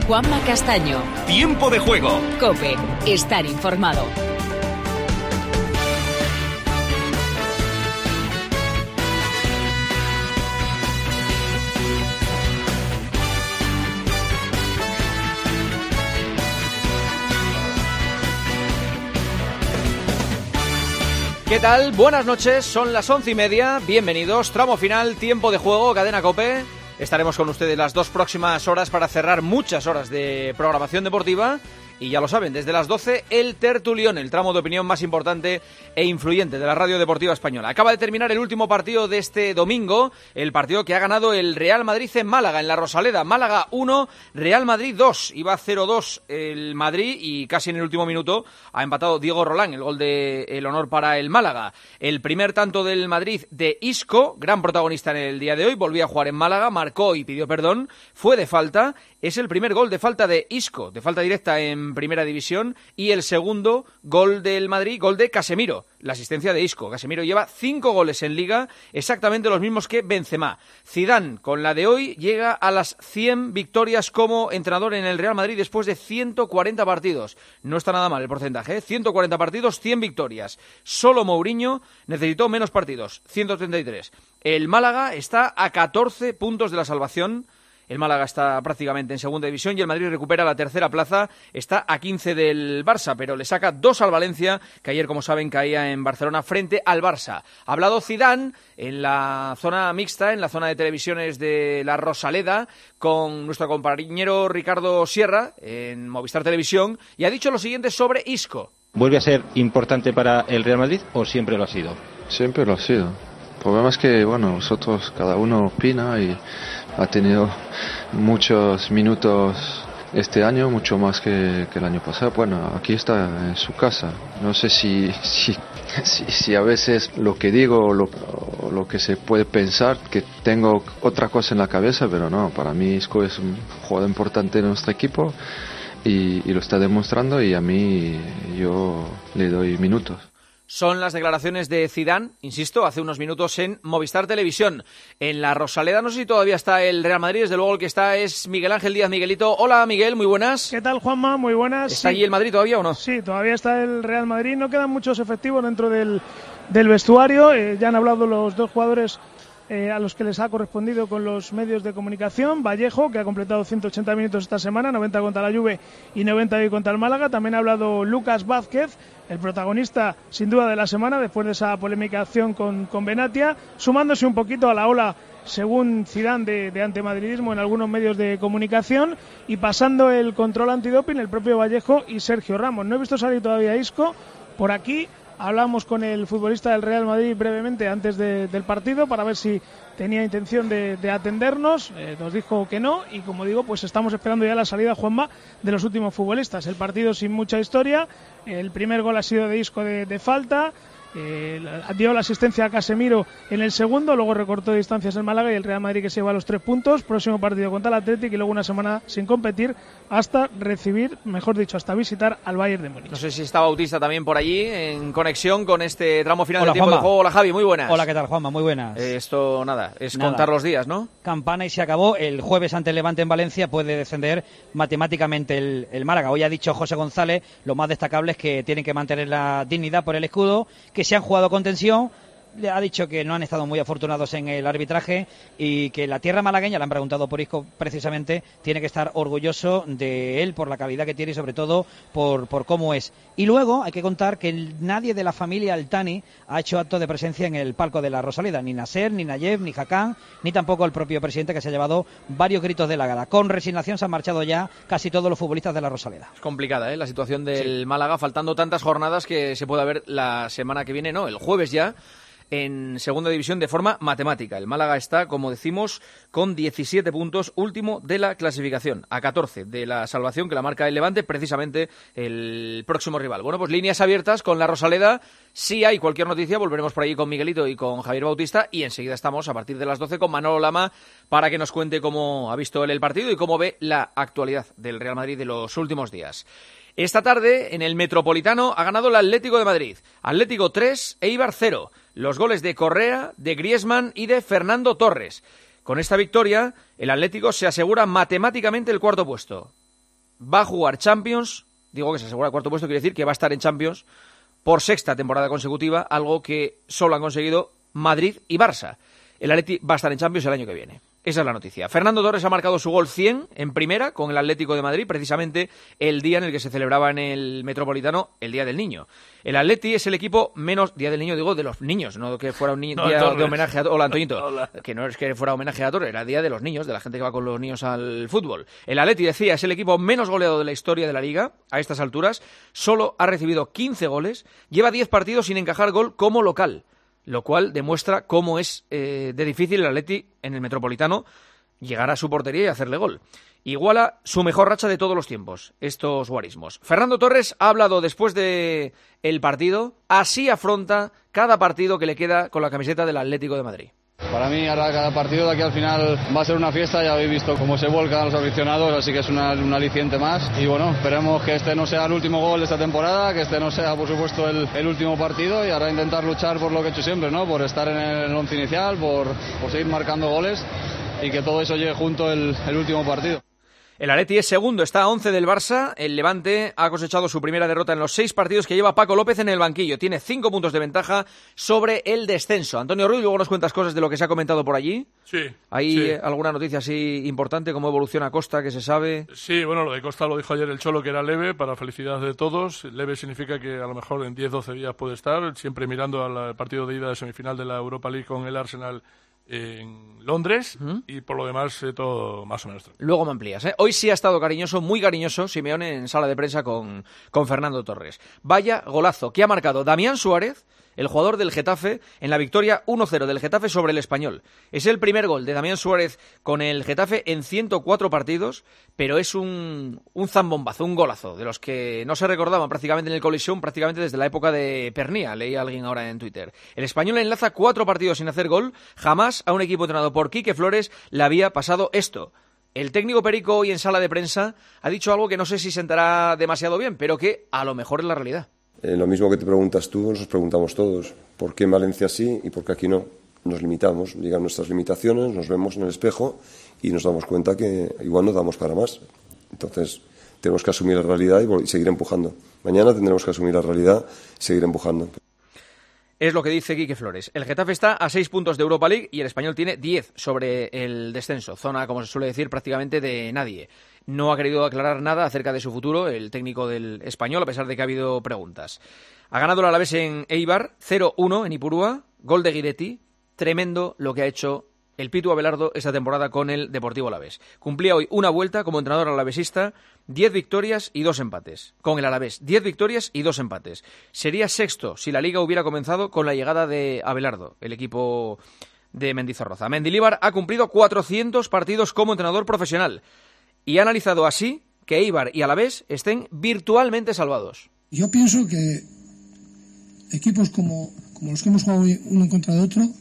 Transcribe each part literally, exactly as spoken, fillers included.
Juanma Castaño. Tiempo de juego. COPE. Estar informado. ¿Qué tal? Buenas noches, son las once y media, bienvenidos, tramo final, tiempo de juego, Cadena COPE. Estaremos con ustedes las dos próximas horas para cerrar muchas horas de programación deportiva. Y ya lo saben, desde las doce, el tertulión, el tramo de opinión más importante e influyente de la radio deportiva española. Acaba de terminar el último partido de este domingo, el partido que ha ganado el Real Madrid en Málaga, en la Rosaleda. Málaga uno, Real Madrid dos. Iba cero dos el Madrid y casi en el último minuto ha empatado Diego Rolán, el gol de el honor para el Málaga. El primer tanto del Madrid de Isco, gran protagonista en el día de hoy, volvió a jugar en Málaga, marcó y pidió perdón, fue de falta. Es el primer gol de falta de Isco, de falta directa en Primera División, y el segundo gol del Madrid, gol de Casemiro, la asistencia de Isco. Casemiro lleva cinco goles en Liga, exactamente los mismos que Benzema. Zidane, con la de hoy, llega a las cien victorias como entrenador en el Real Madrid después de ciento cuarenta partidos. No está nada mal el porcentaje, ¿eh? ciento cuarenta partidos, cien victorias. Solo Mourinho necesitó menos partidos, ciento treinta y tres. El Málaga está a catorce puntos de la salvación. El Málaga está prácticamente en segunda división y el Madrid recupera la tercera plaza, está a quince del Barça, pero le saca dos al Valencia, que ayer, como saben, caía en Barcelona frente al Barça. Ha hablado Zidane en la zona mixta, en la zona de televisiones de la Rosaleda, con nuestro compañero Ricardo Sierra en Movistar Televisión, y ha dicho lo siguiente sobre Isco. ¿Vuelve a ser importante para el Real Madrid o siempre lo ha sido? Siempre lo ha sido. El problema es que, bueno, nosotros, cada uno opina y ha tenido muchos minutos este año, mucho más que, que el año pasado. Bueno, aquí está en su casa. No sé si, si, si, si a veces lo que digo o lo, o lo que se puede pensar, que tengo otra cosa en la cabeza, pero no, para mí Isco es un jugador importante en nuestro equipo y, y lo está demostrando, y a mí yo le doy minutos. Son las declaraciones de Zidane, insisto, hace unos minutos en Movistar Televisión. En la Rosaleda, no sé si todavía está el Real Madrid, desde luego el que está es Miguel Ángel Díaz. Miguelito, hola Miguel, muy buenas. ¿Qué tal, Juanma? Muy buenas. ¿Está sí. allí el Madrid todavía o no? Sí, todavía está el Real Madrid, no quedan muchos efectivos dentro del, del vestuario, eh, ya han hablado los dos jugadores Eh, a los que les ha correspondido con los medios de comunicación. Vallejo, que ha completado ciento ochenta minutos esta semana, noventa contra la Juve y noventa hoy contra el Málaga. También ha hablado Lucas Vázquez, el protagonista sin duda de la semana, después de esa polémica acción con, con Benatia, sumándose un poquito a la ola, según Zidane, de, de antimadridismo en algunos medios de comunicación, y pasando el control antidoping el propio Vallejo y Sergio Ramos. No he visto salir todavía Isco por aquí. Hablamos con el futbolista del Real Madrid brevemente antes de, del partido para ver si tenía intención de, de atendernos. Eh, nos dijo que no, y como digo, pues estamos esperando ya la salida, Juanma, de los últimos futbolistas. El partido sin mucha historia. El primer gol ha sido de Isco de, de falta. Eh, dio la asistencia a Casemiro en el segundo, luego recortó distancias el Málaga y el Real Madrid, que se lleva los tres puntos. Próximo partido contra el Athletic y luego una semana sin competir hasta recibir, mejor dicho, hasta visitar al Bayern de Múnich. No sé si está Bautista también por allí en conexión con este tramo final Hola, del tiempo Juanma. de juego. Hola Javi, muy buenas. Hola, ¿qué tal, Juanma? Muy buenas. Eh, esto nada, es Nada. contar los días, ¿no? Campana y se acabó. El jueves ante el Levante en Valencia puede descender matemáticamente el, el Málaga. Hoy ha dicho José González, lo más destacable es que tienen que mantener la dignidad por el escudo, que se han jugado con tensión. Le ha dicho que no han estado muy afortunados en el arbitraje y que la tierra malagueña, le han preguntado por Isco precisamente, tiene que estar orgulloso de él por la calidad que tiene y sobre todo por, por cómo es. Y luego hay que contar que nadie de la familia Altani ha hecho acto de presencia en el palco de la Rosaleda, ni Nasser, ni Nayev, ni Hakan, ni tampoco el propio presidente, que se ha llevado varios gritos de la gala. Con resignación se han marchado ya casi todos los futbolistas de la Rosaleda. Es complicada, ¿eh? La situación del Sí. Málaga, faltando tantas jornadas que se puede ver la semana que viene, no, el jueves ya, en segunda división de forma matemática. El Málaga está, como decimos, con diecisiete puntos, último de la clasificación, a catorce de la salvación, que la marca el Levante, precisamente el próximo rival. Bueno, pues líneas abiertas con la Rosaleda. Si hay cualquier noticia, volveremos por allí con Miguelito y con Javier Bautista, y enseguida estamos a partir de las doce con Manolo Lama para que nos cuente cómo ha visto él el partido y cómo ve la actualidad del Real Madrid de los últimos días. Esta tarde, en el Metropolitano, ha ganado el Atlético de Madrid. Atlético tres, Eibar cero. Los goles de Correa, de Griezmann y de Fernando Torres. Con esta victoria, el Atlético se asegura matemáticamente el cuarto puesto. va a jugar Champions, digo que se asegura el cuarto puesto, quiere decir que va a estar en Champions por sexta temporada consecutiva, algo que solo han conseguido Madrid y Barça. El Atleti va a estar en Champions el año que viene. Esa es la noticia. Fernando Torres ha marcado su gol cien en primera con el Atlético de Madrid, precisamente el día en el que se celebraba en el Metropolitano el Día del Niño. El Atleti es el equipo menos... Día del Niño, digo, de los niños, no que fuera un ni... no, día Torres. De homenaje a... Hola, Antoñito. Hola. Que no es que fuera homenaje a Torres, era Día de los Niños, de la gente que va con los niños al fútbol. El Atleti, decía, es el equipo menos goleado de la historia de la Liga a estas alturas. Solo ha recibido quince goles, lleva diez partidos sin encajar gol como local, lo cual demuestra cómo es eh, de difícil el Atleti en el Metropolitano llegar a su portería y hacerle gol. Iguala su mejor racha de todos los tiempos, estos guarismos. Fernando Torres ha hablado después de el partido, así afronta cada partido que le queda con la camiseta del Atlético de Madrid. Para mí ahora cada partido de aquí al final va a ser una fiesta, ya habéis visto cómo se volcan los aficionados, así que es una, un aliciente más. Y bueno, esperemos que este no sea el último gol de esta temporada, que este no sea por supuesto el, el último partido, y ahora intentar luchar por lo que he hecho siempre, ¿no? Por estar en el once inicial, por, por seguir marcando goles y que todo eso llegue junto el, el último partido. El Atleti es segundo, está a once del Barça. El Levante ha cosechado su primera derrota en los seis partidos que lleva Paco López en el banquillo. Tiene cinco puntos de ventaja sobre el descenso. Antonio Ruiz, luego nos cuentas cosas de lo que se ha comentado por allí. Sí. ¿Hay sí. alguna noticia así importante? ¿Cómo evoluciona Costa, que se sabe? Sí, bueno, lo de Costa lo dijo ayer el Cholo, que era leve, para felicidad de todos. Leve significa que a lo mejor en diez doce días puede estar, siempre mirando al partido de ida de semifinal de la Europa League con el Arsenal en Londres, uh-huh. y por lo demás eh, todo más o menos. Luego me amplías, ¿eh? Hoy sí ha estado cariñoso, muy cariñoso, Simeone en sala de prensa con, con Fernando Torres. Vaya golazo que ha marcado Damián Suárez, el jugador del Getafe, en la victoria uno cero del Getafe sobre el Español. Es el primer gol de Damián Suárez con el Getafe en ciento cuatro partidos, pero es un, un zambombazo, un golazo, de los que no se recordaban prácticamente en el Coliseum, prácticamente desde la época de Pernía, leía alguien ahora en Twitter. El Español enlaza cuatro partidos sin hacer gol, jamás a un equipo entrenado por Quique Flores le había pasado esto. El técnico Perico hoy en sala de prensa ha dicho algo que no sé si sentará demasiado bien, pero que a lo mejor es la realidad. Eh, lo mismo que te preguntas tú, nos preguntamos todos. ¿Por qué en Valencia sí y por qué aquí no? Nos limitamos, llegan nuestras limitaciones, nos vemos en el espejo y nos damos cuenta que igual no damos para más. Entonces tenemos que asumir la realidad y seguir empujando. Mañana tendremos que asumir la realidad y seguir empujando. Es lo que dice Quique Flores. El Getafe está a seis puntos de Europa League y el Español tiene diez sobre el descenso. Zona, como se suele decir, prácticamente de nadie. No ha querido aclarar nada acerca de su futuro el técnico del Español, a pesar de que ha habido preguntas. Ha ganado el Alavés en Eibar, cero uno en Ipurúa, gol de Guidetti. Tremendo lo que ha hecho el Pitu Abelardo esta temporada con el Deportivo Alavés. Cumplía hoy una vuelta como entrenador alavesista, diez victorias y dos empates. Con el Alavés, diez victorias y dos empates. Sería sexto si la Liga hubiera comenzado con la llegada de Abelardo, el equipo de Mendizorroza. Mendilibar ha cumplido cuatrocientos partidos como entrenador profesional y ha analizado así que Eibar y Alavés estén virtualmente salvados. Yo pienso que equipos como, como los que hemos jugado hoy uno en contra de otro,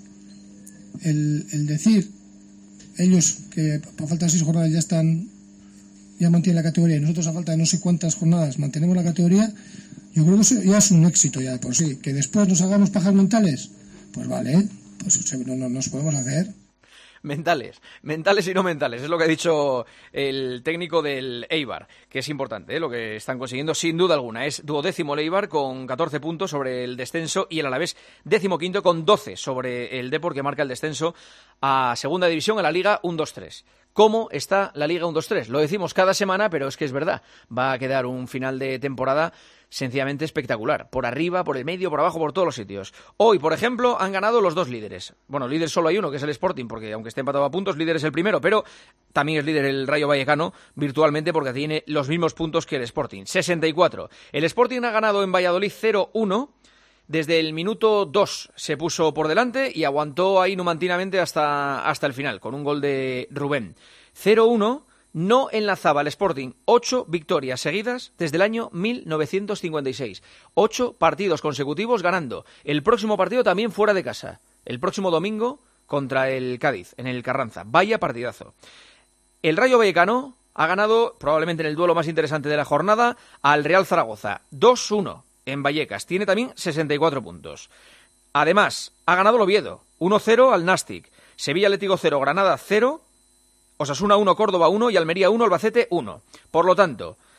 el, el decir ellos que a falta de seis jornadas ya están, ya mantienen la categoría y nosotros a falta de no sé cuántas jornadas mantenemos la categoría, yo creo que eso ya es un éxito ya de por sí. Que después nos hagamos pajas mentales, pues vale, pues no, no nos podemos hacer. Mentales, mentales y no mentales, es lo que ha dicho el técnico del Eibar, que es importante, ¿eh? Lo que están consiguiendo sin duda alguna. Es duodécimo el Eibar con catorce puntos sobre el descenso y el Alavés décimo quinto con doce sobre el Depor, que marca el descenso a segunda división, a la Liga uno dos tres. ¿Cómo está la Liga uno dos tres? Lo decimos cada semana, pero es que es verdad, va a quedar un final de temporada sencillamente espectacular, por arriba, por el medio, por abajo, por todos los sitios. Hoy, por ejemplo, han ganado los dos líderes. Bueno, líder solo hay uno, que es el Sporting, porque aunque esté empatado a puntos, líder es el primero, pero también es líder el Rayo Vallecano, virtualmente, porque tiene los mismos puntos que el Sporting, sesenta y cuatro. El Sporting ha ganado en Valladolid cero uno, desde el minuto dos se puso por delante y aguantó ahí numantinamente hasta, hasta el final, con un gol de Rubén. cero uno... No enlazaba el Sporting ocho victorias seguidas desde el año mil novecientos cincuenta y seis. Ocho partidos consecutivos ganando. El próximo partido también fuera de casa. El próximo domingo contra el Cádiz, en el Carranza. Vaya partidazo. El Rayo Vallecano ha ganado, probablemente en el duelo más interesante de la jornada, al Real Zaragoza. dos uno en Vallecas. Tiene también sesenta y cuatro puntos. Además, ha ganado el Oviedo. uno cero al Nastic. Sevilla Atlético cero, Granada cero. Osasuna uno, Córdoba uno y Almería uno, Albacete uno. Por lo tanto,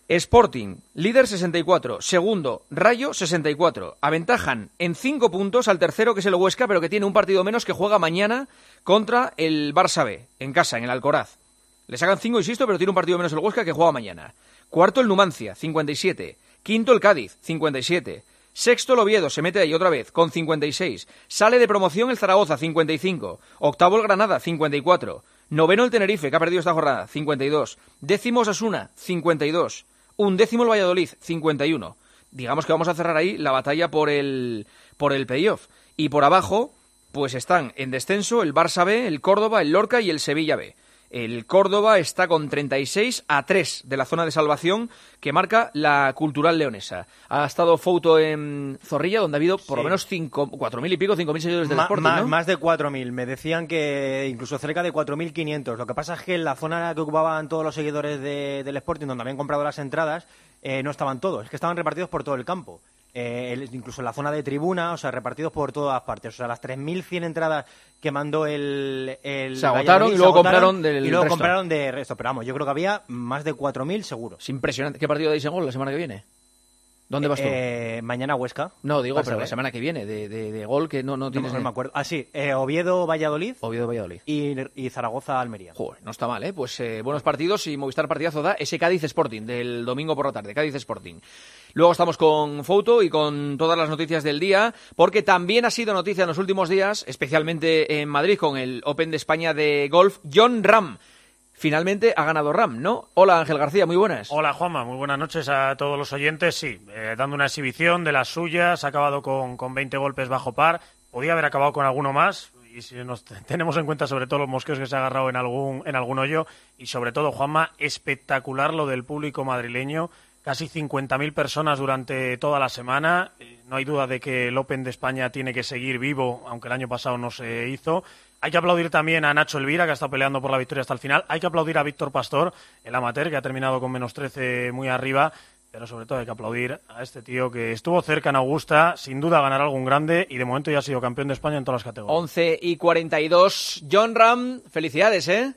Sporting, líder sesenta y cuatro, segundo, Rayo sesenta y cuatro. Aventajan en cinco puntos al tercero, que es el Huesca, pero que tiene un partido menos, que juega mañana contra el Barça B, en casa, en el Alcoraz. Le sacan cinco, insisto, pero tiene un partido menos el Huesca, que juega mañana. Cuarto el Numancia, cincuenta y siete. Quinto el Cádiz, cincuenta y siete. Sexto el Oviedo, se mete ahí otra vez, con cincuenta y seis. Sale de promoción el Zaragoza, cincuenta y cinco. Octavo el Granada, cincuenta y cuatro. Noveno el Tenerife, que ha perdido esta jornada, cincuenta y dos. Décimo Osasuna, cincuenta y dos. Undécimo el Valladolid, cincuenta y uno. Digamos que vamos a cerrar ahí la batalla por el, por el playoff. Y por abajo, pues están en descenso el Barça B, el Córdoba, el Lorca y el Sevilla B. El Córdoba está con treinta y seis a tres de la zona de salvación que marca la Cultural Leonesa. Ha estado Fouto en Zorrilla, donde ha habido por sí. lo menos cuatro mil y pico, cinco mil seguidores del Ma Sporting, más, ¿no? Más de cuatro mil. Me decían que incluso cerca de cuatro mil quinientos. Lo que pasa es que en la zona que ocupaban todos los seguidores de, del Sporting, donde habían comprado las entradas, eh, no estaban todos. Es que estaban repartidos por todo el campo. Eh, el, incluso en la zona de tribuna, o sea, repartidos por todas partes. O sea, las tres mil cien entradas que mandó el... el se agotaron y luego compraron del Y luego resto. compraron de resto. Pero vamos, yo creo que había más de cuatro mil seguro. Es impresionante. ¿Qué partido dais en Gol la semana que viene? ¿Dónde vas tú? Eh, mañana Huesca. No, digo, pero ver. la semana que viene, de, de, de Gol, que no, no tienes... No, no me acuerdo. Ah, sí, eh, Oviedo-Valladolid. Oviedo-Valladolid. Y, y Zaragoza-Almería. Joder, no está mal, ¿eh? Pues eh, buenos partidos y Movistar partidazo da ese Cádiz Sporting del domingo por la tarde, Cádiz Sporting. Luego estamos con Fouto y con todas las noticias del día, porque también ha sido noticia en los últimos días, especialmente en Madrid con el Open de España de golf, Jon Rahm. Finalmente ha ganado Rahm, ¿no? Hola, Ángel García, muy buenas. Hola, Juanma, muy buenas noches a todos los oyentes. Sí, eh, dando una exhibición de las suyas, ha acabado con, con veinte golpes bajo par. Podía haber acabado con alguno más, y si nos tenemos en cuenta sobre todo los mosqueos que se ha agarrado en algún, en algún hoyo, y sobre todo, Juanma, espectacular lo del público madrileño. Casi cincuenta mil personas durante toda la semana. Eh, no hay duda de que el Open de España tiene que seguir vivo, aunque el año pasado no se hizo. Hay que aplaudir también a Nacho Elvira, que ha estado peleando por la victoria hasta el final. Hay que aplaudir a Víctor Pastor, el amateur, que ha terminado con menos trece muy arriba. Pero sobre todo hay que aplaudir a este tío que estuvo cerca en Augusta, sin duda ganará algún grande, y de momento ya ha sido campeón de España en todas las categorías. once y cuarenta y dos. Jon Rahm, felicidades, ¿eh?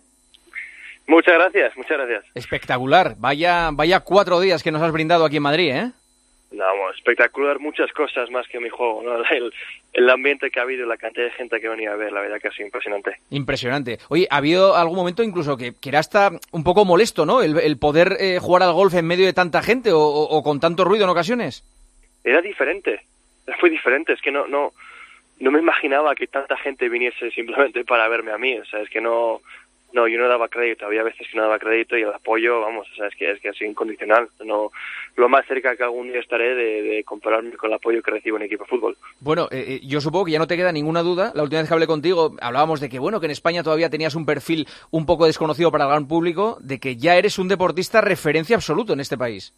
Muchas gracias, muchas gracias. Espectacular. Vaya, vaya cuatro días que nos has brindado aquí en Madrid, ¿eh? No, bueno, espectacular, muchas cosas más que mi juego, ¿no? El, el ambiente que ha habido y la cantidad de gente que venía a ver, la verdad que ha sido impresionante. Impresionante. Oye, ha habido algún momento incluso que, que era hasta un poco molesto, ¿no? El, el poder eh, jugar al golf en medio de tanta gente o, o, o con tanto ruido en ocasiones. Era diferente, fue diferente, es que no, no, no me imaginaba que tanta gente viniese simplemente para verme a mí, o sea, es que no... No, yo no daba crédito, había veces que no daba crédito y el apoyo, vamos, o sea, es que es que ha sido incondicional. No, lo más cerca que algún día estaré de, de compararme con el apoyo que recibo en equipo de fútbol. Bueno, eh, yo supongo que ya no te queda ninguna duda. La última vez que hablé contigo hablábamos de que, bueno, que en España todavía tenías un perfil un poco desconocido para el gran público, de que ya eres un deportista referencia absoluto en este país.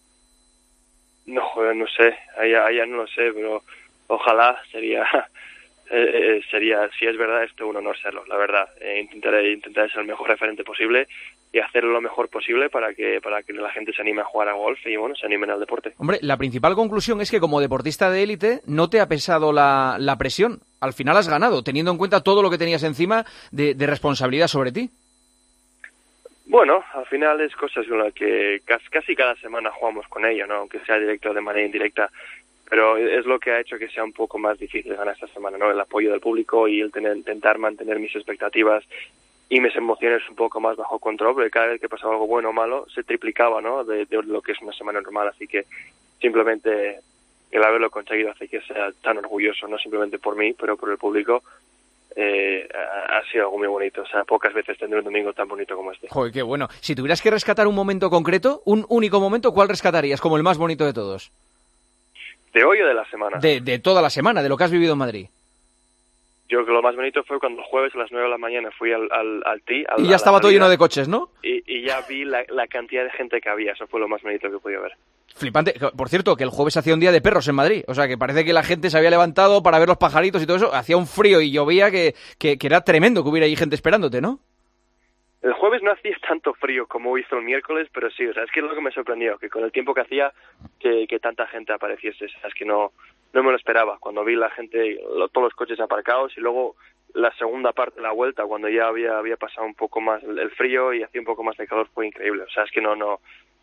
No, joder, no sé, allá, allá no lo sé, pero ojalá sería... Eh, eh, sería, si es verdad, esto un honor serlo, la verdad. Eh, intentaré, intentaré ser el mejor referente posible y hacerlo lo mejor posible para que para que la gente se anime a jugar a golf y, bueno, se animen al deporte. Hombre, la principal conclusión es que como deportista de élite no te ha pesado la, la presión. Al final has ganado, teniendo en cuenta todo lo que tenías encima de, de responsabilidad sobre ti. Bueno, al final es cosas con las que casi, casi cada semana jugamos con ello, ¿no? Aunque sea directo o de manera indirecta. Pero es lo que ha hecho que sea un poco más difícil ganar esta semana, ¿no? El apoyo del público y el tener, intentar mantener mis expectativas y mis emociones un poco más bajo control, porque cada vez que pasaba algo bueno o malo se triplicaba, ¿no? De, de lo que es una semana normal, así que simplemente el haberlo conseguido hace que sea tan orgulloso, no simplemente por mí, pero por el público. Eh, ha sido algo muy bonito, o sea, pocas veces tendré un domingo tan bonito como este. Joder, qué bueno. Si tuvieras que rescatar un momento concreto, un único momento, ¿cuál rescatarías como el más bonito de todos? ¿De hoy o de la semana? De, de toda la semana, de lo que has vivido en Madrid. Yo creo que lo más bonito fue cuando el jueves a las nueve de la mañana fui al, al, al T. Y ya estaba todo lleno de coches, ¿no? Y, y ya vi la, la cantidad de gente que había, eso fue lo más bonito que pude ver. Flipante. Por cierto, que el jueves hacía un día de perros en Madrid. O sea, que parece que la gente se había levantado para ver los pajaritos y todo eso. Hacía un frío y llovía que, que, que era tremendo que hubiera ahí gente esperándote, ¿no? El jueves no hacía tanto frío como hizo el miércoles, pero sí, o sea, es que es lo que me sorprendió, que con el tiempo que hacía, que, que tanta gente apareciese, o sea, es que no, no me lo esperaba. Cuando vi la gente, lo, todos los coches aparcados y luego la segunda parte de la vuelta, cuando ya había había pasado un poco más el, el frío y hacía un poco más de calor, fue increíble. O sea, es que no, no,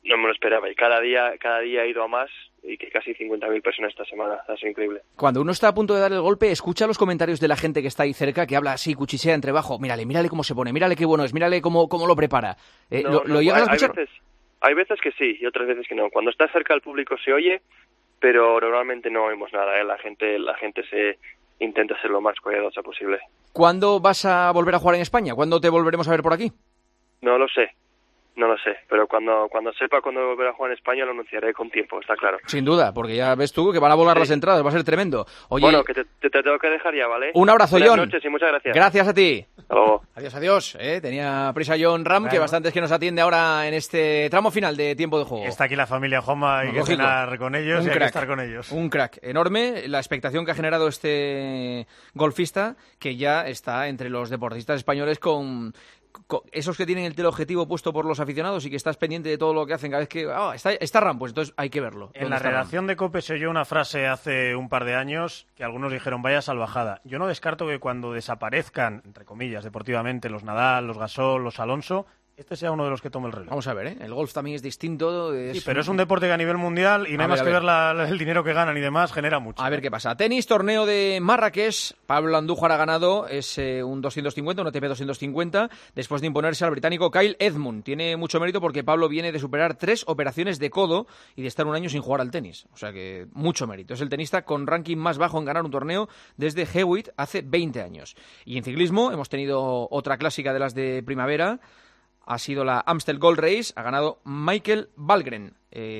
no me lo esperaba. Y cada día, cada día he ido a más, y que casi cincuenta mil personas esta semana. Es increíble. Cuando uno está a punto de dar el golpe, escucha los comentarios de la gente que está ahí cerca, que habla así, cuchichea entre bajo. Mírale, mírale cómo se pone, mírale qué bueno es, mírale cómo, cómo lo prepara. Eh, No, ¿Lo, no, lo llegas a hay, escuchar? hay veces, hay veces que sí y otras veces que no. Cuando está cerca del público se oye, pero normalmente no oímos nada. ¿eh? La gente, la gente se intenta ser lo más cuidadosa posible. ¿Cuándo vas a volver a jugar en España? ¿Cuándo te volveremos a ver por aquí? No lo sé. No lo sé, pero cuando cuando sepa cuándo volver a jugar en España lo anunciaré con tiempo, está claro. Sin duda, porque ya ves tú que van a volar Sí. las entradas, va a ser tremendo. Oye, Bueno, que te, te, te tengo que dejar ya, ¿vale? un abrazo, Buenas John. noches y muchas gracias. Gracias a ti. Hasta luego. Adiós, adiós. ¿eh? Tenía prisa John Ram, Claro. que bastante es que nos atiende ahora en este tramo final de tiempo de juego. Está aquí la familia Juanma, hay que Lógico. cenar con ellos Un y hay que crack. estar con ellos. Un crack enorme, la expectación que ha generado este golfista, que ya está entre los deportistas españoles con, con esos que tienen el teleobjetivo puesto por los aficionados y que estás pendiente de todo lo que hacen cada vez que ah, está, está Ram, pues entonces hay que verlo. En ¿Dónde la está Ram? redacción de COPE se oyó una frase hace un par de años que algunos dijeron, vaya salvajada. Yo no descarto que cuando desaparezcan, entre comillas, deportivamente, los Nadal, los Gasol, los Alonso, este sea uno de los que tome el relevo. Vamos a ver, ¿eh? El golf también es distinto. Es Sí, pero es un deporte que a nivel mundial, y no A hay ver, más a que ver. ver la- la- el dinero que ganan y demás, genera mucho. A ver qué pasa. Tenis, torneo de Marrakech. Pablo Andújar ha ganado es eh, un doscientos cincuenta, un A T P doscientos cincuenta, después de imponerse al británico Kyle Edmund. Tiene mucho mérito porque Pablo viene de superar tres operaciones de codo y de estar un año sin jugar al tenis. O sea que mucho mérito. Es el tenista con ranking más bajo en ganar un torneo desde Hewitt hace veinte años. Y en ciclismo hemos tenido otra clásica de las de primavera. Ha sido la Amstel Gold Race, ha ganado Michael Valgren,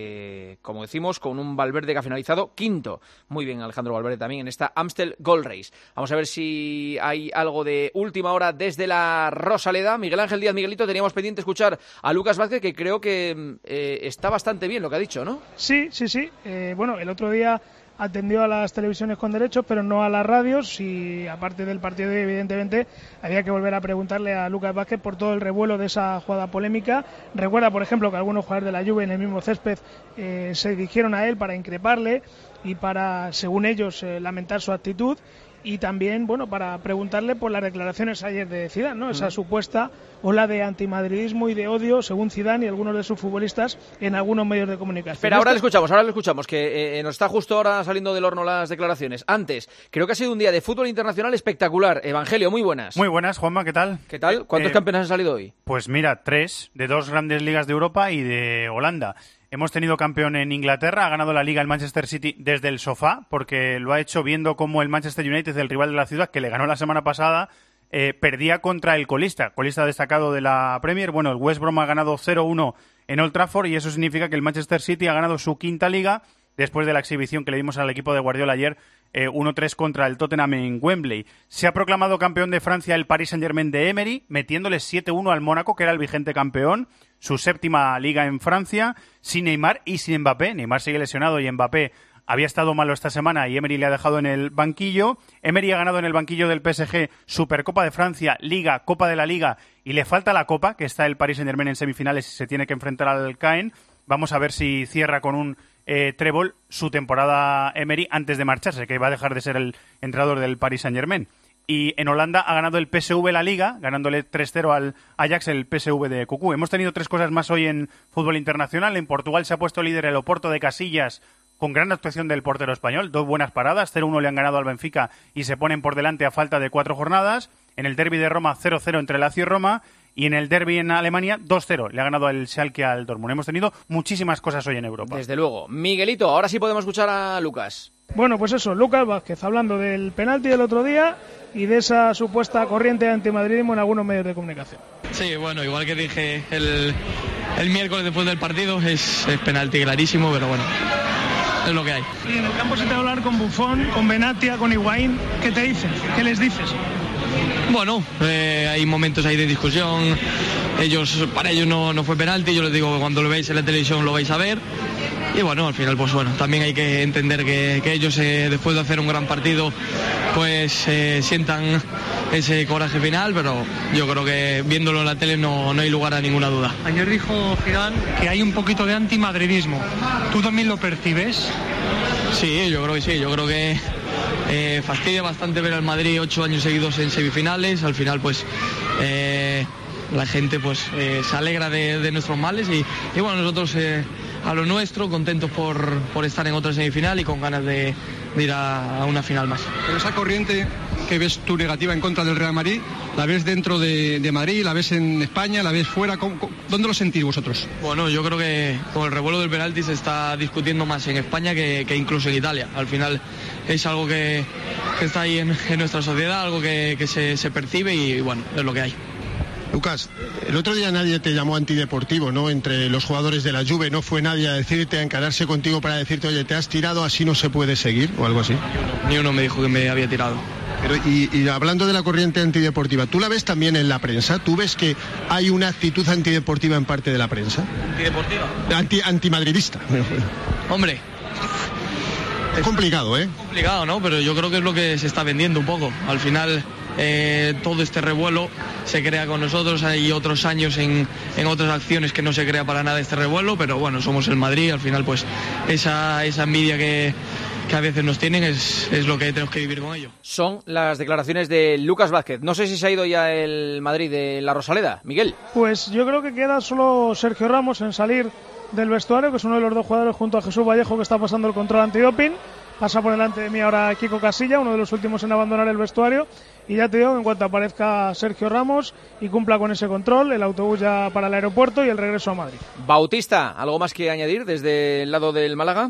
eh, como decimos, con un Valverde que ha finalizado quinto. Muy bien, Alejandro Valverde también en esta Amstel Gold Race. Vamos a ver si hay algo de última hora desde la Rosaleda. Miguel Ángel Díaz, Miguelito, teníamos pendiente escuchar a Lucas Vázquez, que creo que eh, está bastante bien lo que ha dicho, ¿no? Sí, sí, sí. Eh, bueno, el otro día atendió a las televisiones con derechos, pero no a las radios, y aparte del partido, evidentemente, había que volver a preguntarle a Lucas Vázquez por todo el revuelo de esa jugada polémica. Recuerda, por ejemplo, que algunos jugadores de la Juve en el mismo césped eh, se dirigieron a él para increparle y para, según ellos, eh, lamentar su actitud. Y también, bueno, para preguntarle por las declaraciones ayer de Zidane, ¿no? Esa Mm. supuesta ola de antimadridismo y de odio, según Zidane y algunos de sus futbolistas, en algunos medios de comunicación. Espera, ahora le Esto- escuchamos, ahora le escuchamos, que eh, nos está justo ahora saliendo del horno las declaraciones. Antes, creo que ha sido un día de fútbol internacional espectacular. Evangelio, muy buenas. Muy buenas, Juanma, ¿qué tal? ¿Qué tal? ¿Cuántos Eh, campeones han salido hoy? Pues mira, tres, de dos grandes ligas de Europa y de Holanda. Hemos tenido campeón en Inglaterra, ha ganado la liga el Manchester City desde el sofá, porque lo ha hecho viendo cómo el Manchester United, el rival de la ciudad, que le ganó la semana pasada, eh, perdía contra el colista, colista destacado de la Premier. Bueno, el West Brom ha ganado cero uno en Old Trafford y eso significa que el Manchester City ha ganado su quinta liga después de la exhibición que le dimos al equipo de Guardiola ayer, eh, uno tres contra el Tottenham en Wembley. Se ha proclamado campeón de Francia el Paris Saint-Germain de Emery, metiéndole siete uno al Mónaco, que era el vigente campeón, su séptima liga en Francia, sin Neymar y sin Mbappé. Neymar sigue lesionado y Mbappé había estado malo esta semana y Emery le ha dejado en el banquillo. Emery ha ganado en el banquillo del P S G Supercopa de Francia, Liga, Copa de la Liga, y le falta la Copa, que está el Paris Saint-Germain en semifinales y se tiene que enfrentar al Caen. Vamos a ver si cierra con un eh, trébol su temporada Emery antes de marcharse, que va a dejar de ser el entrenador del Paris Saint-Germain. Y en Holanda ha ganado el P S V la Liga, ganándole tres cero al Ajax, el P S V de Cucú. Hemos tenido tres cosas más hoy en fútbol internacional. En Portugal se ha puesto líder el Oporto de Casillas, con gran actuación del portero español. Dos buenas paradas, cero uno le han ganado al Benfica y se ponen por delante a falta de cuatro jornadas. En el derbi de Roma, cero cero entre Lazio y Roma. Y en el derbi en Alemania, dos cero. Le ha ganado el Schalke al Dortmund. Hemos tenido muchísimas cosas hoy en Europa. Desde luego. Miguelito, ahora sí podemos escuchar a Lucas. Bueno, pues eso, Lucas Vázquez hablando del penalti del otro día y de esa supuesta corriente de antimadridismo en algunos medios de comunicación. Sí, bueno, igual que dije el, el miércoles después del partido, es, es penalti clarísimo, pero bueno, es lo que hay. Y en el campo se te va a hablar con Buffon, con Benatia, con Higuaín. ¿Qué te dicen? ¿Qué les dices? Bueno, eh, hay momentos ahí de discusión. Ellos, para ellos no, no fue penalti. Yo les digo que cuando lo veáis en la televisión lo vais a ver. Y bueno, al final, pues bueno, también hay que entender que, que ellos, eh, después de hacer un gran partido, pues eh, sientan ese coraje final. Pero yo creo que viéndolo en la tele no, no hay lugar a ninguna duda. Ayer dijo Zidane que hay un poquito de antimadridismo. ¿Tú también lo percibes? Sí, yo creo que sí. Yo creo que eh, fastidia bastante ver al Madrid ocho años seguidos en semifinales. Al final, pues eh, la gente pues eh, se alegra de, de nuestros males y, y bueno, nosotros eh, a lo nuestro, contentos por, por estar en otra semifinal y con ganas de, de ir a, a una final más. Pero esa corriente que ves tú negativa en contra del Real Madrid, ¿la ves dentro de, de Madrid, la ves en España, la ves fuera? ¿Cómo, cómo, ¿Dónde lo sentís vosotros? Bueno, yo creo que con el revuelo del penalti se está discutiendo más en España que, que incluso en Italia. Al final es algo que, que está ahí en, en nuestra sociedad, algo que, que se, se percibe y bueno, es lo que hay. Lucas, el otro día nadie te llamó antideportivo, ¿no? Entre los jugadores de la Juve no fue nadie a decirte, a encararse contigo para decirte, oye, te has tirado, así no se puede seguir, o algo así. Ni uno me dijo que me había tirado. Pero y, y hablando de la corriente antideportiva, ¿tú la ves también en la prensa? ¿Tú ves que hay una actitud antideportiva en parte de la prensa? ¿Antideportiva? Anti, antimadridista. Hombre. Es complicado, ¿eh? Es complicado, ¿no? Pero yo creo que es lo que se está vendiendo un poco. Al final... Eh, todo este revuelo se crea con nosotros, hay otros años en, en otras acciones que no se crea para nada este revuelo, pero bueno, somos el Madrid, al final pues esa, esa envidia que, que a veces nos tienen es, es lo que tenemos que vivir con ello. Son las declaraciones de Lucas Vázquez. No sé si se ha ido ya el Madrid de la Rosaleda, Miguel. Pues yo creo que queda solo Sergio Ramos en salir del vestuario, que es uno de los dos jugadores junto a Jesús Vallejo que está pasando el control antidoping. Pasa por delante de mí ahora Kiko Casilla, uno de los últimos en abandonar el vestuario. Y ya te digo, en cuanto aparezca Sergio Ramos y cumpla con ese control, el autobús ya para el aeropuerto y el regreso a Madrid. Bautista, ¿algo más que añadir desde el lado del Málaga?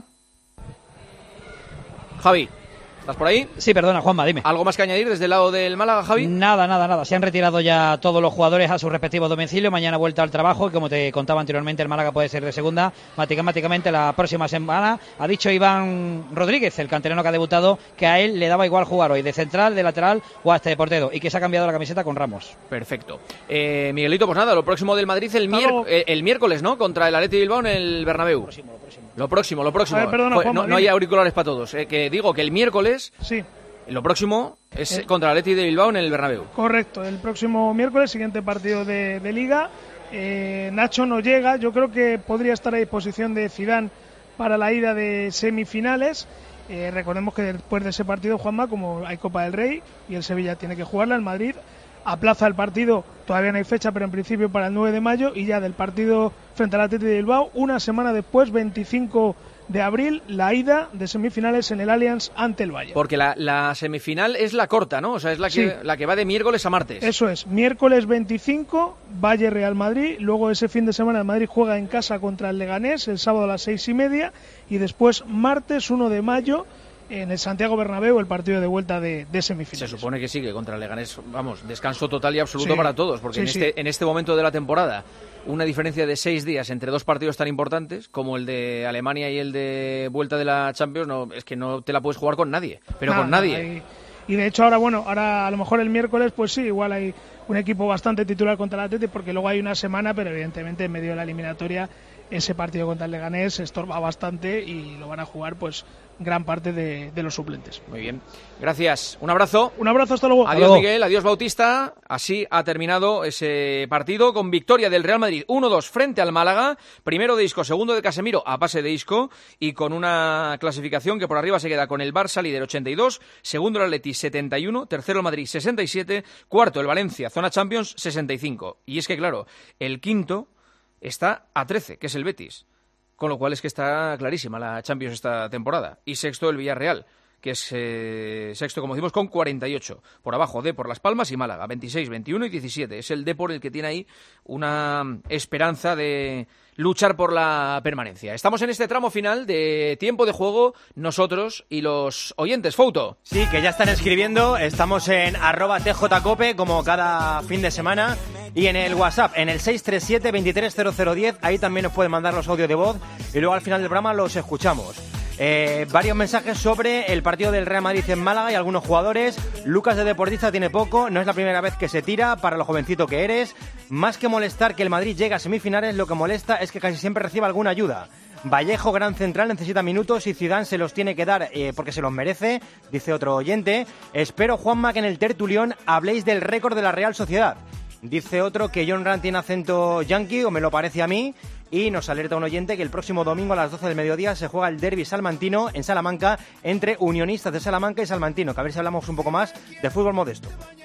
Javi, ¿estás por ahí? Sí, perdona, Juanma, dime. ¿Algo más que añadir desde el lado del Málaga, Javi? Nada, nada, nada. Se han retirado ya todos los jugadores a sus respectivos domicilios. Mañana vuelta al trabajo y como te contaba anteriormente, el Málaga puede ser de segunda matemáticamente la próxima semana. Ha dicho Iván Rodríguez, el canterano que ha debutado, que a él le daba igual jugar hoy de central, de lateral o hasta de portero y que se ha cambiado la camiseta con Ramos. Perfecto. Eh, Miguelito, pues nada, lo próximo del Madrid el, mier- eh, el miércoles, ¿no? Contra el Athletic Bilbao en el Bernabéu. Lo próximo, lo próximo. Lo próximo, lo próximo. Ver, perdona, pues, Juanma, no, no hay auriculares para todos. Eh, que digo que el miércoles... Sí. Lo próximo es eh. contra el Athletic de Bilbao en el Bernabéu. Correcto, el próximo miércoles, siguiente partido de, de Liga. Eh, Nacho no llega, yo creo que podría estar a disposición de Zidane para la ida de semifinales. Eh, recordemos que después de ese partido, Juanma, como hay Copa del Rey y el Sevilla tiene que jugarla, el Madrid aplaza el partido, todavía no hay fecha, pero en principio para el nueve de mayo, y ya del partido frente al Athletic de Bilbao, una semana después, veinticinco de abril, la ida de semifinales en el Allianz ante el Bayern. Porque la, la semifinal es la corta, ¿no? O sea, es la que, sí. la que va de miércoles a martes. Eso es, miércoles veinticinco, Bayern Real Madrid, luego ese fin de semana el Madrid juega en casa contra el Leganés, el sábado a las seis y media, y después martes uno de mayo, en el Santiago Bernabéu, el partido de vuelta de, de semifinales. Se supone que sí, que contra el Leganés, vamos, descanso total y absoluto sí. para todos, porque sí, en, sí. este, en este momento de la temporada, una diferencia de seis días entre dos partidos tan importantes como el de Alemania y el de vuelta de la Champions, no, es que no te la puedes jugar con nadie, pero Nada, con nadie. Hay... Y de hecho ahora, bueno, ahora a lo mejor el miércoles, pues sí, igual hay un equipo bastante titular contra el Atleti, porque luego hay una semana, pero evidentemente en medio de la eliminatoria ese partido contra el Leganés estorba bastante y lo van a jugar pues gran parte de, de los suplentes. Muy bien, gracias, un abrazo. Un abrazo, hasta luego. Adiós, Miguel, adiós, Bautista. Así ha terminado ese partido con victoria del Real Madrid uno dos frente al Málaga, primero de Isco, segundo de Casemiro a pase de Isco, y con una clasificación que por arriba se queda con el Barça líder ochenta y dos, segundo el Atleti setenta y uno, tercero el Madrid sesenta y siete, cuarto el Valencia, zona Champions sesenta y cinco. Y es que claro, el quinto está a trece, que es el Betis, con lo cual es que está clarísima la Champions esta temporada. Y sexto el Villarreal, que es eh, sexto, como decimos, con cuarenta y ocho. Por abajo de por Las Palmas y Málaga, veintiséis, veintiuno y diecisiete. Es el Depor el que tiene ahí una esperanza de luchar por la permanencia. Estamos en este tramo final de tiempo de juego, nosotros y los oyentes. Fouto. Sí, que ya están escribiendo. Estamos en arroba tjcope como cada fin de semana. Y en el WhatsApp, en el seis tres siete, veintitrés cero cero diez, ahí también nos pueden mandar los audios de voz y luego al final del programa los escuchamos. Eh, varios mensajes sobre el partido del Real Madrid en Málaga y algunos jugadores. Lucas de deportista tiene poco, no es la primera vez que se tira para lo jovencito que eres. Más que molestar que el Madrid llegue a semifinales, lo que molesta es que casi siempre reciba alguna ayuda. Vallejo, gran central, necesita minutos y Zidane se los tiene que dar eh, porque se los merece, dice otro oyente. Espero, Juanma, que en el tertulión habléis del récord de la Real Sociedad. Dice otro que John Rand tiene acento yankee, o me lo parece a mí, y nos alerta un oyente que el próximo domingo a las doce del mediodía se juega el derbi salmantino en Salamanca entre Unionistas de Salamanca y Salmantino, que a ver si hablamos un poco más de fútbol modesto.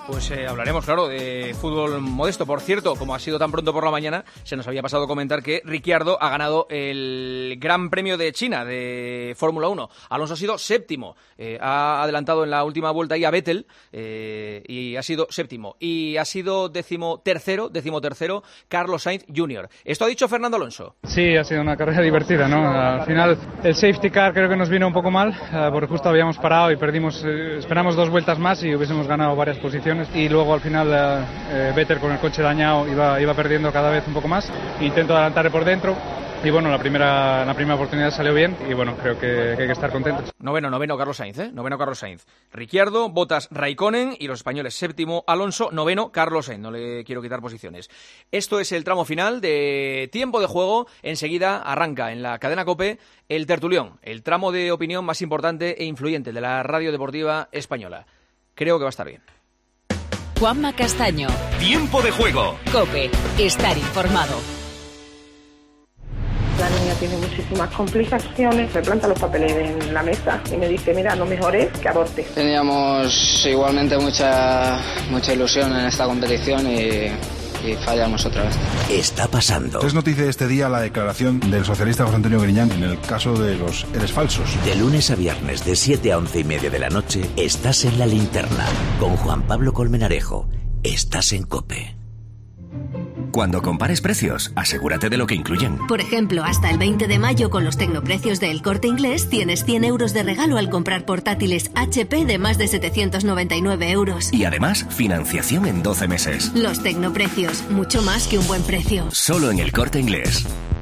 Pues eh, hablaremos, claro, de fútbol modesto. Por cierto, como ha sido tan pronto por la mañana, se nos había pasado comentar que Ricciardo ha ganado el Gran Premio de China de Fórmula uno. Alonso ha sido séptimo. Eh, ha adelantado en la última vuelta ahí a Vettel eh, y ha sido séptimo. Y ha sido décimo tercero, décimo tercero, Carlos Sainz junior Esto ha dicho Fernando Alonso. Sí, ha sido una carrera divertida, ¿no? Al final el safety car creo que nos vino un poco mal, uh, porque justo habíamos parado y perdimos, eh, esperamos dos vueltas más y hubiésemos ganado varias posiciones. Y luego al final uh, eh, Vettel con el coche dañado iba, iba perdiendo cada vez un poco más. Intento adelantarle por dentro y bueno, la primera, la primera oportunidad salió bien y bueno, creo que, que hay que estar contentos. Noveno, noveno Carlos Sainz, ¿eh? Noveno Carlos Sainz. Ricciardo, Bottas, Raikkonen y los españoles séptimo Alonso, noveno Carlos Sainz. No le quiero quitar posiciones. Esto es el tramo final de tiempo de juego. Enseguida arranca en la cadena COPE el tertulión, el tramo de opinión más importante e influyente de la radio deportiva española. Creo que va a estar bien. Juanma Castaño. Tiempo de juego. COPE. Estar informado. La niña tiene muchísimas complicaciones, me planta los papeles en la mesa y me dice, mira, lo mejor es que aborte. Teníamos igualmente mucha, mucha ilusión en esta competición y, y fallamos otra vez. Está pasando. Es noticia de este día la declaración del socialista José Antonio Griñán en el caso de los eres falsos. De lunes a viernes, de siete a once y media de la noche, estás en La Linterna, con Juan Pablo Colmenarejo. Estás en COPE. Cuando compares precios, asegúrate de lo que incluyen. Por ejemplo, hasta el veinte de mayo con los tecnoprecios del Corte Inglés tienes cien euros de regalo al comprar portátiles H P de más de setecientos noventa y nueve euros. Y además, financiación en doce meses. Los tecnoprecios, mucho más que un buen precio. Solo en el Corte Inglés.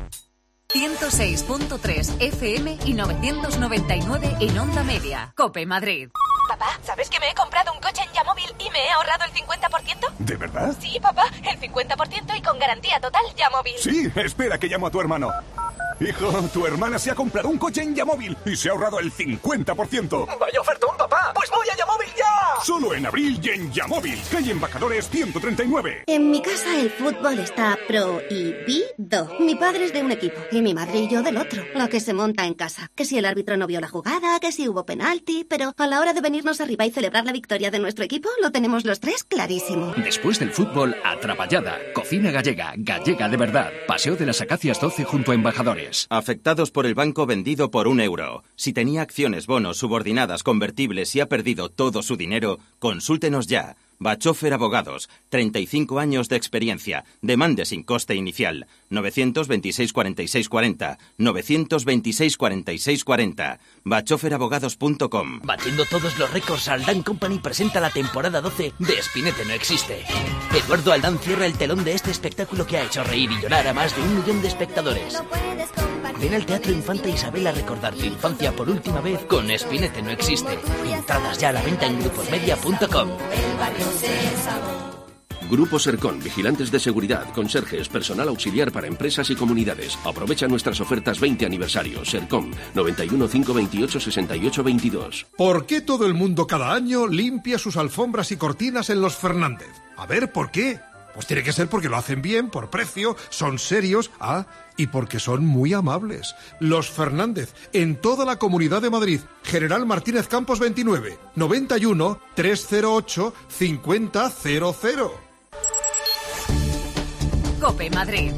ciento seis punto tres F M y novecientos noventa y nueve en Onda Media. COPE Madrid. Papá, ¿sabes que me he comprado un coche en Yamóvil y me he ahorrado el cincuenta por ciento? ¿De verdad? Sí, papá, el cincuenta por ciento y con garantía total Yamóvil. Sí, espera que llamo a tu hermano. Hijo, tu hermana se ha comprado un coche en Yamóvil y se ha ahorrado el cincuenta por ciento. ¡Vaya ofertón, papá! ¡Pues voy a Yamóvil ya! Solo en abril y en Yamóvil, calle Embajadores ciento treinta y nueve. En mi casa el fútbol está prohibido. Mi padre es de un equipo y mi madre y yo del otro. Lo que se monta en casa. Que si el árbitro no vio la jugada, que si hubo penalti, pero a la hora de venirnos arriba y celebrar la victoria de nuestro equipo, lo tenemos los tres clarísimo. Después del fútbol, Atrapallada. Cocina gallega, gallega de verdad. Paseo de las Acacias doce junto a Embajadores. Afectados por el banco vendido por un euro. Si tenía acciones, bonos, subordinadas, convertibles y ha perdido todo su dinero, consúltenos ya. Bachofer Abogados, treinta y cinco años de experiencia. Demande sin coste inicial. novecientos veintiséis cuarenta y seis cuarenta. novecientos veintiséis cuarenta y seis cuarenta. bachofer abogados punto com. Batiendo todos los récords, Aldán Company presenta la temporada doce de Spinete no existe. Eduardo Aldán cierra el telón de este espectáculo que ha hecho reír y llorar a más de un millón de espectadores. Ven al Teatro Infanta Isabel a recordar tu infancia por última vez con Spinete no existe. Entradas ya a la venta en grupos media punto com. Grupo Sercon, vigilantes de seguridad, conserjes, personal auxiliar para empresas y comunidades. Aprovecha nuestras ofertas veinte aniversario. Sercon, noventa y uno, cinco veintiocho, sesenta y ocho veintidós. ¿Por qué todo el mundo cada año limpia sus alfombras y cortinas en los Fernández? A ver, ¿por qué? Pues tiene que ser porque lo hacen bien, por precio, son serios, ah, y porque son muy amables. Los Fernández, en toda la Comunidad de Madrid. General Martínez Campos veintinueve, noventa y uno, trescientos ocho, cincuenta cero cero. COPE Madrid.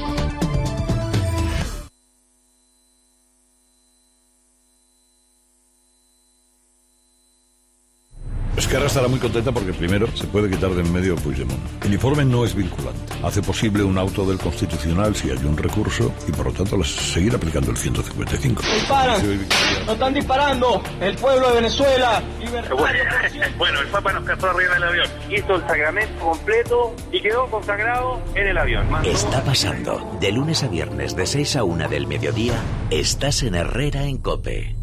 Esquerra estará muy contenta porque primero se puede quitar de en medio Puigdemont. El informe no es vinculante. Hace posible un auto del Constitucional si hay un recurso y por lo tanto seguir aplicando el ciento cincuenta y cinco. ¡Disparan! ¡No están disparando! ¡El pueblo de Venezuela! Bueno, bueno, el Papa nos casó arriba del avión. Hizo el sacramento completo y quedó consagrado en el avión. Está pasando. De lunes a viernes de seis a una del mediodía, estás en Herrera en COPE.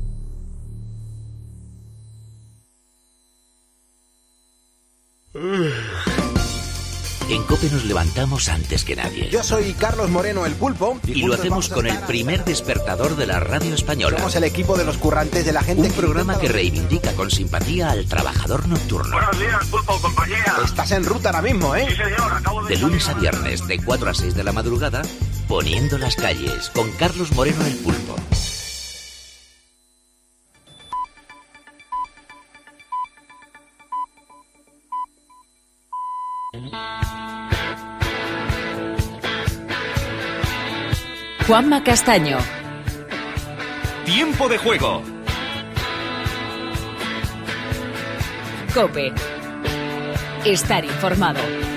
En COPE nos levantamos antes que nadie. Yo soy Carlos Moreno, el Pulpo. Y, y lo hacemos con el primer despertador de la radio española. Somos el equipo de los currantes de la gente. Un programa que reivindica con simpatía al trabajador nocturno. Buenos días, Pulpo, compañía. Estás en ruta ahora mismo, ¿eh? Sí, señor, acabo de... De lunes a viernes, de cuatro a seis de la madrugada, poniendo las calles, con Carlos Moreno, el Pulpo. Juanma Castaño. Tiempo de juego. COPE. Estar informado.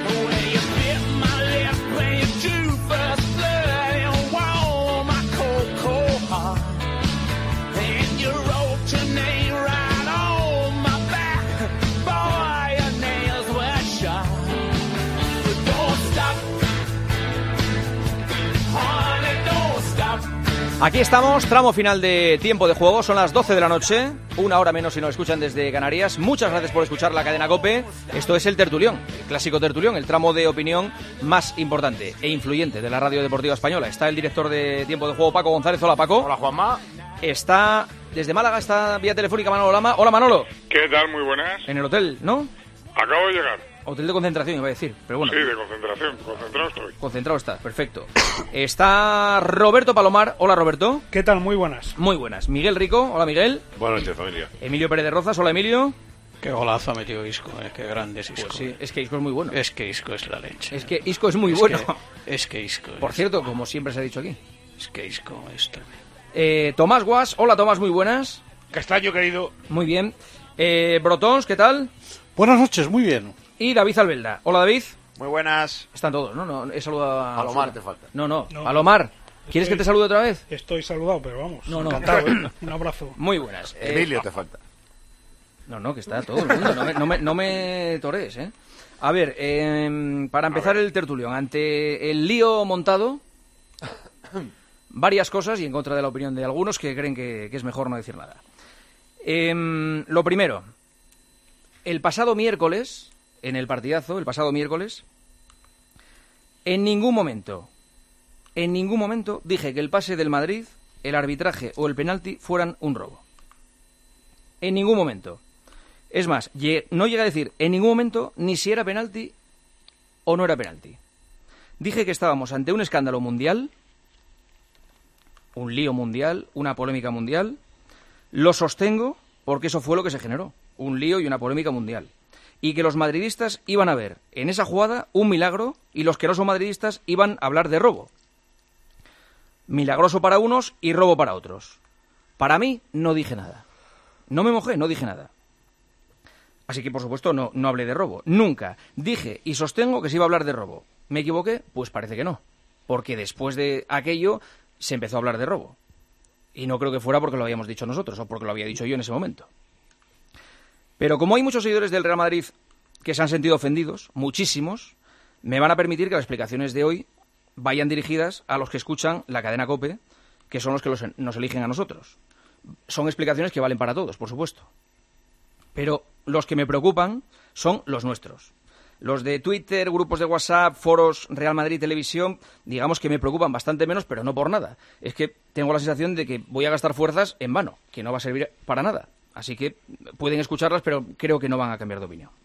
Aquí estamos, tramo final de tiempo de juego, son las doce de la noche, una hora menos si nos escuchan desde Canarias. Muchas gracias por escuchar la cadena COPE. Esto es el Tertulión, el clásico Tertulión, el tramo de opinión más importante e influyente de la radio deportiva española. Está el director de tiempo de juego, Paco González. Hola, Paco. Hola, Juanma. Está desde Málaga, está vía telefónica Manolo Lama. Hola, Manolo. ¿Qué tal? Muy buenas. En el hotel, ¿no? Acabo de llegar. Hotel de concentración, iba a decir, pero bueno. Sí, de concentración, concentrado estoy. Concentrado está, perfecto. Está Roberto Palomar. Hola, Roberto. ¿Qué tal? Muy buenas. Muy buenas. Miguel Rico. Hola, Miguel. Buenas noches, familia. Emilio Pérez de Rozas. Hola, Emilio. Qué golazo ha metido Isco, eh. Qué grande es Isco. Pues sí, es que Isco es muy bueno. Es que Isco es la leche. Es que Isco es muy es bueno. Que, es que Isco Por es... cierto, como siempre se ha dicho aquí. Es que Isco es tremendo. Eh, Tomás Guas. Hola, Tomás, muy buenas. Castaño, querido. Muy bien. Eh, Brotons, ¿qué tal? Buenas noches, muy bien. Y David Albelda. Hola, David. Muy buenas. Están todos, ¿no? no he saludado a... Palomar te falta. No, no, no. Palomar. ¿Quieres estoy, que te salude otra vez? Estoy saludado, pero vamos. No, no. Encantado, ¿eh? Un abrazo. Muy buenas. Emilio eh, te falta. No, no, que está todo el mundo. No me, no me, no me torees, ¿eh? A ver, eh, para empezar el tertulión, ante el lío montado, varias cosas y en contra de la opinión de algunos que creen que, que es mejor no decir nada. Eh, lo primero, el pasado miércoles, en el partidazo, el pasado miércoles, en ningún momento, en ningún momento dije que el pase del Madrid, el arbitraje o el penalti fueran un robo. En ningún momento. Es más, no llegué a decir en ningún momento ni si era penalti o no era penalti. Dije que estábamos ante un escándalo mundial, un lío mundial, una polémica mundial. Lo sostengo porque eso fue lo que se generó, un lío y una polémica mundial. Y que los madridistas iban a ver en esa jugada un milagro y los que no son madridistas iban a hablar de robo. Milagroso para unos y robo para otros. Para mí no dije nada. No me mojé, no dije nada. Así que, por supuesto, no, no hablé de robo. Nunca dije y sostengo que se iba a hablar de robo. ¿Me equivoqué? Pues parece que no. Porque después de aquello se empezó a hablar de robo. Y no creo que fuera porque lo habíamos dicho nosotros o porque lo había dicho yo en ese momento. Pero como hay muchos seguidores del Real Madrid que se han sentido ofendidos, muchísimos, me van a permitir que las explicaciones de hoy vayan dirigidas a los que escuchan la cadena COPE, que son los que los, nos eligen a nosotros. Son explicaciones que valen para todos, por supuesto. Pero los que me preocupan son los nuestros. Los de Twitter, grupos de WhatsApp, foros, Real Madrid Televisión, digamos que me preocupan bastante menos, pero no por nada. Es que tengo la sensación de que voy a gastar fuerzas en vano, que no va a servir para nada. Así que pueden escucharlas, pero creo que no van a cambiar de opinión.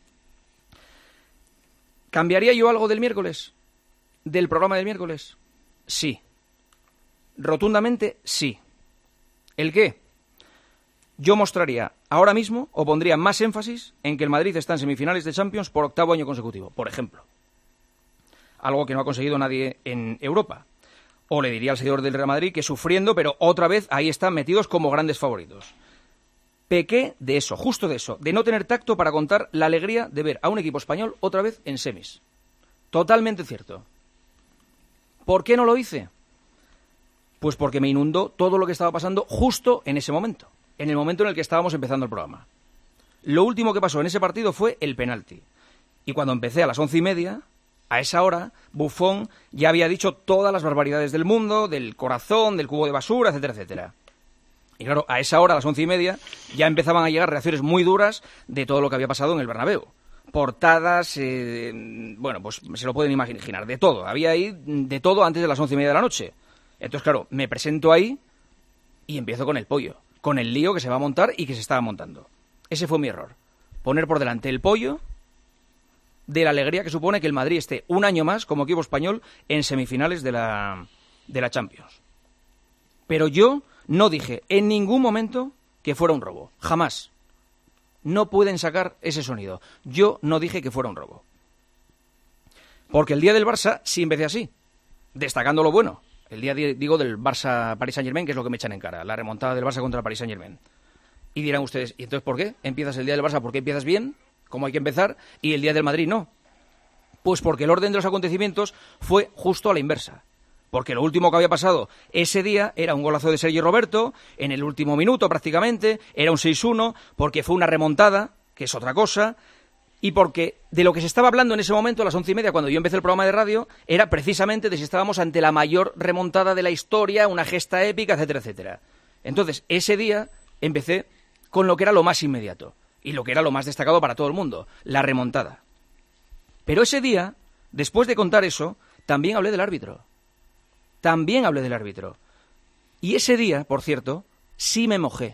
¿Cambiaría yo algo del miércoles? ¿Del programa del miércoles? Sí. Rotundamente sí. ¿El qué? Yo mostraría ahora mismo, o pondría más énfasis en que el Madrid está en semifinales de Champions por octavo año consecutivo, por ejemplo. Algo que no ha conseguido nadie en Europa. O le diría al seguidor del Real Madrid que sufriendo, pero otra vez ahí están metidos como grandes favoritos. Pequé de eso, justo de eso, de no tener tacto para contar la alegría de ver a un equipo español otra vez en semis. Totalmente cierto. ¿Por qué no lo hice? Pues porque me inundó todo lo que estaba pasando justo en ese momento, en el momento en el que estábamos empezando el programa. Lo último que pasó en ese partido fue el penalti. Y cuando empecé a las once y media, a esa hora, Buffon ya había dicho todas las barbaridades del mundo, del corazón, del cubo de basura, etcétera, etcétera. Y claro, a esa hora, a las once y media, ya empezaban a llegar reacciones muy duras de todo lo que había pasado en el Bernabéu. Portadas, eh, bueno, pues se lo pueden imaginar, de todo. Había ahí de todo antes de las once y media de la noche. Entonces, claro, me presento ahí y empiezo con el pollo, con el lío que se va a montar y que se estaba montando. Ese fue mi error. Poner por delante el pollo de la alegría que supone que el Madrid esté un año más como equipo español en semifinales de la, de la Champions. Pero yo no dije en ningún momento que fuera un robo. Jamás. No pueden sacar ese sonido. Yo no dije que fuera un robo. Porque el día del Barça sí empecé así, destacando lo bueno. El día, digo, del Barça-Paris Saint-Germain, que es lo que me echan en cara, la remontada del Barça contra el Paris Saint-Germain. Y dirán ustedes, ¿y entonces por qué? ¿Empiezas el día del Barça? ¿Por qué empiezas bien? ¿Cómo hay que empezar? Y el día del Madrid no. Pues porque el orden de los acontecimientos fue justo a la inversa. Porque lo último que había pasado ese día era un golazo de Sergi Roberto, en el último minuto prácticamente, era un seis uno, porque fue una remontada, que es otra cosa, y porque de lo que se estaba hablando en ese momento, a las once y media, cuando yo empecé el programa de radio, era precisamente de si estábamos ante la mayor remontada de la historia, una gesta épica, etcétera, etcétera. Entonces, ese día empecé con lo que era lo más inmediato, y lo que era lo más destacado para todo el mundo, la remontada. Pero ese día, después de contar eso, también hablé del árbitro. También hablé del árbitro. Y ese día, por cierto, sí me mojé.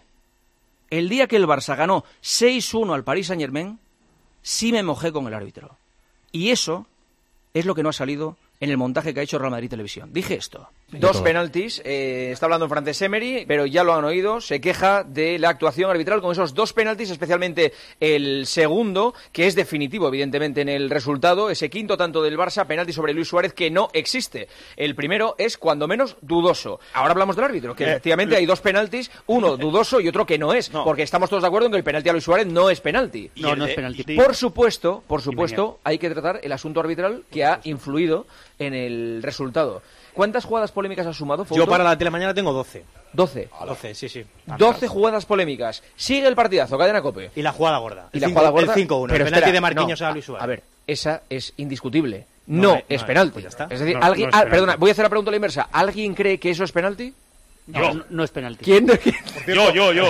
El día que el Barça ganó seis uno al Paris Saint-Germain, sí me mojé con el árbitro. Y eso es lo que no ha salido en el montaje que ha hecho Real Madrid Televisión. Dije esto. Dos penaltis, eh, está hablando en francés Emery, pero ya lo han oído, se queja de la actuación arbitral con esos dos penaltis, especialmente el segundo, que es definitivo, evidentemente, en el resultado, ese quinto tanto del Barça, penalti sobre Luis Suárez, que no existe. El primero es, cuando menos, dudoso. Ahora hablamos del árbitro, que eh, efectivamente hay dos penaltis, uno dudoso y otro que no es, no. Porque estamos todos de acuerdo en que el penalti a Luis Suárez no es penalti. No, no es penalti. Por supuesto, por supuesto, hay que tratar el asunto arbitral que ha influido en el resultado. ¿Cuántas jugadas polémicas has sumado, Fouto? Yo para la telemañana tengo doce. ¿doce? doce, sí, sí. doce jugadas polémicas. Sigue el partidazo, Cadena COPE. Y la jugada gorda. Y la jugada gorda. El cinco uno. Pero el penalti espera, de Marquinhos no, a Luis Suárez. A ver, esa es indiscutible. No, No, no es no, penalti. Pues ya está. Es decir, No, alguien... no es ah, perdona, voy a hacer la pregunta a la inversa. ¿Alguien cree que eso es penalti? No, no, no es penalti. ¿Quién? Yo, yo, yo.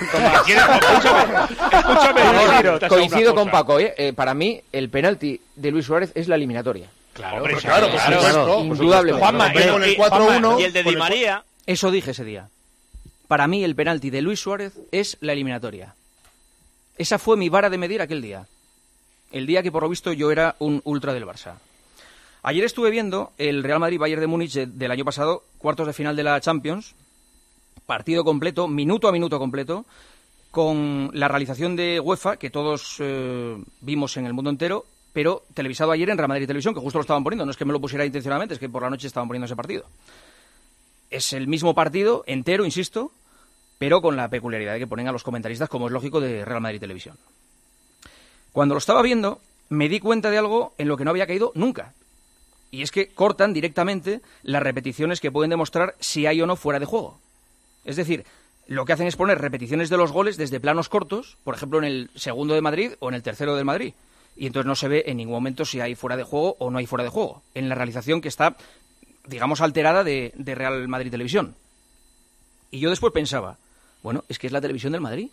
Escúchame, escúchame. Coincido, coincido con Paco, ¿eh? Eh, Para mí, el penalti de Luis Suárez es la eliminatoria. Claro, Hombre, claro, por claro, supuesto. claro. Indudable. Juanma, Hombre, con el cuatro uno. Y el de Di María. Eso dije ese día. Para mí, el penalti de Luis Suárez es la eliminatoria. Esa fue mi vara de medir aquel día. El día que, por lo visto, yo era un ultra del Barça. Ayer estuve viendo el Real Madrid-Bayern de Múnich del año pasado, cuartos de final de la Champions, partido completo, minuto a minuto completo, con la realización de UEFA, que todos eh, vimos en el mundo entero, pero televisado ayer en Real Madrid Televisión, que justo lo estaban poniendo. No es que me lo pusiera intencionalmente, es que por la noche estaban poniendo ese partido. Es el mismo partido, entero, insisto, pero con la peculiaridad de que ponen a los comentaristas, como es lógico, de Real Madrid Televisión. Cuando lo estaba viendo, me di cuenta de algo en lo que no había caído nunca. Y es que cortan directamente las repeticiones que pueden demostrar si hay o no fuera de juego. Es decir, lo que hacen es poner repeticiones de los goles desde planos cortos, por ejemplo en el segundo de Madrid o en el tercero del Madrid. Y entonces no se ve en ningún momento si hay fuera de juego o no hay fuera de juego, en la realización que está, digamos, alterada de, de Real Madrid Televisión. Y yo después pensaba, bueno, es que es la televisión del Madrid.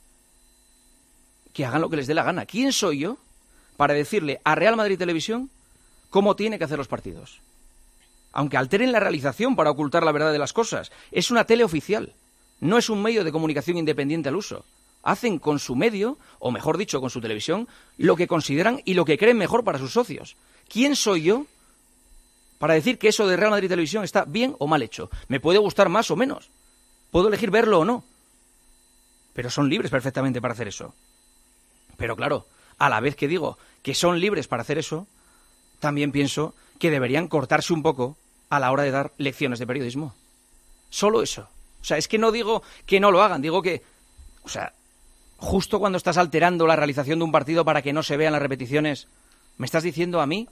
Que hagan lo que les dé la gana. ¿Quién soy yo para decirle a Real Madrid Televisión cómo tiene que hacer los partidos? Aunque alteren la realización para ocultar la verdad de las cosas. Es una tele oficial, no es un medio de comunicación independiente al uso. Hacen con su medio, o mejor dicho, con su televisión, lo que consideran y lo que creen mejor para sus socios. ¿Quién soy yo para decir que eso de Real Madrid Televisión está bien o mal hecho? Me puede gustar más o menos. Puedo elegir verlo o no. Pero son libres perfectamente para hacer eso. Pero claro, a la vez que digo que son libres para hacer eso, también pienso que deberían cortarse un poco a la hora de dar lecciones de periodismo. Solo eso. O sea, es que no digo que no lo hagan, digo que, o sea, justo cuando estás alterando la realización de un partido para que no se vean las repeticiones, ¿me estás diciendo a mí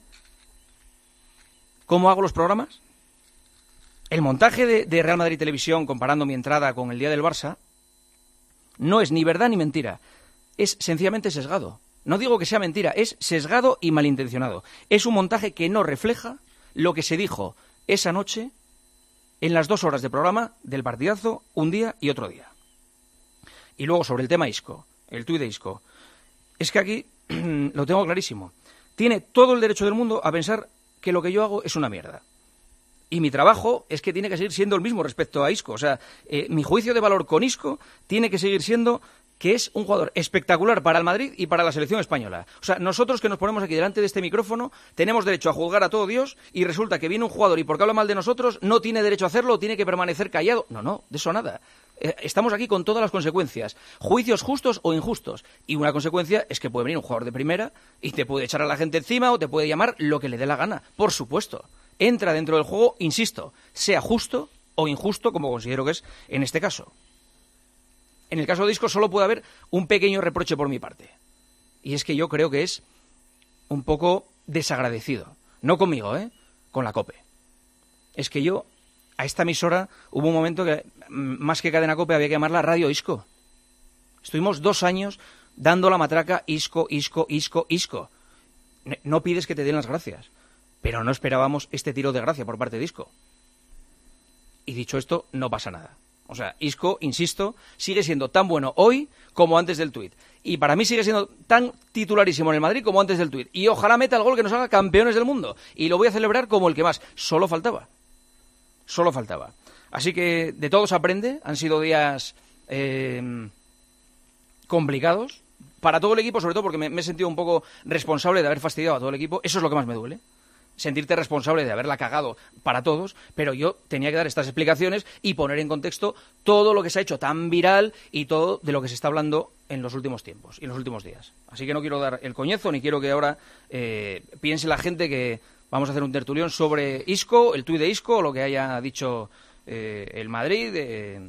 cómo hago los programas? El montaje de, de Real Madrid Televisión, comparando mi entrada con el día del Barça, no es ni verdad ni mentira. Es sencillamente sesgado. No digo que sea mentira, es sesgado y malintencionado. Es un montaje que no refleja lo que se dijo esa noche en las dos horas de programa del partidazo, un día y otro día. Y luego sobre el tema Isco, el tuit de Isco. Es que aquí lo tengo clarísimo. Tiene todo el derecho del mundo a pensar que lo que yo hago es una mierda. Y mi trabajo es que tiene que seguir siendo el mismo respecto a Isco. O sea, eh, mi juicio de valor con Isco tiene que seguir siendo que es un jugador espectacular para el Madrid y para la selección española. O sea, nosotros que nos ponemos aquí delante de este micrófono tenemos derecho a juzgar a todo Dios y resulta que viene un jugador y porque habla mal de nosotros no tiene derecho a hacerlo o tiene que permanecer callado. No, no, de eso nada. Eh, estamos aquí con todas las consecuencias, juicios justos o injustos, y una consecuencia es que puede venir un jugador de primera y te puede echar a la gente encima o te puede llamar lo que le dé la gana, por supuesto. Entra dentro del juego, insisto, sea justo o injusto, como considero que es en este caso. En el caso de Isco solo puede haber un pequeño reproche por mi parte, y es que yo creo que es un poco desagradecido, no conmigo, ¿eh? Con la COPE. Es que yo, a esta emisora, hubo un momento que, más que Cadena COPE, había que llamarla Radio Isco. Estuvimos dos años dando la matraca Isco, Isco, Isco, Isco. No pides que te den las gracias, pero no esperábamos este tiro de gracia por parte de Isco. Y dicho esto, no pasa nada. O sea, Isco, insisto, sigue siendo tan bueno hoy como antes del tuit. Y para mí sigue siendo tan titularísimo en el Madrid como antes del tuit. Y ojalá meta el gol que nos haga campeones del mundo. Y lo voy a celebrar como el que más. Solo faltaba. Solo faltaba. Así que de todo se aprende. Han sido días eh, complicados. Para todo el equipo, sobre todo porque me, me he sentido un poco responsable de haber fastidiado a todo el equipo. Eso es lo que más me duele. Sentirte responsable de haberla cagado para todos, pero yo tenía que dar estas explicaciones y poner en contexto todo lo que se ha hecho tan viral y todo de lo que se está hablando en los últimos tiempos y en los últimos días. Así que no quiero dar el coñazo, ni quiero que ahora eh, piense la gente que vamos a hacer un tertulión sobre Isco, el tuit de Isco, o lo que haya dicho eh, el Madrid eh,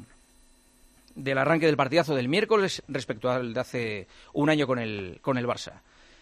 del arranque del partidazo del miércoles respecto al de hace un año con el, con el Barça.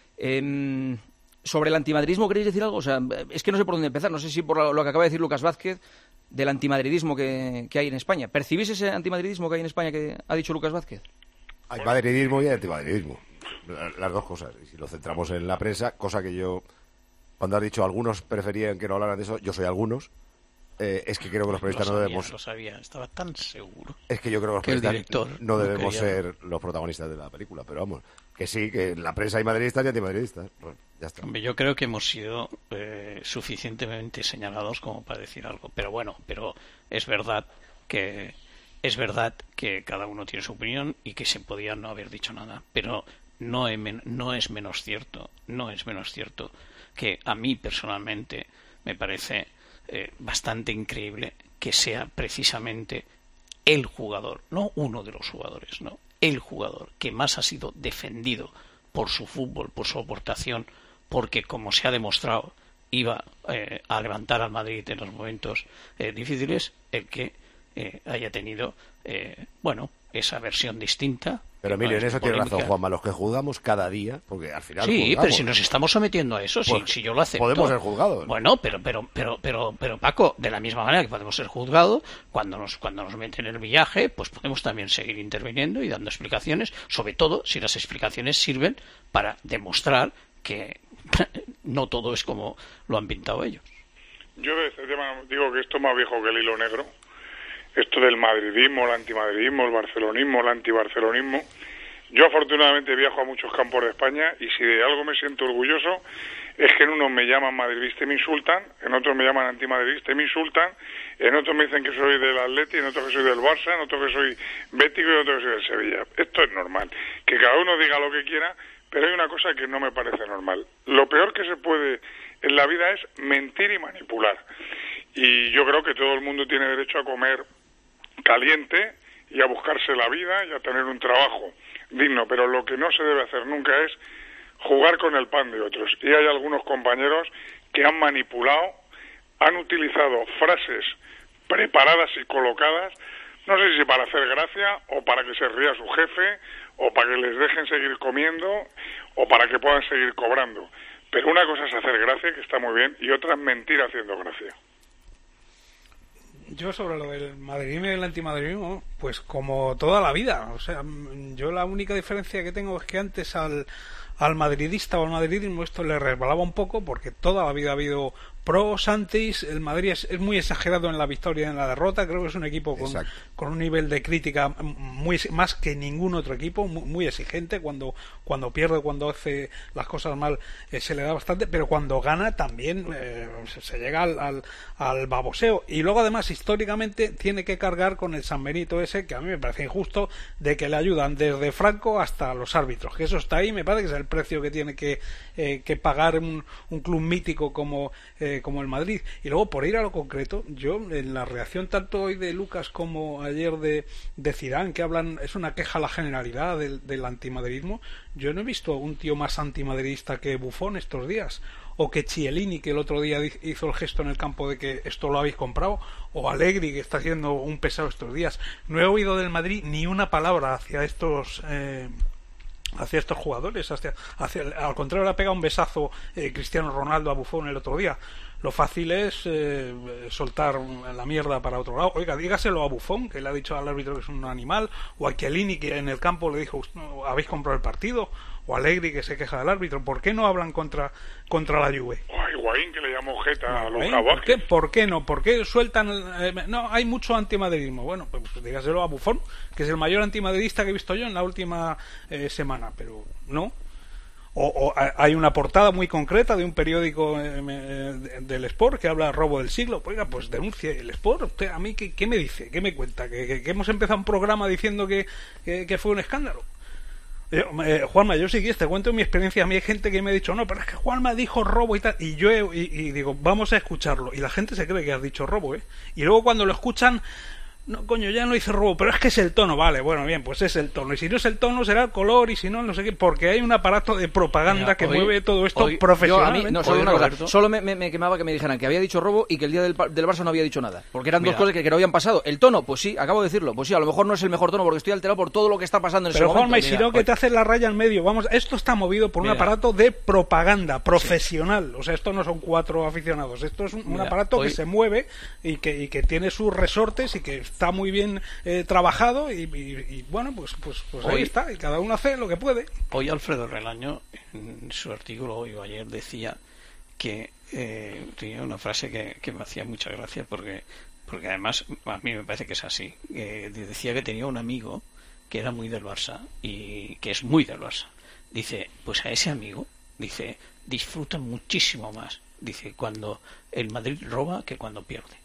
Eh, Sobre el antimadridismo, ¿queréis decir algo? O sea, es que no sé por dónde empezar. No sé si por lo que acaba de decir Lucas Vázquez del antimadridismo que, que hay en España. ¿Percibís ese antimadridismo que hay en España que ha dicho Lucas Vázquez? Hay madridismo y hay antimadridismo. Las dos cosas. Y si lo centramos en la prensa, cosa que yo, cuando has dicho algunos preferían que no hablaran de eso, yo soy algunos. Eh, es que creo que los periodistas lo sabía, no debemos... Lo sabía, estaba tan seguro. Es que yo creo que los que el periodistas director no debemos quería... ser los protagonistas de la película, pero vamos, que sí, que en la prensa hay madridistas y antimadridistas. Pues ya está. Hombre, yo creo que hemos sido eh, suficientemente señalados como para decir algo, pero bueno, pero es verdad que es verdad que cada uno tiene su opinión y que se podía no haber dicho nada, pero no, he men- no es menos cierto, no es menos cierto que a mí personalmente me parece Eh, bastante increíble que sea precisamente el jugador, no uno de los jugadores, no, el jugador que más ha sido defendido por su fútbol, por su aportación, porque como se ha demostrado iba eh, a levantar al Madrid en los momentos eh, difíciles, el que eh, haya tenido eh, bueno, esa versión distinta. Pero Emilio, en eso tiene razón Juanma, los que juzgamos cada día, porque al final sí, juzgamos. Pero si nos estamos sometiendo a eso, pues, si, si yo lo acepto. Podemos ser juzgados. Bueno, pero, pero, pero, pero, pero Paco, de la misma manera que podemos ser juzgados, cuando nos, cuando nos meten en el viaje, pues podemos también seguir interviniendo y dando explicaciones, sobre todo si las explicaciones sirven para demostrar que no todo es como lo han pintado ellos. Yo de este tema digo que esto es más viejo que el hilo negro. Esto del madridismo, el antimadridismo, el barcelonismo, el antibarcelonismo. Yo afortunadamente viajo a muchos campos de España y si de algo me siento orgulloso es que en unos me llaman madridista y me insultan, en otros me llaman antimadridista y me insultan, en otros me dicen que soy del Atleti, en otros que soy del Barça, en otros que soy bético y en otros que soy del Sevilla. Esto es normal, que cada uno diga lo que quiera, pero hay una cosa que no me parece normal. Lo peor que se puede en la vida es mentir y manipular. Y yo creo que todo el mundo tiene derecho a comer caliente y a buscarse la vida y a tener un trabajo digno, pero lo que no se debe hacer nunca es jugar con el pan de otros. Y hay algunos compañeros que han manipulado, han utilizado frases preparadas y colocadas, no sé si para hacer gracia o para que se ría su jefe o para que les dejen seguir comiendo o para que puedan seguir cobrando. Pero una cosa es hacer gracia, que está muy bien, y otra es mentir haciendo gracia. Yo sobre lo del madridismo y el antimadridismo, pues como toda la vida. O sea, yo la única diferencia que tengo es que antes al, al madridista o al madridismo esto le resbalaba un poco, porque toda la vida ha habido pros, antis. El Madrid es, es muy exagerado en la victoria y en la derrota. Creo que es un equipo con, con un nivel de crítica muy más que ningún otro equipo, muy, muy exigente. Cuando cuando pierde, cuando hace las cosas mal, eh, se le da bastante, pero cuando gana también eh, se, se llega al, al, al baboseo. Y luego además históricamente tiene que cargar con el San Benito ese, que a mí me parece injusto, de que le ayudan desde Franco hasta los árbitros, que eso está ahí. Me parece que es el precio que tiene que, eh, que pagar un, un club mítico como eh, que como el Madrid. Y luego, por ir a lo concreto, yo en la reacción tanto hoy de Lucas como ayer de, de Zidane, que hablan, es una queja a la generalidad del, del antimadridismo, yo no he visto un tío más antimadridista que Buffon estos días, o que Chiellini, que el otro día hizo el gesto en el campo de que esto lo habéis comprado, o Allegri, que está haciendo un pesado estos días. No he oído del Madrid ni una palabra hacia estos eh, hacia estos jugadores, hacia, hacia, al contrario le ha pegado un besazo eh, Cristiano Ronaldo a Buffon el otro día. Lo fácil es eh, soltar la mierda para otro lado. Oiga, dígaselo a Buffon, que le ha dicho al árbitro que es un animal, o a Chiellini, que en el campo le dijo, habéis comprado el partido, o a Allegri, que se queja del árbitro. ¿Por qué no hablan contra contra la Juve? O a Higuaín, que le llamó jeta a los ¿Por qué? ¿Por qué no? ¿Por qué sueltan? Eh, no, hay mucho antimadridismo. Bueno, pues, pues dígaselo a Buffon, que es el mayor antimadridista que he visto yo en la última eh, semana, pero no. O, o hay una portada muy concreta de un periódico eh, eh, del Sport que habla de robo del siglo. Oiga, pues denuncie el Sport. Usted, a mí, ¿qué, qué me dice? ¿Qué me cuenta? ¿Que, que, que hemos empezado un programa diciendo que, que, que fue un escándalo? Yo, eh, Juanma, yo sí que te cuento mi experiencia. A mí hay gente que me ha dicho, no, pero es que Juanma dijo robo y tal. Y yo he, y, y digo, vamos a escucharlo. Y la gente se cree que has dicho robo, ¿eh? Y luego cuando lo escuchan, no, coño, ya no hice robo, pero es que es el tono. Vale, bueno, bien, pues es el tono. Y si no es el tono, será el color, y si no, no sé qué. Porque hay un aparato de propaganda Mira, que hoy, mueve todo esto hoy, profesionalmente. Yo a mí, no, solo, una cosa, solo me, me, me quemaba que me dijeran que había dicho robo y que el día del, del Barça no había dicho nada. Porque eran Mira. dos cosas que, que no habían pasado. El tono, pues sí, acabo de decirlo. Pues sí, a lo mejor no es el mejor tono porque estoy alterado por todo lo que está pasando en pero ese momento. Pero Juanma, y si no, que te haces la raya en medio. Vamos, esto está movido por Mira. un aparato de propaganda profesional. Sí. O sea, esto no son cuatro aficionados. Esto es un, un aparato hoy... que se mueve y que, y que tiene sus resortes y que está muy bien Eh, trabajado y, y, y bueno, pues, pues, pues hoy, ahí está, y cada uno hace lo que puede. Hoy Alfredo Relaño, en su artículo hoy o ayer, decía que eh, tenía una frase que, que me hacía mucha gracia porque, porque además a mí me parece que es así. Eh, decía que tenía un amigo que era muy del Barça y que es muy del Barça. Dice, pues a ese amigo, dice, disfruta muchísimo más, dice, cuando el Madrid roba que cuando pierde.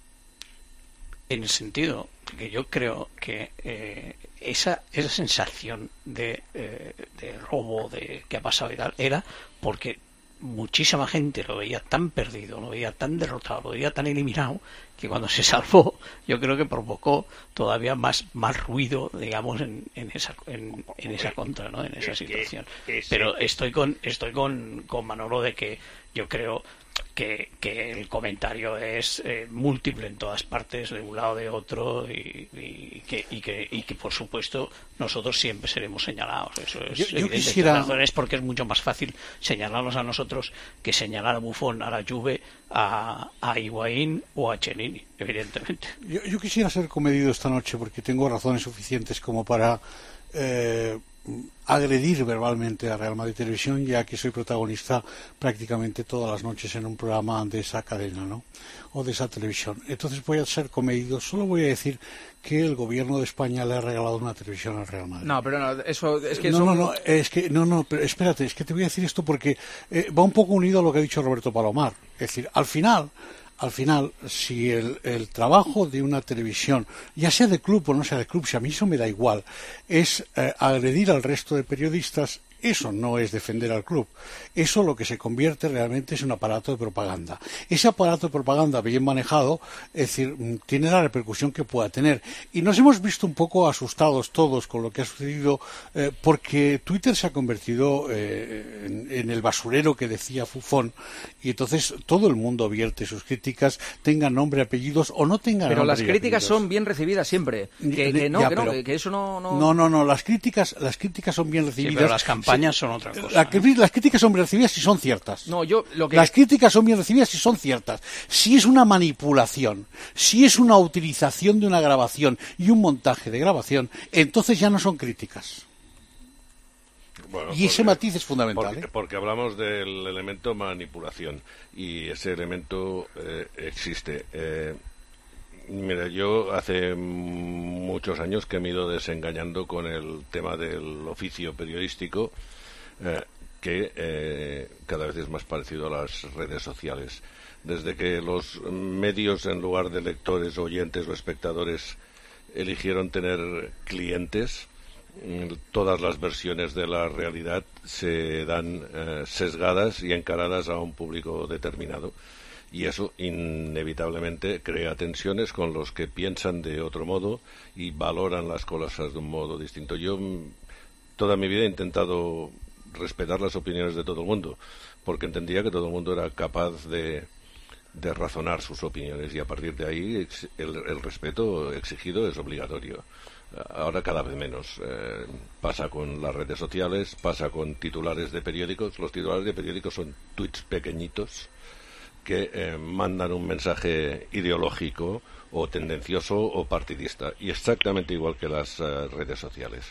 En el sentido que yo creo que eh, esa esa sensación de, eh, de robo, de que ha pasado y tal, era porque muchísima gente lo veía tan perdido, lo veía tan derrotado, lo veía tan eliminado, que cuando se salvó, yo creo que provocó todavía más, más ruido, digamos, en, en esa en, en esa contra, ¿no? En esa situación. Pero estoy con estoy con, con Manolo de que yo creo que, que el comentario es eh, múltiple en todas partes, de un lado de otro, y, y, que, y, que, y que por supuesto nosotros siempre seremos señalados. Eso es yo, yo evidente. quisiera... Es porque es mucho más fácil señalarnos a nosotros que señalar a Buffon, a la Juve, a, a Higuaín o a Chiellini, evidentemente. Yo, yo quisiera ser comedido esta noche porque tengo razones suficientes como para eh, agredir verbalmente a Real Madrid Televisión, ya que soy protagonista prácticamente todas las noches en un programa de esa cadena, ¿no? O de esa televisión. Entonces voy a ser comedido. Solo voy a decir que el gobierno de España le ha regalado una televisión al Real Madrid. No, pero no, eso es que no, son... no, no, es que no, no, pero espérate, es que te voy a decir esto porque eh, va un poco unido a lo que ha dicho Roberto Palomar. Es decir, al final, al final, si el, el trabajo de una televisión, ya sea de club o no sea de club, si a mí eso me da igual, es eh, agredir al resto de periodistas, eso no es defender al club. Eso lo que se convierte realmente es un aparato de propaganda. Ese aparato de propaganda bien manejado, es decir, tiene la repercusión que pueda tener. Y nos hemos visto un poco asustados todos con lo que ha sucedido, eh, porque Twitter se ha convertido eh, en, en el basurero que decía Buffon, y entonces todo el mundo vierte sus críticas, tengan nombre, apellidos o no tengan pero nombre. Pero las críticas apellidos. son bien recibidas siempre. Que, que no, ya, que, no pero... que eso no, no... No, no, no, las críticas, las críticas son bien recibidas. Sí, pero las campañas son otra cosa. La, ¿eh? Las críticas son bien recibidas si son ciertas. No, yo lo que... Las críticas son bien recibidas si son ciertas. Si es una manipulación, si es una utilización de una grabación y un montaje de grabación, entonces ya no son críticas. Bueno, y ese porque, matiz es fundamental. Porque, ¿eh? porque hablamos del elemento manipulación y ese elemento eh, existe. Eh, Mira, yo hace muchos años que me he ido desengañando con el tema del oficio periodístico, eh, que eh, cada vez es más parecido a las redes sociales. Desde que los medios, en lugar de lectores, oyentes o espectadores, eligieron tener clientes, todas las versiones de la realidad se dan eh, sesgadas y encaradas a un público determinado. Y eso inevitablemente crea tensiones con los que piensan de otro modo y valoran las cosas de un modo distinto. Yo toda mi vida he intentado respetar las opiniones de todo el mundo, porque entendía que todo el mundo era capaz de, de razonar sus opiniones, y a partir de ahí el, el respeto exigido es obligatorio. Ahora cada vez menos. Eh, pasa con las redes sociales, pasa con titulares de periódicos. Los titulares de periódicos son tweets pequeñitos que eh, mandan un mensaje ideológico o tendencioso o partidista, y exactamente igual que las uh, redes sociales.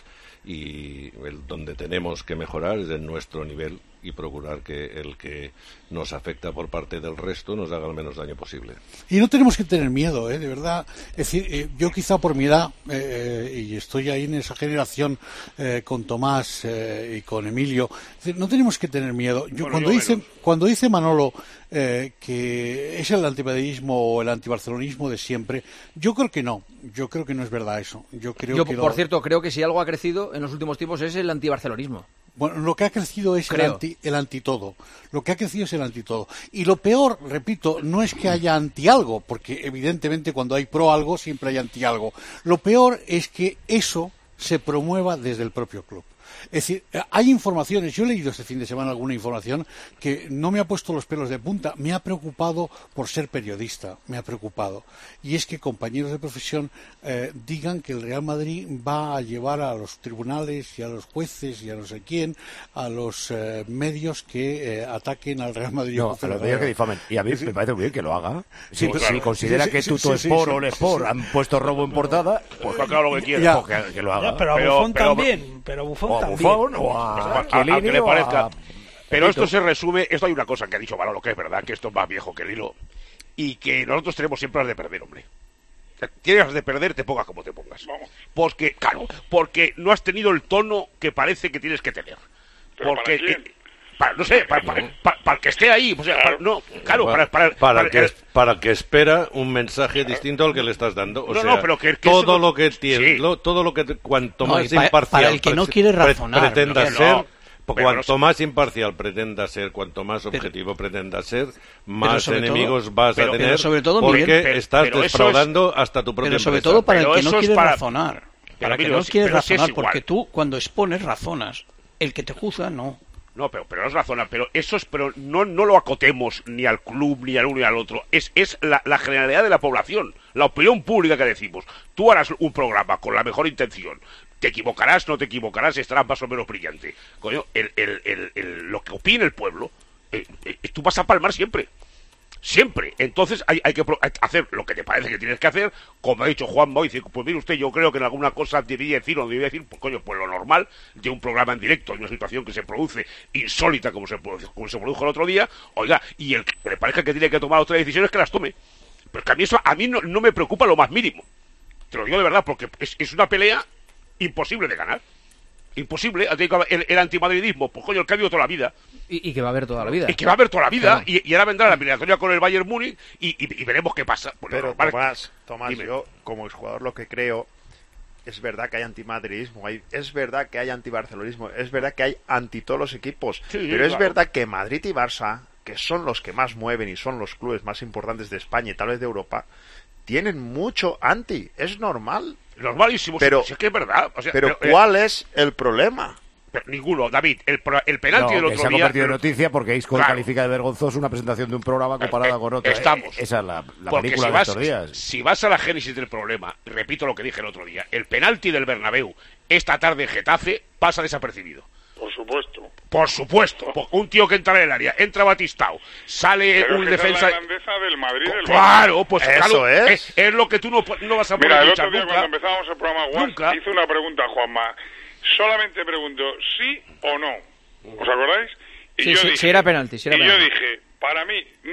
Y el, donde tenemos que mejorar es en nuestro nivel y procurar que el que nos afecta por parte del resto nos haga el menos daño posible. Y no tenemos que tener miedo, ¿eh? De verdad. Es decir, eh, yo quizá por mi edad, eh, y estoy ahí en esa generación eh, con Tomás eh, y con Emilio, es decir, no tenemos que tener miedo. Yo, bueno, cuando, yo dice, menos. cuando dice Manolo eh, que es el antimadridismo o el antibarcelonismo de siempre, yo creo que no. Yo creo que no es verdad eso. Yo creo yo que por lo... cierto, creo que si algo ha crecido en los últimos tiempos es el antibarcelonismo. Bueno, lo que ha crecido es el Creo. anti, el antitodo. Lo que ha crecido es el antitodo. Y lo peor, repito, no es que haya anti algo, porque evidentemente cuando hay pro algo siempre hay anti algo. Lo peor es que eso se promueva desde el propio club. Es decir, hay informaciones, yo he leído este fin de semana alguna información que no me ha puesto los pelos de punta, me ha preocupado por ser periodista, me ha preocupado. Y es que compañeros de profesión eh, digan que el Real Madrid va a llevar a los tribunales y a los jueces y a no sé quién, a los eh, medios que eh, ataquen al Real Madrid. No, a los medios que difamen. Y a mí me parece muy bien que lo haga. Si, Sí, si claro. considera Sí, sí, que sí, Tuto sí, Sport sí, o el sí, Sport sí. han puesto robo en portada, Pues que haga lo que quiera. ya, pues que, que lo haga. Ya, pero a Pero- Buffon pero- también, pero a Buffon o a también. Buffon o a A- a- Chiellini al que le o a parezca. Pero Pepito. esto se resume, esto hay una cosa que ha dicho Manolo, que es verdad, que esto es más viejo que el hilo, y que nosotros tenemos siempre las de perder, hombre. Tienes las de perder, te pongas como te pongas. Porque, claro, porque no has tenido el tono que parece que tienes que tener. ¿Pero Porque, para quién? eh, para- no sé, para, para- para- para el que esté ahí, o sea, para- no, claro, para, para, para, para- que, para que espera un mensaje distinto al que le estás dando. O No, sea, no, pero que- que todo eso- lo que tiene, sí. lo- todo lo que te- cuanto No, más y pa- imparcial para el que no pre- quiere pre- razonar, pretenda no, ser, no, pero cuanto no- más imparcial pretenda ser, cuanto más objetivo pretenda ser, más sobre todo- enemigos vas pero- a pero tener, sobre todo, porque Miguel, pero- estás pero eso es- defraudando hasta tu propia Pero sobre empresa. todo para Pero el que no eso es quiere para- razonar. Para el que Emilio, no sí, quiere pero sí es razonar, igual. porque tú cuando expones razonas. El que te juzga, no. No, pero, pero no es razona, pero eso es, pero no, no lo acotemos ni al club, ni al uno ni al otro. Es, es la, la generalidad de la población, la opinión pública que decimos. Tú harás un programa con la mejor intención. Te equivocarás, no te equivocarás, estarás más o menos brillante. Coño, el, el, el, el- lo que opine el pueblo, eh, eh, tú vas a palmar siempre. Siempre. Entonces hay, hay que pro- hay que hacer lo que te parece que tienes que hacer, como ha dicho Juan Boy, dice, pues mire usted, yo creo que en alguna cosa debería decir o debería decir, pues coño, pues lo normal de un programa en directo, de una situación que se produce insólita como se, produ- como se produjo el otro día, oiga, y el que le parezca que tiene que tomar otras decisiones, que las tome. Pero es que a mí eso a mí no, no me preocupa lo más mínimo. Te lo digo de verdad, porque es, es una pelea imposible de ganar. Imposible. El, el antimadridismo, pues coño, el que ha habido toda la vida. Y, y que va a haber toda la vida. Y que va a haber toda la vida, Claro. y, y ahora vendrá la eliminatoria con el Bayern Múnich y, y- y veremos qué pasa. Bueno, Pero normal- Tomás, Tomás, Dime. yo como exjugador lo que creo es verdad que hay antimadridismo, hay, es verdad que hay antibarcelonismo, es verdad que hay anti todos los equipos, Sí, pero es claro. verdad que Madrid y Barça, que son los que más mueven y son los clubes más importantes de España y tal vez de Europa, tienen mucho anti, es normal. Normalísimo, Pero, si es que es verdad. O sea, pero eh, ¿cuál es el problema? pero ninguno, David. El, pro- el penalti No, del que se otro ha día. convertido en noticia porque Isco Claro. califica de vergonzoso una presentación de un programa comparada Eh, con otra. estamos. Esa es la, la Porque película si de vas, estos días. si vas a la génesis del problema, repito lo que dije el otro día, el penalti del Bernabéu esta tarde en Getafe pasa desapercibido. Por supuesto. Por supuesto, po- un tío que entra en el área, entra Batistao, sale Pero un que esa defensa. es la grandeza del Madrid del Claro, pues Eso claro, es. es. es lo que tú no, no vas a poder Mira, el luchar otro día nunca. cuando empezábamos el programa, Juan, Nunca. hice una pregunta a Juanma. Solamente pregunto, ¿sí o no? ¿Os acordáis? Y Sí, yo sí, dije, sí era penalti, sí era y penalti. yo dije, para mí, no,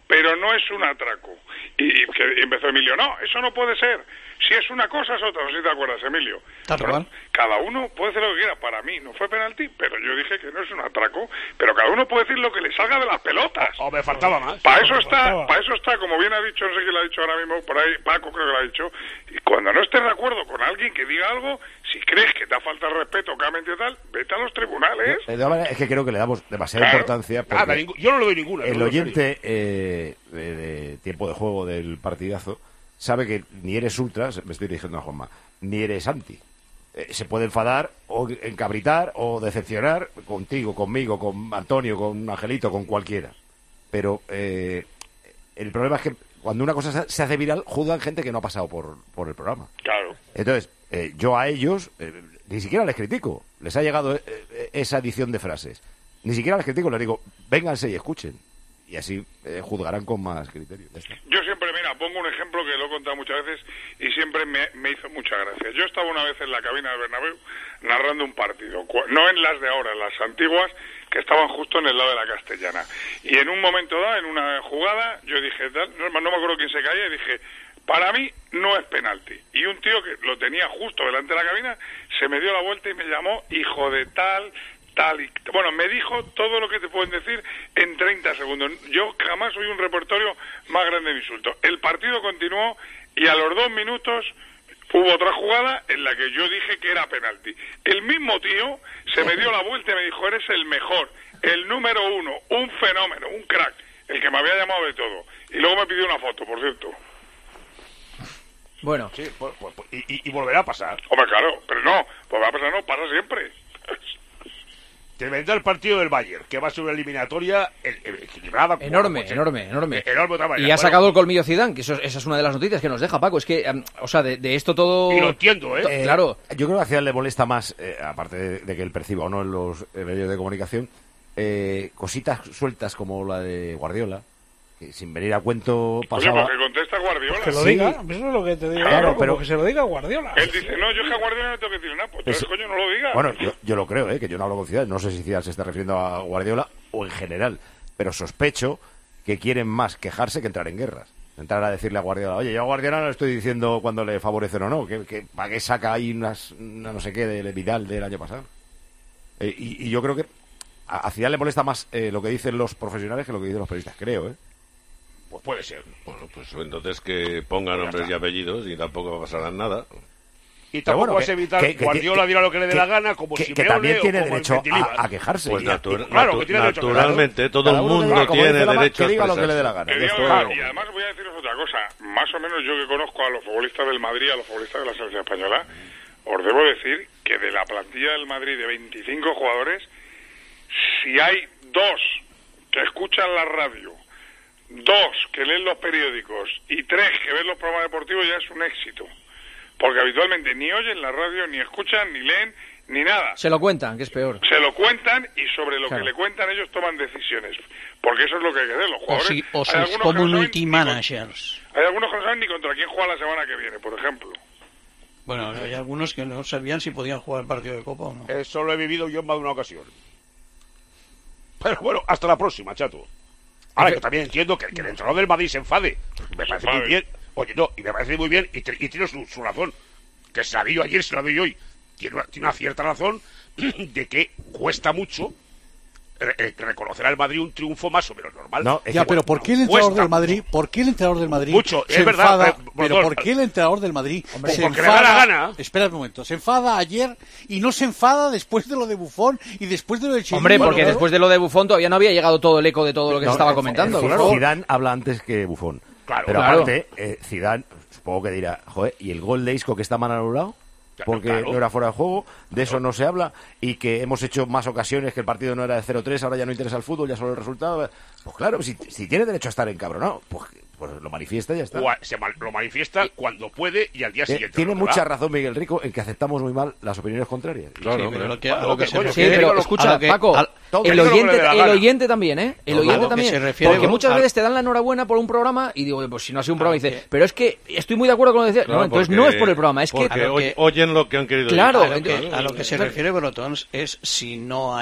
pero no es un atraco. Y, y que empezó Emilio, no, eso no puede ser. Si es una cosa es otra, no sé si te acuerdas, Emilio. Pero cada uno puede hacer lo que quiera. Para mí no fue penalti, pero yo dije que no es un atraco. Pero cada uno puede decir lo que le salga de las pelotas. O, o me faltaba más. Para eso está, para eso está, como bien ha dicho, no sé quién lo ha dicho ahora mismo, por ahí Paco creo que lo ha dicho. Y cuando no estés de acuerdo con alguien que diga algo, si crees que te ha falta respeto, que ha mentido tal, vete a los tribunales. De todas maneras, es que creo que le damos demasiada Claro. importancia. Ah, Porque yo no le doy ninguna, El no, en oyente eh, de, de tiempo de juego del partidazo sabe que ni eres ultra, me estoy dirigiendo a Juanma, ni eres anti. Eh, se puede enfadar o encabritar o decepcionar contigo, conmigo, con Antonio, con Angelito, con cualquiera. Pero eh, el problema es que cuando una cosa se hace viral, juzgan gente que no ha pasado por, por el programa. Claro. Entonces, eh, yo a ellos eh, ni siquiera les critico. Les ha llegado eh, eh, esa edición de frases. Ni siquiera les critico, les digo, vénganse y escuchen. Y así eh, juzgarán con más criterio. Ya está. Yo siempre, mira, pongo un ejemplo que lo he contado muchas veces y siempre me, me hizo mucha gracia. Yo estaba una vez en la cabina del Bernabéu narrando un partido, no en las de ahora, en las antiguas, que estaban justo en el lado de la Castellana. Y en un momento dado, en una jugada, yo dije, no, no me acuerdo quién se caía, y dije, para mí no es penalti. Y un tío que lo tenía justo delante de la cabina, se me dio la vuelta y me llamó hijo de tal... Tal y, bueno, me dijo todo lo que te pueden decir en treinta segundos. Yo jamás oí un repertorio más grande de insultos. El partido continuó y a los dos minutos hubo otra jugada en la que yo dije que era penalti. El mismo tío se me dio la vuelta y me dijo, eres el mejor, el número uno, un fenómeno, un crack, el que me había llamado de todo. Y luego me pidió una foto, por cierto. Bueno. Sí, pues, pues, pues, y, y volverá a pasar. Hombre, claro, pero no, pues va a pasar, no, pasa siempre. Te vendrá el partido del Bayern, que va a ser una eliminatoria el- el- equilibrada. como Enorme, no puede ser. enorme, enorme. Eh, enorme de otra manera. Y ha Bueno, sacado el colmillo Zidane, que eso, esa es una de las noticias que nos deja, Paco. Es que, um, o sea, de, de esto todo... Y lo entiendo, ¿eh? To- Eh, Claro. Yo creo que a Zidane le molesta más, eh, aparte de, de que él perciba o no en los eh, medios de comunicación, eh, cositas sueltas como la de Guardiola, que sin venir a cuento Oye, pasaba... porque contesta Guardiola. Que lo Sí. diga, eso es lo que te digo. Claro, Claro, pero- pero que se lo diga Guardiola. Él dice, no, yo es que a Guardiola no tengo que decir nada, pues entonces, Eso- coño, no lo digas. Bueno, yo, yo lo creo, ¿eh? Que yo no hablo con Zidane. No sé si Zidane se está refiriendo a Guardiola o en general, pero sospecho que quieren más quejarse que entrar en guerras. Entrar a decirle a Guardiola, oye, yo a Guardiola no le estoy diciendo cuando le favorecen o no, que, que para qué saca ahí unas, una no sé qué de Vidal del año pasado. Eh, y, y yo creo que a, a Zidane le molesta más eh, lo que dicen los profesionales que lo que dicen los periodistas, creo, ¿eh? Pues puede ser. Bueno, pues entonces que pongan Ya nombres está. y apellidos y tampoco pasará nada. Y Pero tampoco bueno, vas que- a evitar que- que- Guardiola que- dirá lo que le dé que- la gana, como que, Simeone que también o tiene como derecho Mendilibar. a, a quejarse. Pues Y- natura- y- claro, que tiene derecho a naturalmente, todo el Cada uno mundo diga, como tiene dice la ma- derecho a que diga lo que le dé la expresarse. gana. Que Ya diga está. la verdad. Y además voy a deciros otra cosa. Más o menos yo que conozco a los futbolistas del Madrid, a los futbolistas de la selección española, os debo decir que de la plantilla del Madrid de veinticinco jugadores, si hay dos que escuchan la radio, dos que leen los periódicos y tres que ven los programas deportivos, ya es un éxito. Porque habitualmente ni oyen la radio, ni escuchan, ni leen, ni nada. Se lo cuentan, que es peor. Se lo cuentan y sobre lo Claro. que le cuentan ellos toman decisiones. Porque eso es lo que hay que hacer. Los O, jugadores, si, o hay sus algunos que no saben community ni con- managers. hay algunos que no saben ni contra quién juega la semana que viene, por ejemplo. Bueno, hay algunos que no sabían si podían jugar el partido de Copa o no. Eso lo he vivido yo en más de una ocasión. Pero bueno, hasta la próxima, chato. Ahora, que también entiendo que, que el entrenador del Madrid se enfade. Me parece muy bien. Oye, no, y me parece muy bien, y, te- y tiene su, su razón. Que se la di yo ayer, se la doy hoy. Tiene una, tiene una cierta razón de que cuesta mucho re- eh, reconocer al Madrid un triunfo más o menos normal. No, es Ya, que- pero ¿por qué el entrenador Cuesta del Madrid, por qué el entrenador del Madrid Mucho, se es verdad, enfada? eh, Pero Bordón. ¿por qué el entrenador del Madrid Hombre, se porque le da la gana. Espera un momento, se enfada ayer y no se enfada después de lo de Buffon y después de lo de Chilwell? Hombre, porque Bueno, después de lo de Buffon todavía no había llegado todo el eco de todo lo que No, se estaba eh, comentando. eh, por favor. Zidane habla antes que Buffon. Claro, pero claro. aparte, eh, Zidane, supongo que dirá, joder, ¿y el gol de Isco que está mal anulado? Porque claro. no era fuera de juego, de eso no se habla, y que hemos hecho más ocasiones que el partido no era de cero tres, ahora ya no interesa el fútbol, ya solo el resultado. Pues claro, si, si tiene derecho a estar encabronado, pues, pues lo manifiesta y ya está. O a- se mal- lo manifiesta cuando puede y al día Eh, siguiente. tiene no, mucha ¿verdad? razón Miguel Rico en que aceptamos muy mal las opiniones contrarias. Claro, Sí, hombre. pero lo que, a lo que se Coño, Sí, refiere... pero a escucha, lo que- Paco, al- todo el digo lo que oyente, le dé la el gana. oyente también, ¿eh? El No, oyente a lo que también. se refiere, Porque muchas al- veces te dan la enhorabuena por un programa y digo, pues si no ha sido un programa, y dice, pero es que estoy muy de acuerdo con lo que decía. Claro, No, entonces porque- no es por el programa, es que... porque a lo oy- que- oyen lo que han querido Claro, a, lo decir. que, a lo que se refiere Brotons es si no hay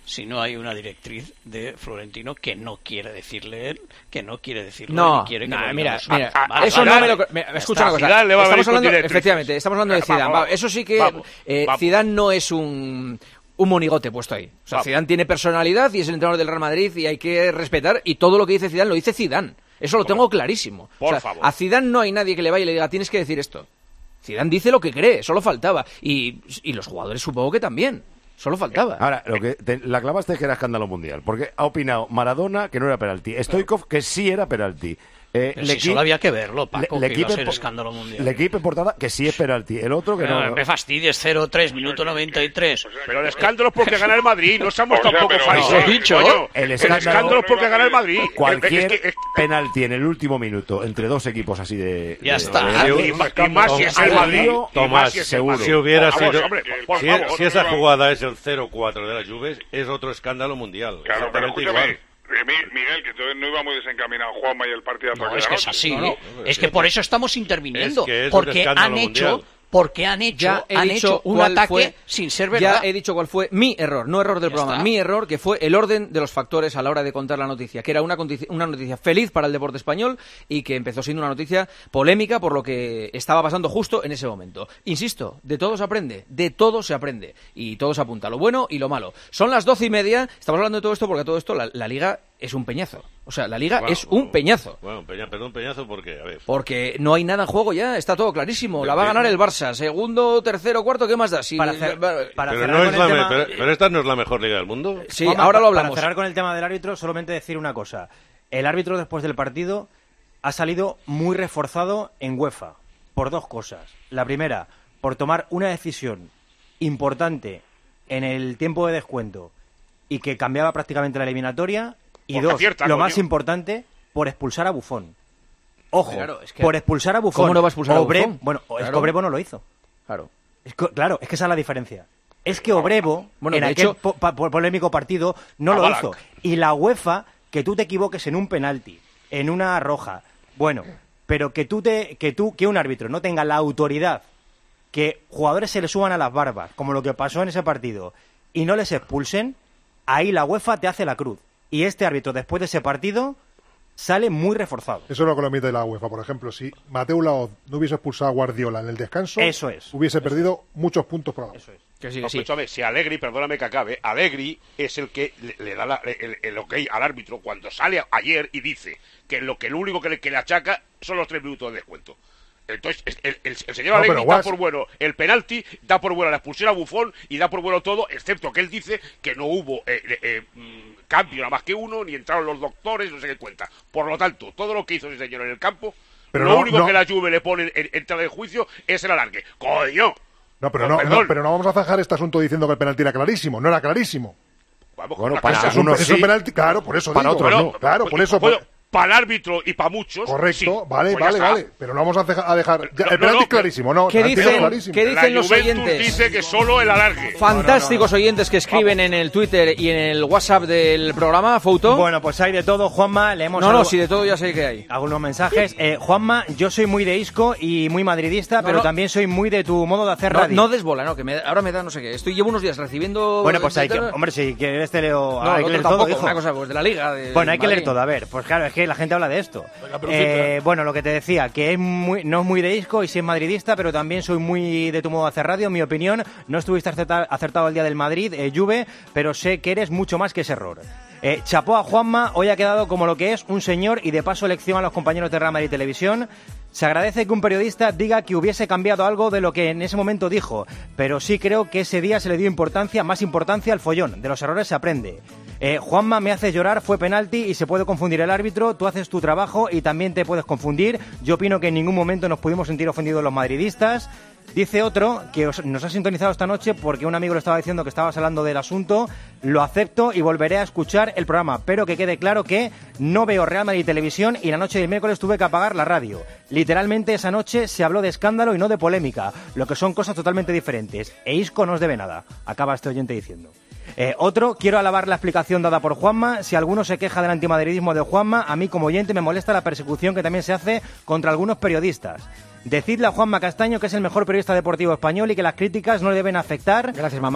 si no hay una directriz de Florentino que no quiere decirle él, que no quiere decirlo no, él y quiere que no, lo mira, digamos. mira, Ah, ah, eso ah, no me lo... vale. Me, me Ya escucha está. una cosa. Le va a Estamos venir hablando, con efectivamente, estamos hablando de Vamos, Zidane. vamos, Eso sí que vamos, eh, vamos. Zidane no es un... un monigote puesto ahí. O sea, Vamos. Zidane tiene personalidad y es el entrenador del Real Madrid y hay que respetar, y todo lo que dice Zidane lo dice Zidane. Eso lo tengo clarísimo. Por o sea, favor. a Zidane no hay nadie que le vaya y le diga, tienes que decir esto. Zidane dice lo que cree, solo faltaba. Y, y los jugadores supongo que también. Solo faltaba. Ahora, lo que te- la clavaste es que era escándalo mundial, porque ha opinado Maradona que no era penalti, Stoichkov que sí era penalti. Eh, Pero si solo había que verlo, Paco, que iba a ser po- escándalo mundial. L'Equipe Portada que sí es penalti, el otro que No, no. me fastidies, cero tres, minuto noventa y tres. Pero el escándalo es porque gana el Madrid, no seamos O sea, tampoco pero- fariseos. Lo he dicho. coño. El El escándalo- escándalo es porque gana el Madrid. Cualquier Es que- es- penalti en el último minuto entre dos equipos así de. Ya de- está. de- y, más- y más si es el Madrid. y más Tomás, si es el seguro. Madrid. Si hubiera Por favor, sido, hombre, por si, favor, si esa jugada es el cero cuatro de la Juve, es otro escándalo mundial. Claro, pero Exactamente escúchame, igual. eh, Mi- Miguel, que entonces no iba muy desencaminado Juanma y el partido. No, es que es así. No, no, es que por eso estamos interviniendo. Es que es un porque escándalo han hecho, mundial. porque han hecho, Ya he han dicho hecho un cuál ataque fue- sin ser verdad. Ya he dicho cuál fue mi error, no error del Ya programa, está. mi error, que fue el orden de los factores a la hora de contar la noticia, que era una, conti- una noticia feliz para el deporte español y que empezó siendo una noticia polémica por lo que estaba pasando justo en ese momento. Insisto, de todo se aprende, de todo se aprende y todo se apunta, lo bueno y lo malo. Son las doce y media, estamos hablando de todo esto porque todo esto, la, la Liga es un peñazo. O sea, la Liga Bueno, es un peñazo. Bueno, peña, perdón, peñazo, porque, a ver. Porque no hay nada en juego ya, está todo clarísimo. La va a ganar el Barça. Segundo, tercero, cuarto, ¿qué más da? Si- Para hacer- para Pero, cerrar no con es el la tema- me- pero, pero esta no es la mejor liga del mundo. Sí, Juanma, ahora lo pa- hablamos. Para cerrar con el tema del árbitro, solamente decir una cosa. El árbitro después del partido ha salido muy reforzado en UEFA por dos cosas. La primera, por tomar una decisión importante en el tiempo de descuento y que cambiaba prácticamente la eliminatoria. Y Porque dos, acierta, lo coño. más importante, por expulsar a Buffon. Ojo, Claro, es que- por expulsar a Buffon. ¿Cómo no va a expulsar a Obre- Buffon? Bueno, es que Claro. Obrebo no lo hizo. Claro. Es que- claro, es que esa es la diferencia. Es que Obrevo, Bueno, en de aquel hecho- po- pa- po- polémico partido, no A lo Ballack. hizo. Y la UEFA, que tú te equivoques en un penalti, en una roja, bueno, pero que tú, te, que tú, que un árbitro no tenga la autoridad, que jugadores se le suban a las barbas, como lo que pasó en ese partido, y no les expulsen, ahí la UEFA te hace la cruz. Y este árbitro, después de ese partido, sale muy reforzado. Eso es lo que lo mete la UEFA. Por ejemplo, si Mateu Laoz no hubiese expulsado a Guardiola en el descanso, Eso es. hubiese perdido muchos puntos programados. Eso es. Que sí, que No, sí. escúchame, si Allegri, perdóname que acabe, Allegri es el que le, le da la- el, el ok al árbitro cuando sale a- ayer y dice que lo que lo único que le, que le achaca son los tres minutos de descuento. Entonces, el, el- el señor No, Allegri pero da Guas- por bueno el penalti, da por bueno la expulsión a Buffon y da por bueno todo, excepto que él dice que no hubo eh, eh, eh, mm, cambio nada más que uno, ni entraron los doctores, no sé qué cuenta. Por lo tanto, todo lo que hizo ese señor en el campo, Pero lo no- único no- que la Juve le pone en, en tela de juicio es el alargue. ¡Coño! No, pero Oh, no, perdón. no, pero no vamos a zanjar este asunto diciendo que el penalti era clarísimo. No era clarísimo. Vamos, Bueno, una para cosa- es un, algunos es un sí. penalti, claro, por eso Para digo. otros Bueno, no. Claro, por eso. Bueno, para el árbitro y para muchos. Correcto, sí. vale, Pues ya vale, está. vale. Pero no vamos a dejar. A dejar ya, No, el no, penalti no, es clarísimo, no. ¿Qué el penalti es dicen, clarísimo. ¿qué dicen La los Juventus oyentes? dice que solo el alargue. Fantásticos oyentes que escriben en el Twitter y en el WhatsApp del programa, Fouto. Bueno, pues hay de todo, Juanma. Leemos no, no, algo- si de todo ya sé que hay. algunos mensajes. Eh, Juanma, yo soy muy de Isco y muy madridista, No, pero no. también soy muy de tu modo de hacer No, radio. no desbola, no, que me- ahora me da no sé qué. Estoy llevo unos días recibiendo. Bueno, pues hay que, hombre, si quieres te leo, No, hay lo que leer otro todo, tampoco, hijo. una cosa pues de la Liga. de Bueno, hay que leer Madrid. todo. A ver, pues claro, es que la gente habla de esto. pero Eh, bueno, lo que te decía, que es muy, no es muy de Isco y sí es madridista, pero también soy muy de tu modo de hacer radio. En mi opinión, no estuviste acerta- acertado el día del Madrid, eh, Juve, pero sé que eres mucho más que ese error. Eh, chapó a Juanma, hoy ha quedado como lo que es, un señor, y de paso lección a los compañeros de Real Madrid Televisión. Se agradece que un periodista diga que hubiese cambiado algo de lo que en ese momento dijo, pero sí creo que ese día se le dio importancia, más importancia al follón. De los errores se aprende. Eh, Juanma, me hace llorar, fue penalti y se puede confundir el árbitro, tú haces tu trabajo y también te puedes confundir. Yo opino que en ningún momento nos pudimos sentir ofendidos los madridistas. Dice otro que os- nos ha sintonizado esta noche porque un amigo le estaba diciendo que estabas hablando del asunto. Lo acepto y volveré a escuchar el programa, pero que quede claro que no veo Real Madrid Televisión y la noche del miércoles tuve que apagar la radio. Literalmente esa noche se habló de escándalo y no de polémica, lo que son cosas totalmente diferentes. E Isco no os debe nada, acaba este oyente diciendo. Eh, otro, quiero alabar la explicación dada por Juanma. Si alguno se queja del antimadridismo de Juanma, a mí como oyente me molesta la persecución que también se hace contra algunos periodistas. Decidle a Juanma Castaño que es el mejor periodista deportivo español y que las críticas no le deben afectar. Gracias, mamá.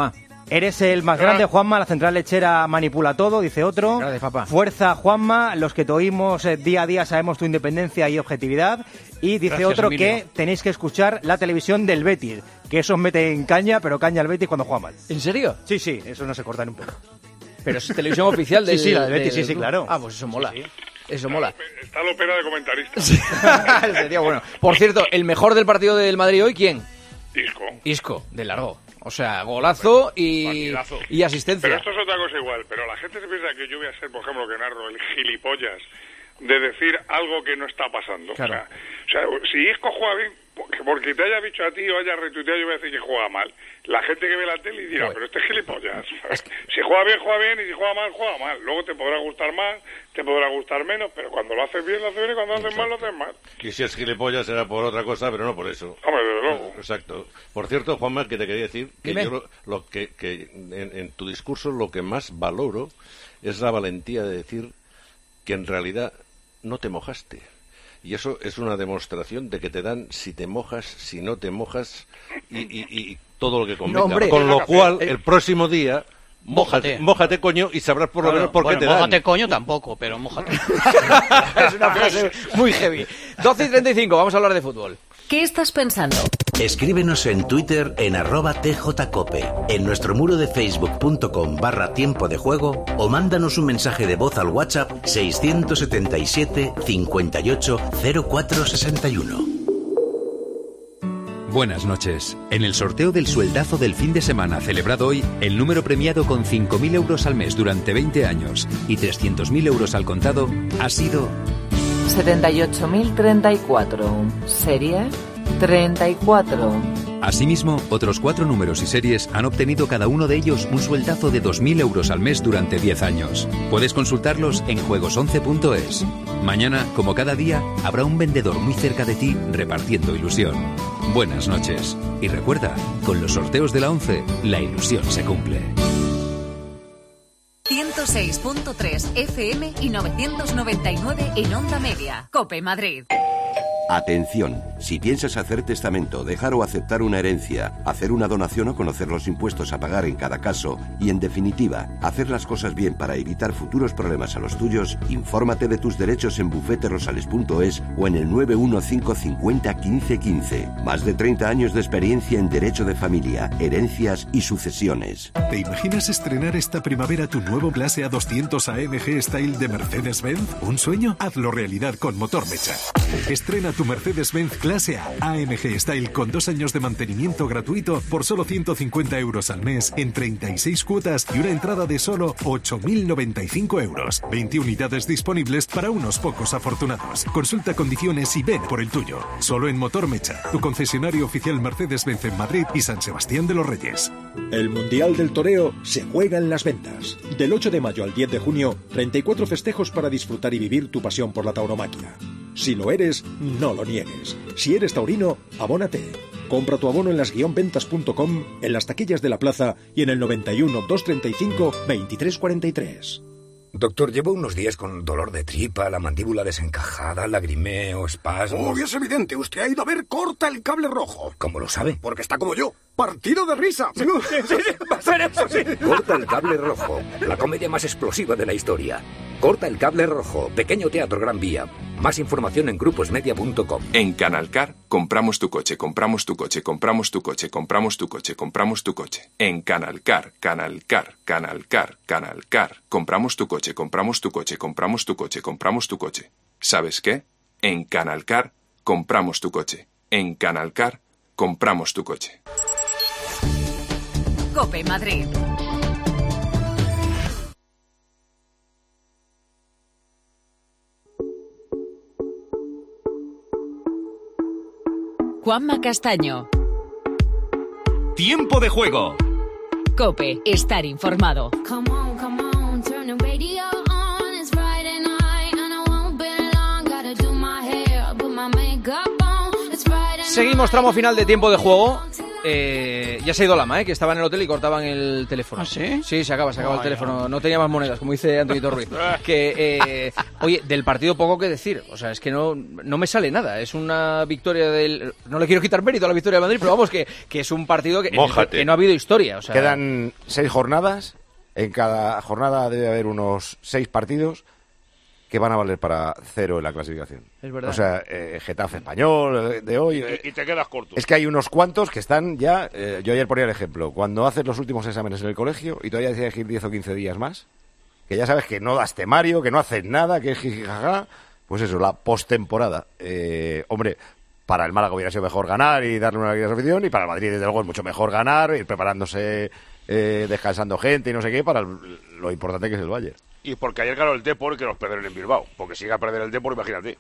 Eres el más grande, Juanma, la central lechera manipula todo, dice otro. Gracias, papá. Fuerza, Juanma, los que te oímos eh, día a día sabemos tu independencia y objetividad. Y dice Gracias, otro Emilio. que tenéis que escuchar la televisión del Betis, que eso os mete en caña, pero caña al Betis cuando juega mal. ¿En serio? Sí, sí, eso no se corta en un poco. Pero es televisión oficial del... Sí, sí, la del Betis, sí, sí, club. claro. Ah, pues eso mola. Sí, sí. Eso mola. Está la ópera de comentarista. Sería bueno. Por cierto, el mejor del partido del Madrid hoy, ¿quién? Isco. Isco, de largo. O sea, golazo y, y asistencia. Pero esto es otra cosa igual. Pero la gente se piensa que yo voy a ser, por ejemplo, que narro el gilipollas de decir algo que no está pasando. Claro. O, sea, o sea, si Isco juega bien, porque, porque te haya dicho a ti o haya retuiteado, yo voy a decir que juega mal. La gente que ve la tele dirá, pero este es gilipollas. Si juega bien, juega bien, y si juega mal, juega mal. Luego te podrá gustar más, te podrá gustar menos, pero cuando lo haces bien, lo haces bien, y cuando lo haces mal, lo haces mal. Y si es gilipollas será por otra cosa, pero no por eso. Hombre, desde luego. Exacto. Por cierto, Juanma, que te quería decir que Dime. yo lo, lo que, que en, en tu discurso lo que más valoro es la valentía de decir que en realidad no te mojaste. Y eso es una demostración de que te dan si te mojas, si no te mojas y, y, y todo lo que convenga. No, hombre. Con lo cual, Eh, el próximo día, mójate, Mójate. mójate coño, y sabrás por lo Bueno, menos por bueno, qué te dan. mójate coño tampoco, pero mójate. Es una frase muy heavy. doce y treinta y cinco, vamos a hablar de fútbol. ¿Qué estás pensando? Escríbenos en Twitter en arroba tjcope, en nuestro muro de facebook.com barra tiempo de juego o mándanos un mensaje de voz al WhatsApp seiscientos setenta y siete cincuenta y ocho cero cuatro sesenta y uno. Buenas noches. En el sorteo del sueldazo del fin de semana celebrado hoy, el número premiado con cinco mil euros al mes durante veinte años y trescientos mil euros al contado ha sido... setenta y ocho mil treinta y cuatro. Serie treinta y cuatro. Asimismo, otros cuatro números y series han obtenido cada uno de ellos un sueldazo de dos mil euros al mes durante diez años. Puedes consultarlos en juegos once punto es. Mañana, como cada día, habrá un vendedor muy cerca de ti repartiendo ilusión. Buenas noches. Y recuerda, con los sorteos de la once, la ilusión se cumple. ciento seis punto tres F M y novecientos noventa y nueve en Onda Media. COPE Madrid. Atención, si piensas hacer testamento, dejar o aceptar una herencia, hacer una donación o conocer los impuestos a pagar en cada caso y, en definitiva, hacer las cosas bien para evitar futuros problemas a los tuyos, infórmate de tus derechos en bufete rosales punto es o en el nueve uno cinco cincuenta quince quince. Más de treinta años de experiencia en derecho de familia, herencias y sucesiones. ¿Te imaginas estrenar esta primavera tu nuevo clase A doscientos A M G Style de Mercedes-Benz? ¿Un sueño? Hazlo realidad con Motor Mecha. Estrena tu Mercedes-Benz clase A A M G Style con dos años de mantenimiento gratuito por solo ciento cincuenta euros al mes en treinta y seis cuotas y una entrada de solo ocho mil noventa y cinco euros. veinte unidades disponibles para unos pocos afortunados. Consulta condiciones y ven por el tuyo. Solo en Motor Mecha, tu concesionario oficial Mercedes-Benz en Madrid y San Sebastián de los Reyes. El Mundial del Toreo se juega en Las Ventas. Del ocho de mayo al diez de junio, treinta y cuatro festejos para disfrutar y vivir tu pasión por la tauromaquia. Si lo eres, no lo niegues. Si eres taurino, abónate. Compra tu abono en las guion ventas punto com, en las taquillas de la plaza y en el noventa y uno, doscientos treinta y cinco, veintitrés cuarenta y tres. Doctor, llevo unos días con dolor de tripa, la mandíbula desencajada, lagrimeo, espasmos... Oh, es evidente, usted ha ido a ver Corta el Cable Rojo. ¿Cómo lo sabe? Porque está como yo, partido de risa. Sí, sí, sí, va a ser eso, sí. Corta el Cable Rojo, la comedia más explosiva de la historia. Corta el Cable Rojo, Pequeño Teatro Gran Vía. Más información en gruposmedia punto com. En Canalcar, compramos tu coche, compramos tu coche, compramos tu coche, compramos tu coche, compramos tu coche. En Canalcar, Canalcar, Canalcar, Canalcar, compramos tu coche, compramos tu coche, compramos tu coche, compramos tu coche. ¿Sabes qué? En Canalcar, compramos tu coche. En Canalcar, compramos tu coche. COPE Madrid. Juanma Castaño. Tiempo de juego. COPE, estar informado. Seguimos tramo final de tiempo de juego. eh, ya se ha ido Lama, ¿eh? Que estaba en el hotel y cortaban el teléfono. ¿Ah, sí? Sí, se acaba, se acaba Oh, el teléfono. ya. No tenía más monedas, como dice Antonio Ruiz. Que, eh, oye, del partido poco que decir. O sea, es que no, no me sale nada. Es una victoria del... No le quiero quitar mérito a la victoria de Madrid, pero vamos, que, que es un partido que, que no ha habido historia. O sea, quedan seis jornadas. En cada jornada debe haber unos seis partidos que van a valer para cero en la clasificación. Es verdad. O sea, eh, Getafe Español de hoy... eh, Y, y te quedas corto. es que hay unos cuantos que están ya... Eh, yo ayer ponía el ejemplo. Cuando haces los últimos exámenes en el colegio y todavía tienes que ir diez o quince días más, que ya sabes que no das temario, que no haces nada, que es jijijaja, pues eso, la postemporada. Eh, hombre, para el Málaga hubiera sido mejor ganar y darle una alegría a su afición, y para el Madrid, desde luego, es mucho mejor ganar, ir preparándose, eh, descansando gente y no sé qué, para el- lo importante que es el Bayern. Y porque ayer ganó el Depor y que nos perdieron en Bilbao. Porque si llega a perder el Depor, imagínate.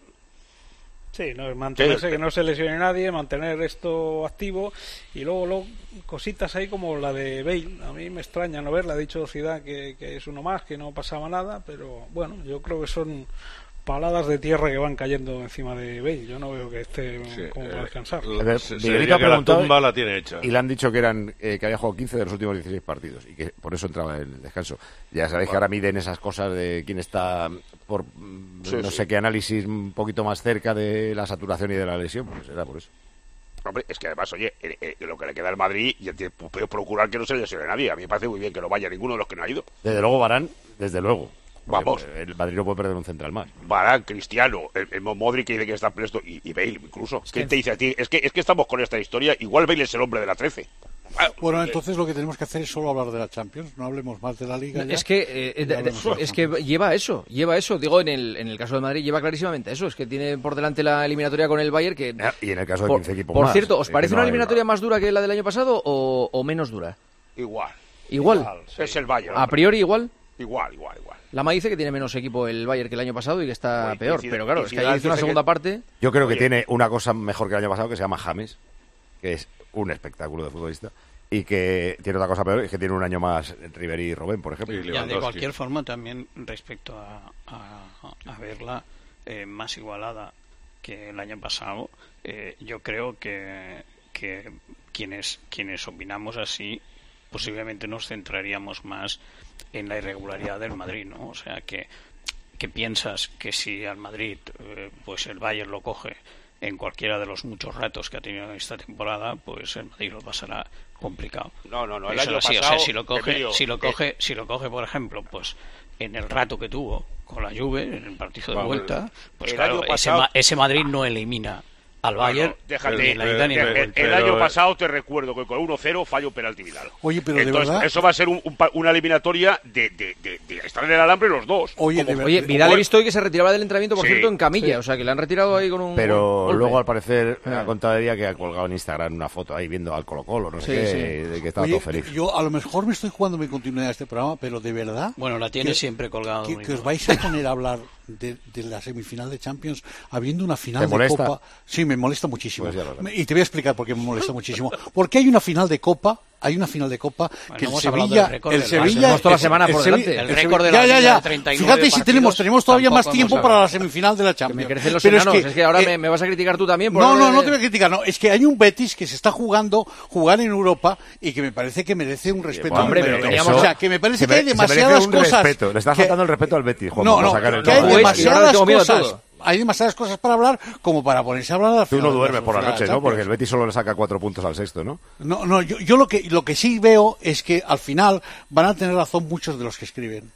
Sí, no, es mantenerse, Sí. que no se lesione nadie, mantener esto activo y luego, luego cositas ahí como la de Bale. A mí me extraña no verla, ha dicho Zidane que, que es uno más, que no pasaba nada, pero bueno, yo creo que son paladas de tierra que van cayendo encima de Bale. Yo no veo que esté como para descansar. A ver, se- se Miguelito diría ha que la preguntado tumba la tiene hecha. Y le han dicho que eran eh, que había jugado quince de los últimos dieciséis partidos y que por eso entraba en el descanso. Ya sabéis que ahora miden esas cosas de quién está por mm, Sí, no sí. sé qué análisis un poquito más cerca de la saturación y de la lesión, pues era por eso. Hombre, es que además, oye, eh, eh, lo que le queda al Madrid, y tiene que procurar que no se le lesione nadie. A mí me parece muy bien que no vaya ninguno de los que no ha ido. Desde luego Varane, desde luego. Vamos. Porque El Madrid no puede perder un central más. Varane, Cristiano, el, el Modric que dice que está presto, y, y Bale incluso. ¿Qué que- te dice a ti? Es que, es que estamos con esta historia. Igual Bale es el hombre de la trece. Bueno, entonces lo que tenemos que hacer es solo hablar de la Champions, no hablemos más de la Liga. ya. Es que, eh, Y de- de- hablemos de la es que lleva eso, lleva eso. Digo, en el, en el caso de Madrid lleva clarísimamente eso. Es que tiene por delante la eliminatoria con el Bayern que... Y en el caso de por, quince equipos Por más, cierto, ¿os eh, parece que no una hay- eliminatoria más dura que la del año pasado o, o menos dura? Igual. Igual. Es el Bayern. A hombre. priori igual. Igual, igual, igual. Lama dice que tiene menos equipo el Bayern que el año pasado y que está Oye, peor. y Zidane- Pero claro, y es que Zidane ahí hizo una dice segunda que- parte. Yo creo que Oye. tiene una cosa mejor que el año pasado que se llama James, que es un espectáculo de futbolista, y que tiene otra cosa peor, es que tiene un año más Ribéry y Robben, por ejemplo. Ya, de cualquier forma, también respecto a, a, a verla eh, más igualada que el año pasado, eh, yo creo que, que quienes, quienes opinamos así, posiblemente nos centraríamos más en la irregularidad del Madrid, ¿no? O sea, que, que piensas que si al Madrid, eh, pues el Bayern lo coge en cualquiera de los muchos ratos que ha tenido esta temporada, pues el Madrid lo pasará complicado. No, no, no. El Eso año sí, pasado, o sea, si lo coge, Emilio, si lo eh, coge, si lo coge, por ejemplo, pues en el rato que tuvo con la Juve en el partido de Vamos, vuelta, pues el claro, año ese, pasado- Ma- ese Madrid no elimina al No, Bayern no, déjate, ni en la ida ni en la el, vuelta. el año pasado te recuerdo que con uno cero falló penalti Vidal. Oye, pero de Entonces, verdad- eso va a ser un- un pa- una eliminatoria de, de, de, de estar en el alambre los dos. Oye, Como- Oye, Vidal he visto hoy que se retiraba del entrenamiento, por Sí, cierto, en camilla. sí. O sea, que le han retirado ahí con un Pero golpe. luego, al parecer, Ah. ha contado de día que ha colgado en Instagram una foto ahí viendo al Colo-Colo, no sé Sí, qué, sí. de que estaba Oye, todo feliz. yo a lo mejor me estoy jugando mi continuidad a este programa, pero de verdad... Bueno, la tiene que- siempre colgada. que, Domingo. que os vais a poner a hablar de, de la semifinal de Champions habiendo una final ¿Te de molesta? Copa. Sí, me molesta muchísimo. Pues ya lo sabes. Me- y te voy a explicar por qué me molesta muchísimo. Porque hay una final de Copa, hay una final de Copa que el hemos hablado Sevilla, del récord el del Barça. Sevilla, Tenemos toda la el- semana el por Sevilla- delante. El el récord de Sevilla- la ya, ya, Liga ya. de treinta y nueve Fíjate si partidos, tenemos tenemos todavía más tampoco tiempo hemos para la hablado. semifinal de la Que Champions. me crecen los Pero es enanos. que, Es que ahora eh, me, me vas a criticar tú también. Por no, hablar no, no de- te voy a criticar, no. Es que hay un Betis que se está jugando, jugar en Europa y que me parece que merece un respeto. Bueno, hombre, pero inmenso. teníamos- O sea, que me parece Se que hay me- se merece demasiadas un cosas. respeto. Le estás que- faltando el respeto al Betis, Juan, No, para no, sacar el que hay todo. Pues, y ahora le demasiadas tengo miedo a cosas. todo. Hay demasiadas cosas para hablar como para ponerse a hablar de la Tú final no de la duermes por las final de noches, la ¿no? Porque el Champions. Betis solo le saca cuatro puntos al sexto, ¿no? No, no, yo, yo lo que lo que sí veo es que al final van a tener razón muchos de los que escriben.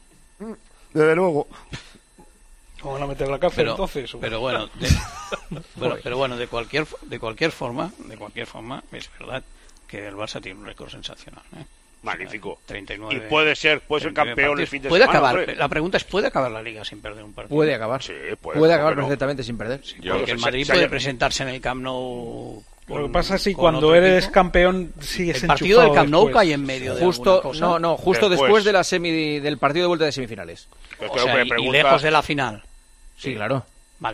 Desde luego. ¿Cómo van a meter la cárcel pero, entonces? pero bueno, de, bueno, pero bueno, de cualquier de cualquier forma, de cualquier forma, es verdad que el Barça tiene un récord sensacional, ¿eh? Magnífico. treinta y nueve Y puede ser, puede ser treinta y nueve campeón el partidos. fin de puede semana, acabar. hombre. La pregunta es, ¿puede acabar la Liga sin perder un partido? Puede acabar. Sí, Puede, puede, acabar ¿por qué no? perfectamente sin perder. Porque el se- Madrid se puede haya- presentarse en el Camp Nou. Lo que con- pasa es que con cuando otro eres equipo. campeón sigues El partido del enchufado Camp Nou después. cae en medio de Justo, alguna cosa. no, no, justo después, Después. de la semi del partido de vuelta de semifinales. Yo O creo sea, que y- y pregunta- lejos de la final. Sí, claro. Vale, vale.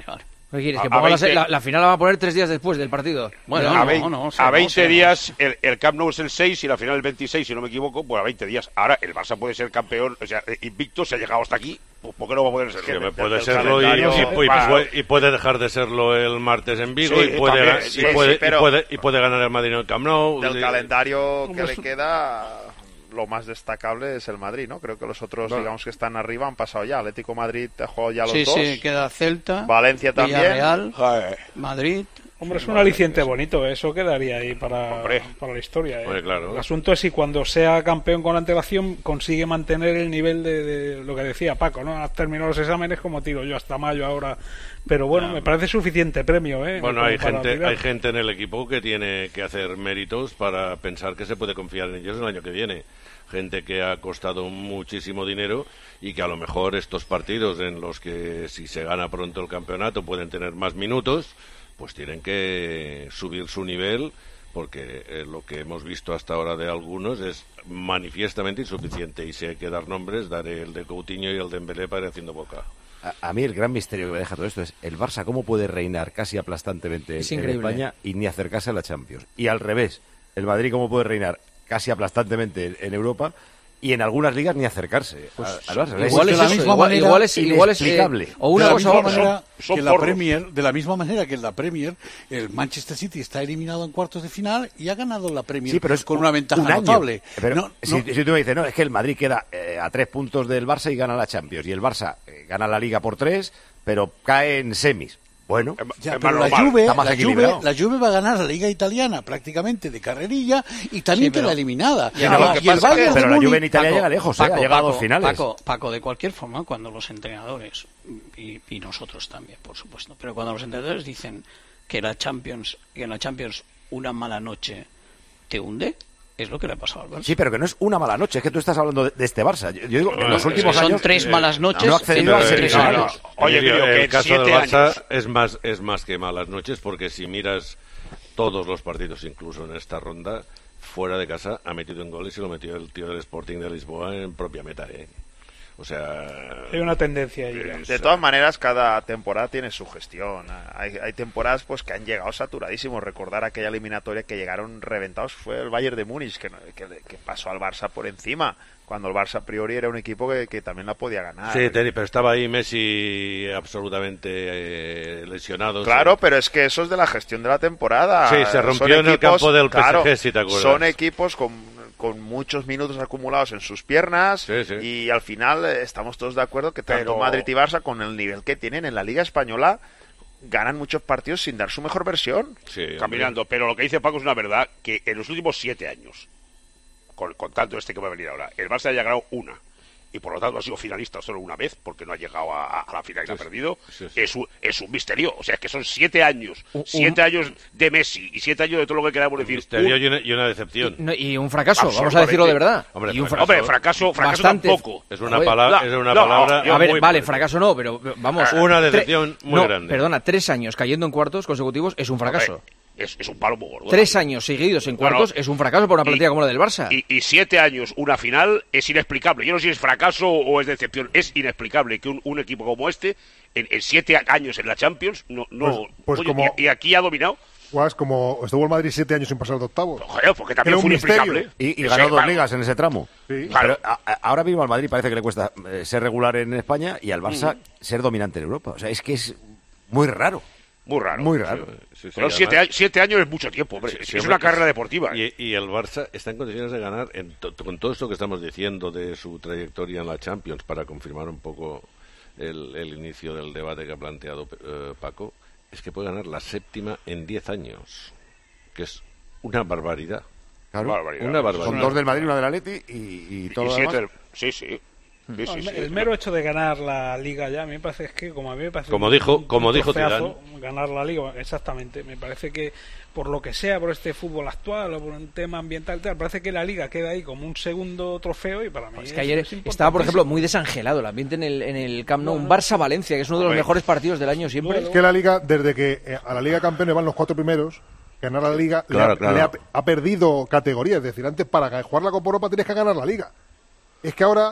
¿Qué quieres? A- Que a ponga la, veinte la, la final la van a poner tres días después del partido. Bueno, a no, veinte, no, a no, veinte no, días, el, el Camp Nou es el seis y la final el veintiséis, si no me equivoco, pues a veinte días. Ahora el Barça puede ser campeón, o sea, invicto, se ha llegado hasta aquí, pues ¿por qué no va a poder ser? Que Del- puede del serlo y, calendario, y- y- para- puede, y puede dejar de serlo el martes en Vigo Sí, y, puede, también, y, sí, puede, sí, pero- y, puede, y puede ganar el Madrid en el Camp Nou. Del Y- calendario que Hombre, le queda, lo más destacable es el Madrid, ¿no? Creo que los otros, Claro. digamos que están arriba, han pasado ya. Atlético Madrid ha jugado ya los Sí, dos. sí, queda Celta, Valencia también. Villarreal, Madrid. Hombre, es un aliciente bonito, eso quedaría ahí para, para la historia. ¿eh? Hombre, claro. El asunto es si cuando sea campeón con antelación consigue mantener el nivel de, de lo que decía Paco, ¿no? Has terminado los exámenes como tiro yo hasta mayo ahora, pero bueno, No. me parece suficiente premio, ¿eh? Bueno, Como hay para gente, tirar. hay gente en el equipo que tiene que hacer méritos para pensar que se puede confiar en ellos el año que viene. Gente que ha costado muchísimo dinero y que a lo mejor estos partidos en los que si se gana pronto el campeonato pueden tener más minutos, pues tienen que subir su nivel, porque eh, lo que hemos visto hasta ahora de algunos es manifiestamente insuficiente, y si hay que dar nombres, daré el de Coutinho y el de Dembélé para ir haciendo boca. A, a mí el gran misterio que me deja todo esto es el Barça cómo puede reinar casi aplastantemente Es en increíble. España y ni acercarse a la Champions. Y al revés, el Madrid cómo puede reinar casi aplastantemente en, en Europa y en algunas ligas ni acercarse Pues, a- al Barça. igual Es es de la eso, misma igual- manera, igual es inexplicable. o una de la cosa misma u otra. manera Son que la porros. Premier, de la misma manera que en la Premier, el Manchester City está eliminado en cuartos de final y ha ganado la Premier Sí, pero es con un- una ventaja un año. notable. Pero No, si, no- si tú me dices, no, es que el Madrid queda eh, a tres puntos del Barça y gana la Champions, y el Barça eh, gana la Liga por tres, pero cae en semis. Bueno, Ya, es pero más la normal, Juve, está más la, equilibrado. Juve, la Juve va a ganar la Liga Italiana prácticamente de carrerilla y también Sí, pero- queda eliminada. Ya, no, lo que y el pasa es que- Bayern de pero la Múnich- Juve en Italia llega lejos, ¿eh? Ha llegado a dos finales. Paco, Paco, de cualquier forma, cuando los entrenadores, y, y nosotros también, por supuesto, pero cuando los entrenadores dicen que la Champions, que en la Champions una mala noche te hunde, es lo que le ha pasado al Barça. Sí, pero que no es una mala noche, es que tú estás hablando de, de este Barça. Yo, yo digo, en No, los es últimos que son años tres malas noches no ha accedido en a tres semifinales. años. Oye, Emilio, creo que el en caso del siete Barça años. es más es más que malas noches, porque si miras todos los partidos, incluso en esta ronda, fuera de casa ha metido en goles y lo metió el tío del Sporting de Lisboa en propia meta, ¿eh? O sea, Hay una tendencia ahí. De todas maneras, cada temporada tiene su gestión. Hay, hay temporadas pues que han llegado saturadísimos. Recordar aquella eliminatoria que llegaron reventados fue el Bayern de Múnich, que, no- que, que pasó al Barça por encima, cuando el Barça a priori era un equipo que, que también la podía ganar. sí, Teni, pero estaba ahí Messi absolutamente eh, lesionado. Claro, sí. pero es que eso es de la gestión de la temporada. Sí, se Son rompió en el campo del P S G, claro, si te acuerdas. Son equipos con, con muchos minutos acumulados en sus piernas Sí, sí. y al final eh, estamos todos de acuerdo que tanto Pero- Madrid y Barça, con el nivel que tienen en la Liga Española, ganan muchos partidos sin dar su mejor versión. Sí, hombre. Caminando, pero lo que dice Paco es una verdad, que en los últimos siete años, con, con tanto este que va a venir ahora, el Barça haya ganado una, y por lo tanto ha sido finalista solo una vez, porque no ha llegado a, a la final y la ha perdido, sí, sí. Es, un, es un misterio. O sea, es que son siete años, Un- siete años de Messi y siete años de todo lo que queramos decir. Misterio Un- y una, y una decepción. No, y un fracaso, vamos a Absolutamente. decirlo de verdad. Hombre, Y un fracaso. Hombre, fracaso, fracaso Bastante. tampoco. Es una, Oye, pala- no, es una no, palabra yo- A ver, muy vale, fuerte. fracaso no, pero vamos. Una tre- decepción muy no, grande. Perdona, tres años cayendo en cuartos consecutivos es un fracaso. Hombre, es, es un palo muy gordo. Tres años seguidos en No, no. cuartos es un fracaso para una plantilla Y- como la del Barça. Y, y siete años, una final, es inexplicable. Yo no sé si es fracaso o es decepción. Es inexplicable que un, un equipo como este, en, en siete años en la Champions, no... no Pues- pues oye, como- y, y aquí ha dominado. Guas, como estuvo el Madrid siete años sin pasar de octavos. Joder, porque también Era un fue misterio. inexplicable. Y, y Ese, ganó dos claro. ligas en ese tramo. Sí. Pero a- a- ahora mismo al Madrid parece que le cuesta eh, ser regular en España y al Barça ser dominante en Europa. O sea, es que es muy raro. Muy raro. Muy raro. Sí, sí, Pero además- siete, años, siete años es mucho tiempo, hombre. Sí, es sí, es hombre, una carrera es- deportiva. ¿eh? Y, y el Barça está en condiciones de ganar, en to- con todo esto que estamos diciendo de su trayectoria en la Champions, para confirmar un poco el, el inicio del debate que ha planteado eh, Paco, es que puede ganar la séptima en diez años, que es una barbaridad. Claro. Barbaridad. Una barbaridad. Son dos del Madrid, una del Atleti y, y todo Y lo siete demás. del- Sí, sí. Sí, No, sí, el, sí. el mero hecho de ganar la liga ya, a mí me parece es que, como a mí me parece Como un- dijo- un como dijo trofeazo, ganar la liga, exactamente. Me parece que, por lo que sea, por este fútbol actual o por un tema ambiental, tal, parece que la liga queda ahí como un segundo trofeo y para mí Es que ayer estaba, por ejemplo, muy desangelado el ambiente en el, en el Camp Nou. Un Barça-Valencia, que es uno de los Hombre. mejores partidos del año siempre. Es que la Liga, desde que eh, a la Liga Campeones van los cuatro primeros, ganar la Liga le Claro, ha- claro. le ha, ha perdido categoría. Es decir, antes para jugar la Copa Europa tienes que ganar la Liga. Es que ahora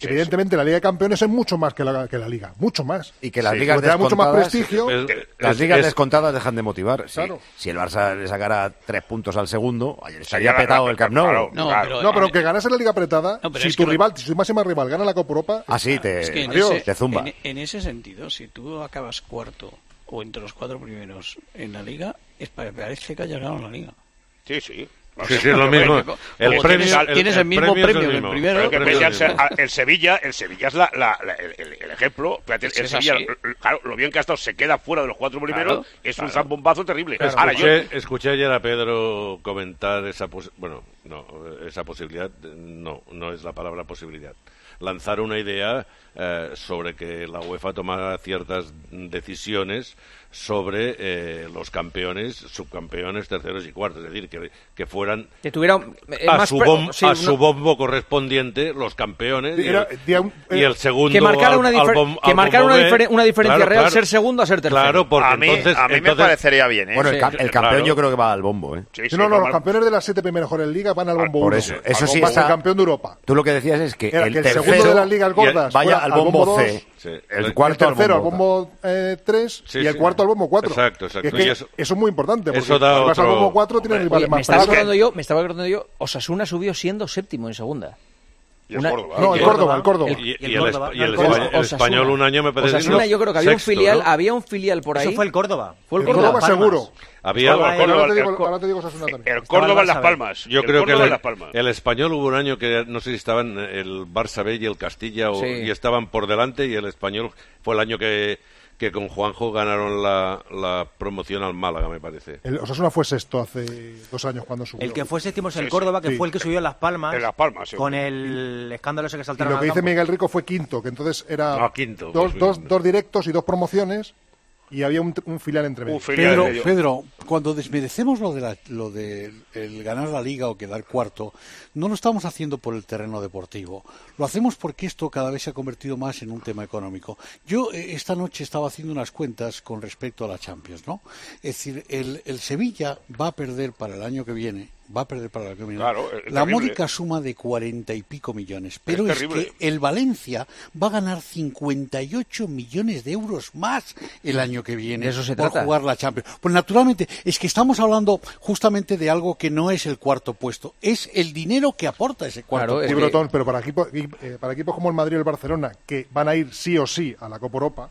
evidentemente la Liga de Campeones es mucho más que la, que la Liga, mucho más. Y que las sí, ligas te da mucho más descontadas, prestigio. es, las ligas es, descontadas dejan de motivar. Claro. Si, si el Barça le sacara tres puntos al segundo, ayer estaría Sería petado la, el Camp Nou. Claro, no, claro. Pero, no, pero que ganase la Liga apretada, no, si tu rival, si tu máxima rival gana la Copa Europa, ah, sí, te, es que en adiós, ese, te zumba. En, en ese sentido, si tú acabas cuarto o entre los cuatro primeros en la Liga, es parece que hayas ganado la Liga. Sí, sí. Sí, sí, es lo mismo. El o premio, tienes, el, tienes el, el mismo premio premio que el primero. El, pero premio el, el, el Sevilla, el Sevilla es la, la, la, el, el ejemplo. Fíjate, el es Sevilla, así. claro, lo bien que ha estado, se queda fuera de los cuatro primeros, claro, es claro. un zambombazo terrible. Claro. Ahora, escuché, yo... escuché ayer a Pedro comentar esa pos bueno, no, esa posibilidad, no, no es la palabra posibilidad. Lanzar una idea eh, sobre que la UEFA tomara ciertas decisiones sobre eh, los campeones, subcampeones, terceros y cuartos, es decir, que, que fueran que tuvieran, eh, a, más su, bom sí, a no... su bombo correspondiente los campeones y, Era, el, un, eh, y el segundo que marcara una, al, difer al bom, que al marcara una, difer una diferencia claro, real claro, ser segundo a ser tercero. Claro, porque a mí, entonces, a mí entonces, me parecería bien, ¿eh? Bueno, el, sí, cam el campeón claro. yo creo que va al bombo, ¿eh? Sí, sí, no, no, no, los campeones de las siete mejores ligas van al bombo Por uno. eso, eso sí bombo está... el campeón de Europa. Tú lo que decías es que Era el, que el tercero segundo de las ligas gordas vaya al bombo, bombo C, sí. el cuarto el tercero al bombo tres sí, y el sí. cuarto al bombo cuatro. Exacto, exacto. Es que y eso, eso es muy importante, porque eso da si vas otro... al bombo cuatro tienes rivales Oye, más me estaba pesados. acordando yo, me estaba acordando yo, Osasuna subió siendo séptimo en segunda. Y el Una... Córdoba. No, el Córdoba, el Córdoba. Y, y, y el, el, Córdoba, y el, el, Córdoba, el Osasuna. español un año me parece Osasuna, yo creo que había sexto, un filial, ¿no? había un filial por ahí. Eso fue el Córdoba. Fue el El Córdoba, Córdoba seguro. Había, Córdoba, el Córdoba, ahora te digo, el, ahora te digo Osasuna también. el Córdoba en Las Palmas. Yo el creo Córdoba que en el, Las Palmas. el español hubo un año que no sé si estaban el Barça B y el Castilla o, sí. y estaban por delante y el español fue el año que, que con Juanjo ganaron la, la promoción al Málaga, me parece. El Osasuna fue sexto hace dos años cuando subió. El que fue séptimo es el Sí, Córdoba, que sí. fue el que subió en Las Palmas. En Las Palmas, sí. Con el escándalo ese que Y saltaron lo que al dice campo. Miguel Rico fue quinto, que entonces era No, quinto, dos, pues, dos, sí. dos directos y dos promociones y había un, un filial entre medio. Un filial Pedro, medio. Pedro, cuando desmerecemos lo de, la, lo de el ganar la liga o quedar cuarto, no lo estamos haciendo por el terreno deportivo. Lo hacemos porque esto cada vez se ha convertido más en un tema económico. Yo eh, esta noche estaba haciendo unas cuentas con respecto a la Champions, ¿no? Es decir, el, el Sevilla va a perder para el año que viene, va a perder para el año que viene, Claro, es la terrible. módica suma de cuarenta y pico millones. Pero Es es, terrible. que el Valencia va a ganar cincuenta y ocho millones de euros más el año que viene De eso se por trata. jugar la Champions. Pues naturalmente, es que estamos hablando justamente de algo que no es el cuarto puesto, es el dinero que aporta ese cuarto Claro, puesto. Sí, Brotón, pero para, equipo, eh, para equipos como el Madrid y el Barcelona, que van a ir sí o sí a la Copa Europa,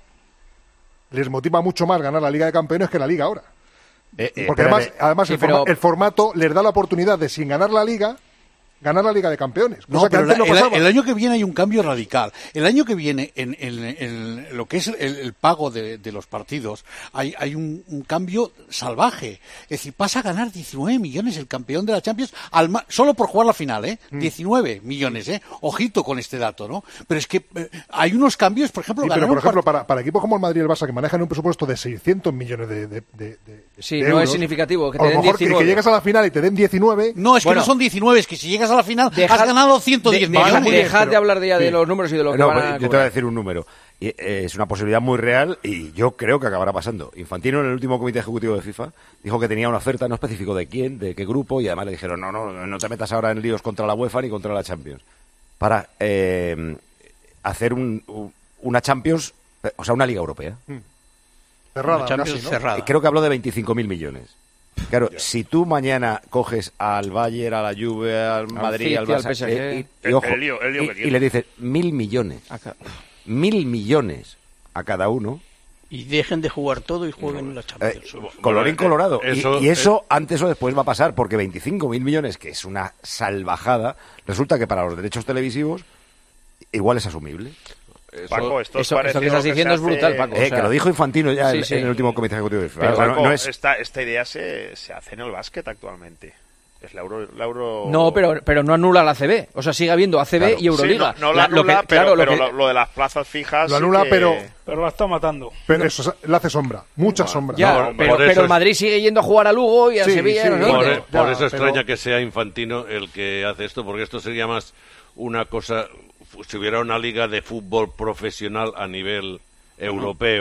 les motiva mucho más ganar la Liga de Campeones que la Liga ahora. Eh, eh, Porque espérate. además, además Sí, el, pero- forma- el formato les da la oportunidad de, sin ganar la Liga, ganar la Liga de Campeones. No, Cosa que pero antes la- no el, pasaba. el año que viene hay un cambio radical. El año que viene, en, en- en lo que es el, el pago de, de los partidos, hay, hay un, un cambio salvaje. Es decir, pasa a ganar diecinueve millones el campeón de la Champions, al ma- solo por jugar la final, ¿eh? Mm. diecinueve millones, ¿eh? Ojito con este dato, ¿no? Pero es que eh, hay unos cambios, por ejemplo, Sí, ganar pero por un ejemplo, part- para, para equipos como el Madrid y el Barça, que manejan un presupuesto de seiscientos millones de, de, de, de Sí, de no euros, es significativo que a te lo den mejor que, diecinueve. que llegas a la final y te den diecinueve. No, es que Bueno. no son diecinueve, es que si llegas a la final Dejad- has ganado ciento diez de- dejad- millones. dejad de hablar de ya de Sí. los números y de lo que No, van pues a yo te voy a cobrar. decir un número. Y, eh, es una posibilidad muy real y yo creo que acabará pasando. Infantino, en el último comité ejecutivo de FIFA, dijo que tenía una oferta, no especificó de quién, de qué grupo, y además le dijeron, no, no, no te metas ahora en líos contra la UEFA ni contra la Champions. Para eh, hacer un, un- una Champions, eh, o sea, una Liga Europea. Cerrada, Una Champions casi, ¿no? cerrada. Y creo que habló de veinticinco mil millones. Claro, si tú mañana coges al Bayern, a la Juve, al Madrid, City, al al Barça, P S G. eh, y, y El- ojo, el lío- el lío y- que y tiene. le dices mil millones, Acá. mil millones a cada uno, Y dejen de jugar todo y jueguen la Champions. Eh, colorín colorado. Y- eso- y, eso antes o después va a pasar, porque veinticinco mil millones, que es una salvajada, resulta que para los derechos televisivos igual es asumible. Paco, esto es Eso, esto que parecido estás a lo diciendo se es brutal, hace- Paco. Eh, o sea, que lo dijo Infantino ya sí, en, sí. en el último comité ejecutivo de FIFA. Pero, O sea, no- Paco, no es- esta, esta idea se, se hace en el básquet actualmente. Es la Euro... La Euro... No, pero, pero no anula la A C B. O sea, sigue habiendo A C B Claro. y Euroliga. Sí, no, no la La- lo que- anula, pero, claro, lo pero que- lo, lo de las plazas fijas... Lo sí anula, que- pero, Pero la está matando. pero eso le hace sombra, mucha sombra. Ya, No, pero, por eso pero el es- Madrid sigue yendo a jugar a Lugo y a Sí, Sevilla. sí, no sé Por, dónde. e- por Ya, eso pero- extraña que sea Infantino el que hace esto, porque esto sería más una cosa, si hubiera una liga de fútbol profesional a nivel europeo,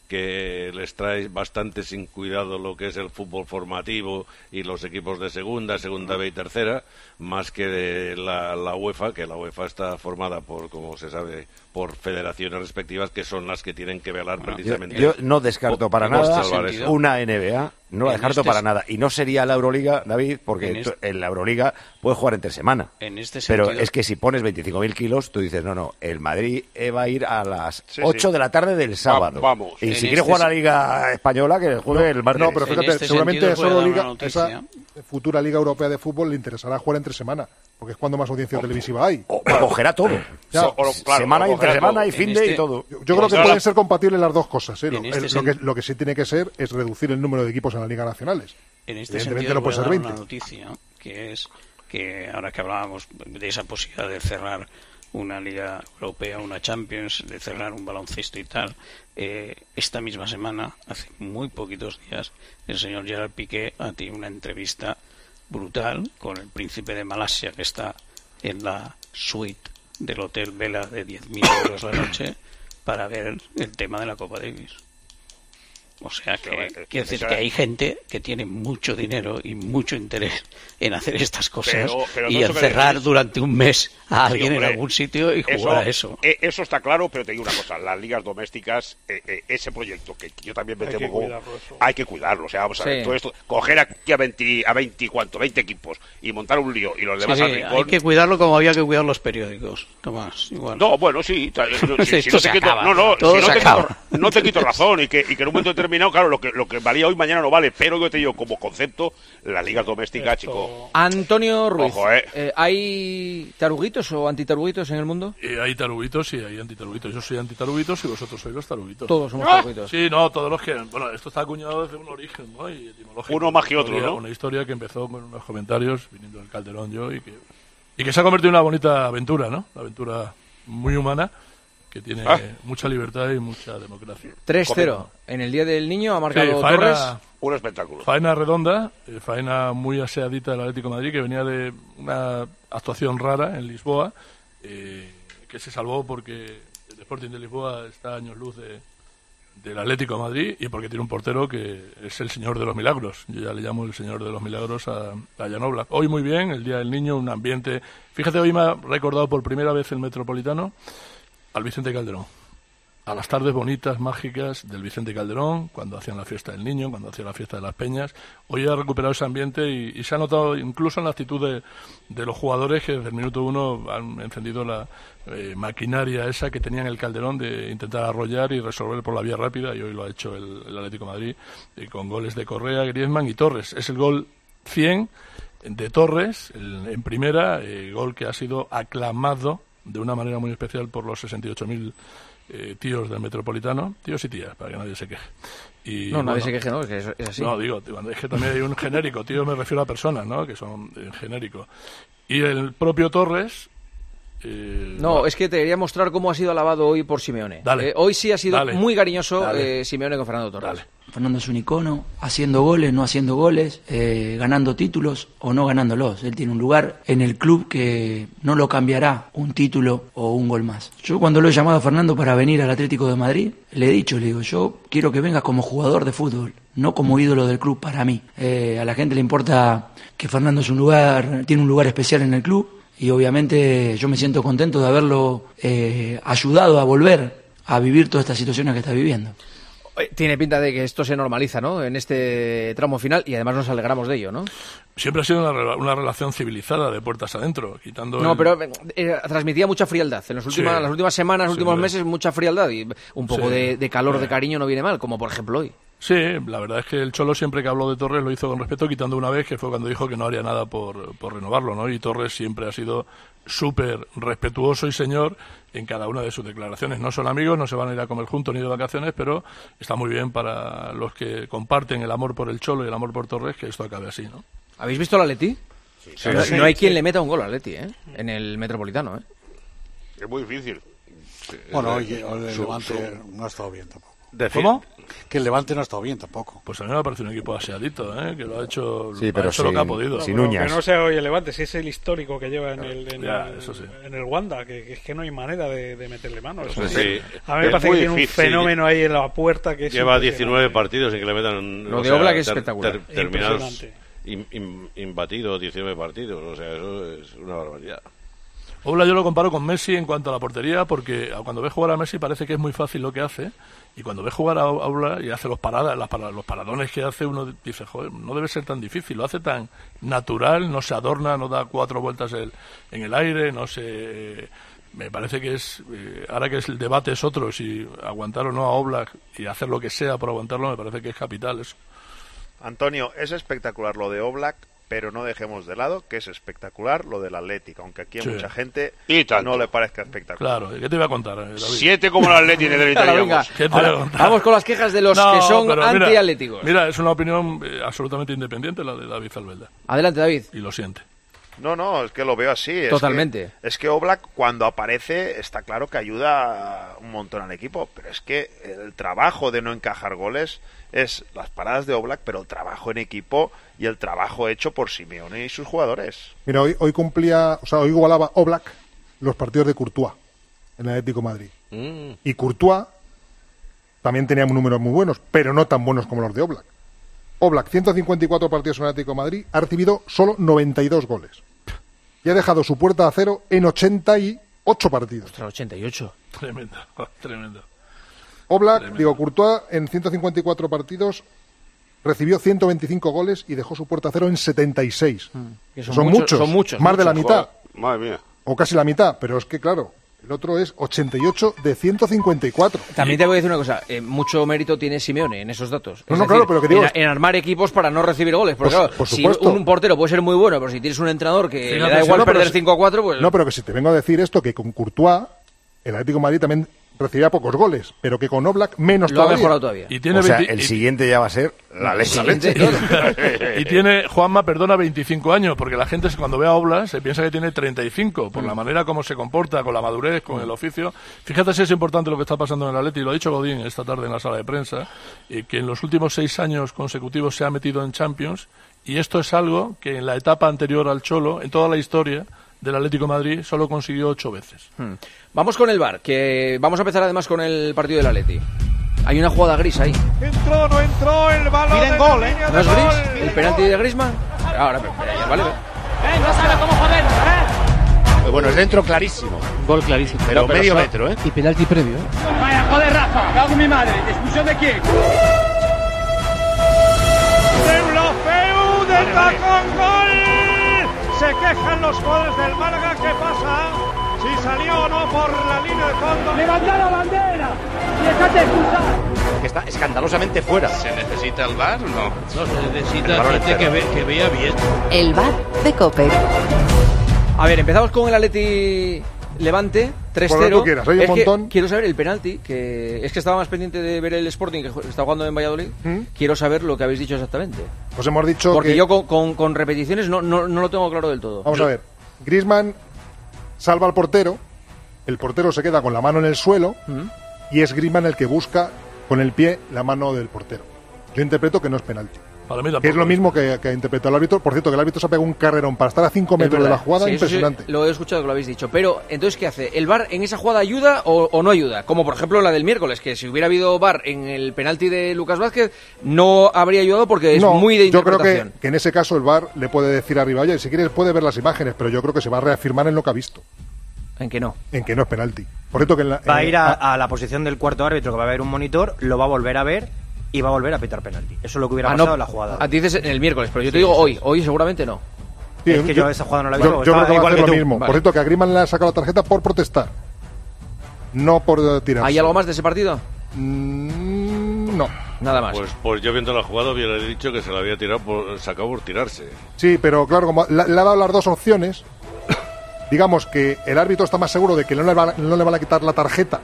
que les trae bastante sin cuidado lo que es el fútbol formativo y los equipos de segunda, segunda B y tercera, más que de la, la UEFA, que la UEFA está formada por, como se sabe, por federaciones respectivas, que son las que tienen que velar bueno, precisamente. Yo, yo no descarto para nada una N B A, no la descarto este para nada. Y no sería la Euroliga, David, porque en, este... en la Euroliga puedes jugar entre semana. En este Pero sentido... es que si pones veinticinco mil kilos, tú dices, no, no, el Madrid va a ir a las sí, ocho sí. de la tarde del sábado. Va, vamos. Y En si este quiere jugar la Liga Española, que juegue no, el martes. No, pero fíjate, este seguramente solo Liga, noticia, esa futura Liga Europea de Fútbol le interesará jugar entre semana, porque es cuando más audiencia televisiva hay. O, o cogerá todo. Ya, o, o, claro, semana y entre semana y fin de este... y todo. Yo, yo creo que pueden ser compatibles las dos cosas. ¿eh? Lo, este el, lo, que, lo que sí tiene que ser es reducir el número de equipos en las ligas nacionales. En este Evidentemente sentido, no puede ser dar veinte. una noticia, que es que ahora que hablábamos de esa posibilidad de cerrar una Liga Europea, una Champions, de cerrar un baloncesto y tal, eh, esta misma semana, hace muy poquitos días, el señor Gerard Piqué ha tenido una entrevista brutal con el príncipe de Malasia, que está en la suite del Hotel Vela de diez mil euros la noche, para ver el tema de la Copa Davis. O sea, que Pero, eh, quiere decir o sea, que hay gente que tiene mucho dinero y mucho interés en hacer estas cosas Pero- pero y no eso que encerrar decís- durante un mes a Sí, alguien hombre, en algún sitio y jugar a eso. eh, Eso está claro, pero te digo una cosa, las ligas domésticas, eh, eh, ese proyecto que yo también me Hay que temo como- cuidarlo, eso. hay que cuidarlo, o sea, vamos a ver, Sí. todo esto, coger aquí a veinte, a veinte, ¿cuánto? veinte equipos y montar un lío y los Sí, demás sí, al rincón. hay que cuidarlo como había que cuidar los periódicos, Tomás. Igual. No, bueno, sí, ta- no, si- si Esto no se te quito, acaba, no, no, todo si no se te quito, acaba. no te quito razón y que, y que en un momento determinado, claro, lo que, lo que valía hoy mañana no vale, pero yo te digo, como concepto, las ligas domésticas, chico. Antonio Ruiz, Ojo, eh. eh, ¿hay taruguitos o antitaruguitos en el mundo? Eh, hay taruguitos y hay antitaruguitos. Yo soy antitaruguitos y vosotros sois los taruguitos. Todos somos ¡Ah! taruguitos. Sí, no, todos los que... Bueno, esto está acuñado desde un origen, ¿no? Y etimológico. Uno más que otro, Una historia- ¿no? Una historia que empezó con unos comentarios viniendo del Calderón yo y que, y que se ha convertido en una bonita aventura, ¿no? Una aventura muy humana que tiene Ah. mucha libertad y mucha democracia. tres cero. En el Día del Niño ha marcado Sí, faena- Torres. Un espectáculo. Faena redonda, eh, faena muy aseadita del Atlético de Madrid, que venía de una actuación rara en Lisboa, eh, que se salvó porque el Sporting de Lisboa está a años luz de, del Atlético de Madrid y porque tiene un portero que es el señor de los milagros. Yo ya le llamo el señor de los milagros a, a Jan Oblak. Hoy muy bien, el Día del Niño, un ambiente... Fíjate, hoy me ha recordado por primera vez el Metropolitano al Vicente Calderón. A las tardes bonitas, mágicas del Vicente Calderón, cuando hacían la fiesta del niño, cuando hacían la fiesta de las peñas. Hoy ha recuperado ese ambiente y, y se ha notado incluso en la actitud de, de los jugadores que desde el minuto uno han encendido la eh, maquinaria esa que tenían el Calderón de intentar arrollar y resolver por la vía rápida, y hoy lo ha hecho el, el Atlético de Madrid eh, con goles de Correa, Griezmann y Torres. Es el gol cien de Torres el- en primera, eh, gol que ha sido aclamado de una manera muy especial por los sesenta y ocho mil eh, tíos del Metropolitano, tíos y tías, para que nadie se queje. Y, No, nadie bueno, se queje, ¿no? Es que es, es así. no, digo, digo, es que también hay un genérico, tío, me refiero a personas, ¿no? Que son en genérico. Y el propio Torres... eh, No, es que te quería mostrar cómo ha sido alabado hoy por Simeone. Dale. Eh, hoy sí ha sido Dale. muy cariñoso Dale. eh, Simeone con Fernando Torres. Fernando es un icono, haciendo goles, no haciendo goles, eh, ganando títulos o no ganándolos. Él tiene un lugar en el club que no lo cambiará un título o un gol más. Yo cuando lo he llamado a Fernando para venir al Atlético de Madrid, le he dicho, le digo, yo quiero que vengas como jugador de fútbol, no como ídolo del club para mí. Eh, a la gente le importa que Fernando es un lugar, tiene un lugar especial en el club y obviamente yo me siento contento de haberlo eh, ayudado a volver a vivir todas estas situaciones que está viviendo. Eh, Tiene pinta de que esto se normaliza, ¿no? En este tramo final y además nos alegramos de ello, ¿no? Siempre ha sido una, rela- una relación civilizada de puertas adentro, quitando... No, el- pero eh, eh, transmitía mucha frialdad. En las últimas, Sí. las últimas semanas, los Sí, últimos hombre. meses, mucha frialdad y un poco Sí. de, de calor, Sí. de cariño no viene mal, como por ejemplo hoy. Sí, la verdad es que el Cholo siempre que habló de Torres lo hizo con respeto, quitando una vez que fue cuando dijo que no haría nada por, por renovarlo, ¿no? Y Torres siempre ha sido súper respetuoso y señor en cada una de sus declaraciones. No son amigos, no se van a ir a comer juntos ni de vacaciones, pero está muy bien para los que comparten el amor por el Cholo y el amor por Torres que esto acabe así, ¿no? ¿Habéis visto la Atleti? Sí, no, sí, no hay sí. quien le meta un gol al Atleti, ¿eh? En el Metropolitano, ¿eh? Es muy difícil. Bueno, oye, el Su- Levante su- no ha estado bien tampoco. ¿Cómo? Que el Levante no ha estado bien tampoco. Pues a mí me parece un equipo aseadito, ¿eh? Que lo ha hecho, sí, pero ha hecho sin, lo que ha podido. Sin no, uñas. Que no sea hoy el Levante, si es el histórico que lleva en el, en ya, el, eso sí. en el Wanda, que, que es que no hay manera de, de meterle mano. Eso Pues sí. sí. A mí me Es parece que muy tiene un difícil. fenómeno ahí en la puerta que es Lleva diecinueve partidos sin que le metan. Lo o de sea, Oblak es ter- espectacular. ter- terminados Impresionante. im- im- imbatido diecinueve partidos, o sea, eso es una barbaridad. Oblak yo lo comparo con Messi en cuanto a la portería, porque cuando ves jugar a Messi parece que es muy fácil lo que hace, y cuando ves jugar a Oblak y hace los paradas, las para- los paradones que hace, uno dice, joder, no debe ser tan difícil, lo hace tan natural, no se adorna, no da cuatro vueltas el- en el aire, no se... Me parece que es, eh, ahora que es el debate es otro, si aguantar o no a Oblak y hacer lo que sea por aguantarlo, me parece que es capital eso. Antonio, es espectacular lo de Oblak, pero no dejemos de lado que es espectacular lo del Atlético, aunque aquí a Sí. mucha gente Y tanto. no le parezca espectacular. Claro, ¿qué te iba a contar, eh, David? Siete como el Atlético de Ahora, venga, ¿Qué te voy a ahora, contar? vamos con las quejas de los No, que son pero mira, antiatléticos. Mira, es una opinión eh, absolutamente independiente la de David Zalbelda. Adelante, David. Y lo siente. No, no, es que lo veo así. Es Totalmente. que- Es que Oblak, cuando aparece, está claro que ayuda un montón al equipo, pero es que el trabajo de no encajar goles es las paradas de Oblak, pero el trabajo en equipo y el trabajo hecho por Simeone y sus jugadores. Mira, hoy, hoy cumplía, o sea, hoy igualaba Oblak los partidos de Courtois en el Atlético de Madrid. Mm. Y Courtois también tenía números muy buenos, pero no tan buenos como los de Oblak. Oblak, ciento cincuenta y cuatro partidos en el Atlético de Madrid, ha recibido solo noventa y dos goles. Y ha dejado su puerta a cero en ochenta y ocho partidos. Ostras, ochenta y ocho. Tremendo, tremendo. Oblak, Tremendo. digo, Courtois en ciento cincuenta y cuatro partidos recibió ciento veinticinco goles y dejó su puerta a cero en setenta y seis. Que son, son muchos, muchos, son muchos, más de la muchos, mitad, Joder, madre mía. o casi la mitad, pero es que claro, el otro es ochenta y ocho de ciento cincuenta y cuatro. También te voy a decir una cosa, eh, mucho mérito tiene Simeone en esos datos. No, Es no, decir, claro, pero que digo en, es- en armar equipos para no recibir goles. Porque Por- claro, por si supuesto. un portero puede ser muy bueno, pero si tienes un entrenador que Fíjate, le da sí, igual no, pero perder si- cinco a cuatro, pues... No, pero que si te vengo a decir esto, que con Courtois el Atlético de Madrid también recibía pocos goles, pero que con Oblak menos Lo ha todavía. mejorado todavía. Y tiene o sea, veinte el y- siguiente ya va a ser la leche. Y tiene, Juanma, perdona, veinticinco años, porque la gente cuando ve a Oblak se piensa que tiene treinta y cinco, por la manera como se comporta, con la madurez, con el oficio. Fíjate si es importante lo que está pasando en el Atleti, lo ha dicho Godín esta tarde en la sala de prensa, y que en los últimos seis años consecutivos se ha metido en Champions, y esto es algo que en la etapa anterior al Cholo, en toda la historia del Atlético de Madrid, solo consiguió ocho veces. Hmm. Vamos con el V A R, que vamos a empezar además con el partido del Atleti. Hay una jugada gris ahí. Entró, no entró el balón. Piden en gol, la ¿eh? línea ¿No de es gris? gol. ¿El penalti de Griezmann? Ahora, pero, pero ya, vale. Eh, no sabe cómo joder, ¿eh? Bueno, es dentro clarísimo. Gol clarísimo. Pero, medio metro, ¿eh? Y penalti previo, ¿eh? Vaya, joder, Rafa. Cago en mi madre. ¿Expulsión de quién? Deulofeu de tacón, gol. Se quejan los jugadores del Málaga. ¿Qué pasa? Si salió o no por la línea de fondo. ¡Levanta la bandera! ¡Y déjate expulsar! Que está escandalosamente fuera. ¿Se necesita el V A R o no? No, se El necesita balón gente es que, cero. ve- que vea bien. El V A R de COPE. A ver, empezamos con el Atleti Levante, tres Por lo que cero. tú quieras, hay un Es que montón. quiero saber el penalti, que es que estaba más pendiente de ver el Sporting que ju- está jugando en Valladolid. ¿Mm? Quiero saber lo que habéis dicho exactamente. Pues hemos dicho Porque que... yo con, con- con repeticiones no, no, no lo tengo claro del todo. Vamos a ver. Griezmann salva al portero, el portero se queda con la mano en el suelo ¿Mm? y es Griezmann el que busca con el pie la mano del portero. Yo interpreto que no es penalti. Para mí Que es tampoco. lo mismo que, que interpretó el árbitro. Por cierto, que el árbitro se ha pegado un carrerón para estar a cinco Es metros de verdad. la jugada, Sí, eso sí, impresionante. lo he escuchado que lo habéis dicho. Pero, entonces, ¿qué hace? ¿El V A R en esa jugada ayuda o, o no ayuda? Como, por ejemplo, la del miércoles, que si hubiera habido V A R en el penalti de Lucas Vázquez, no habría ayudado porque es No, muy de yo creo interpretación. que, que en ese caso el V A R le puede decir arriba, oye, si quieres puede ver las imágenes, pero yo creo que se va a reafirmar en lo que ha visto. En que no. En que no es penalti. Por cierto, que en la, Va a en- ir a, a la posición del cuarto árbitro, que va a ver un monitor, lo va a volver a ver y va a volver a pitar penalti. Eso es lo que hubiera Ah, pasado no, en la jugada. ah, dices en el miércoles, pero yo te Sí, digo eso hoy. Hoy seguramente no. Sí, es que yo, esa jugada no la he visto. Yo, yo creo que va a igual hacer que lo tú. mismo. Vale. Por cierto, que a Griezmann le ha sacado la tarjeta por protestar. No por eh, tirar. ¿Hay algo más de ese partido? Mm, no. Nada más. Pues, pues yo viendo la jugada hubiera dicho que se la había tirado por, sacado por tirarse. Sí, pero claro, como le, le ha dado las dos opciones, digamos que el árbitro está más seguro de que no le, va- no le van a quitar la tarjeta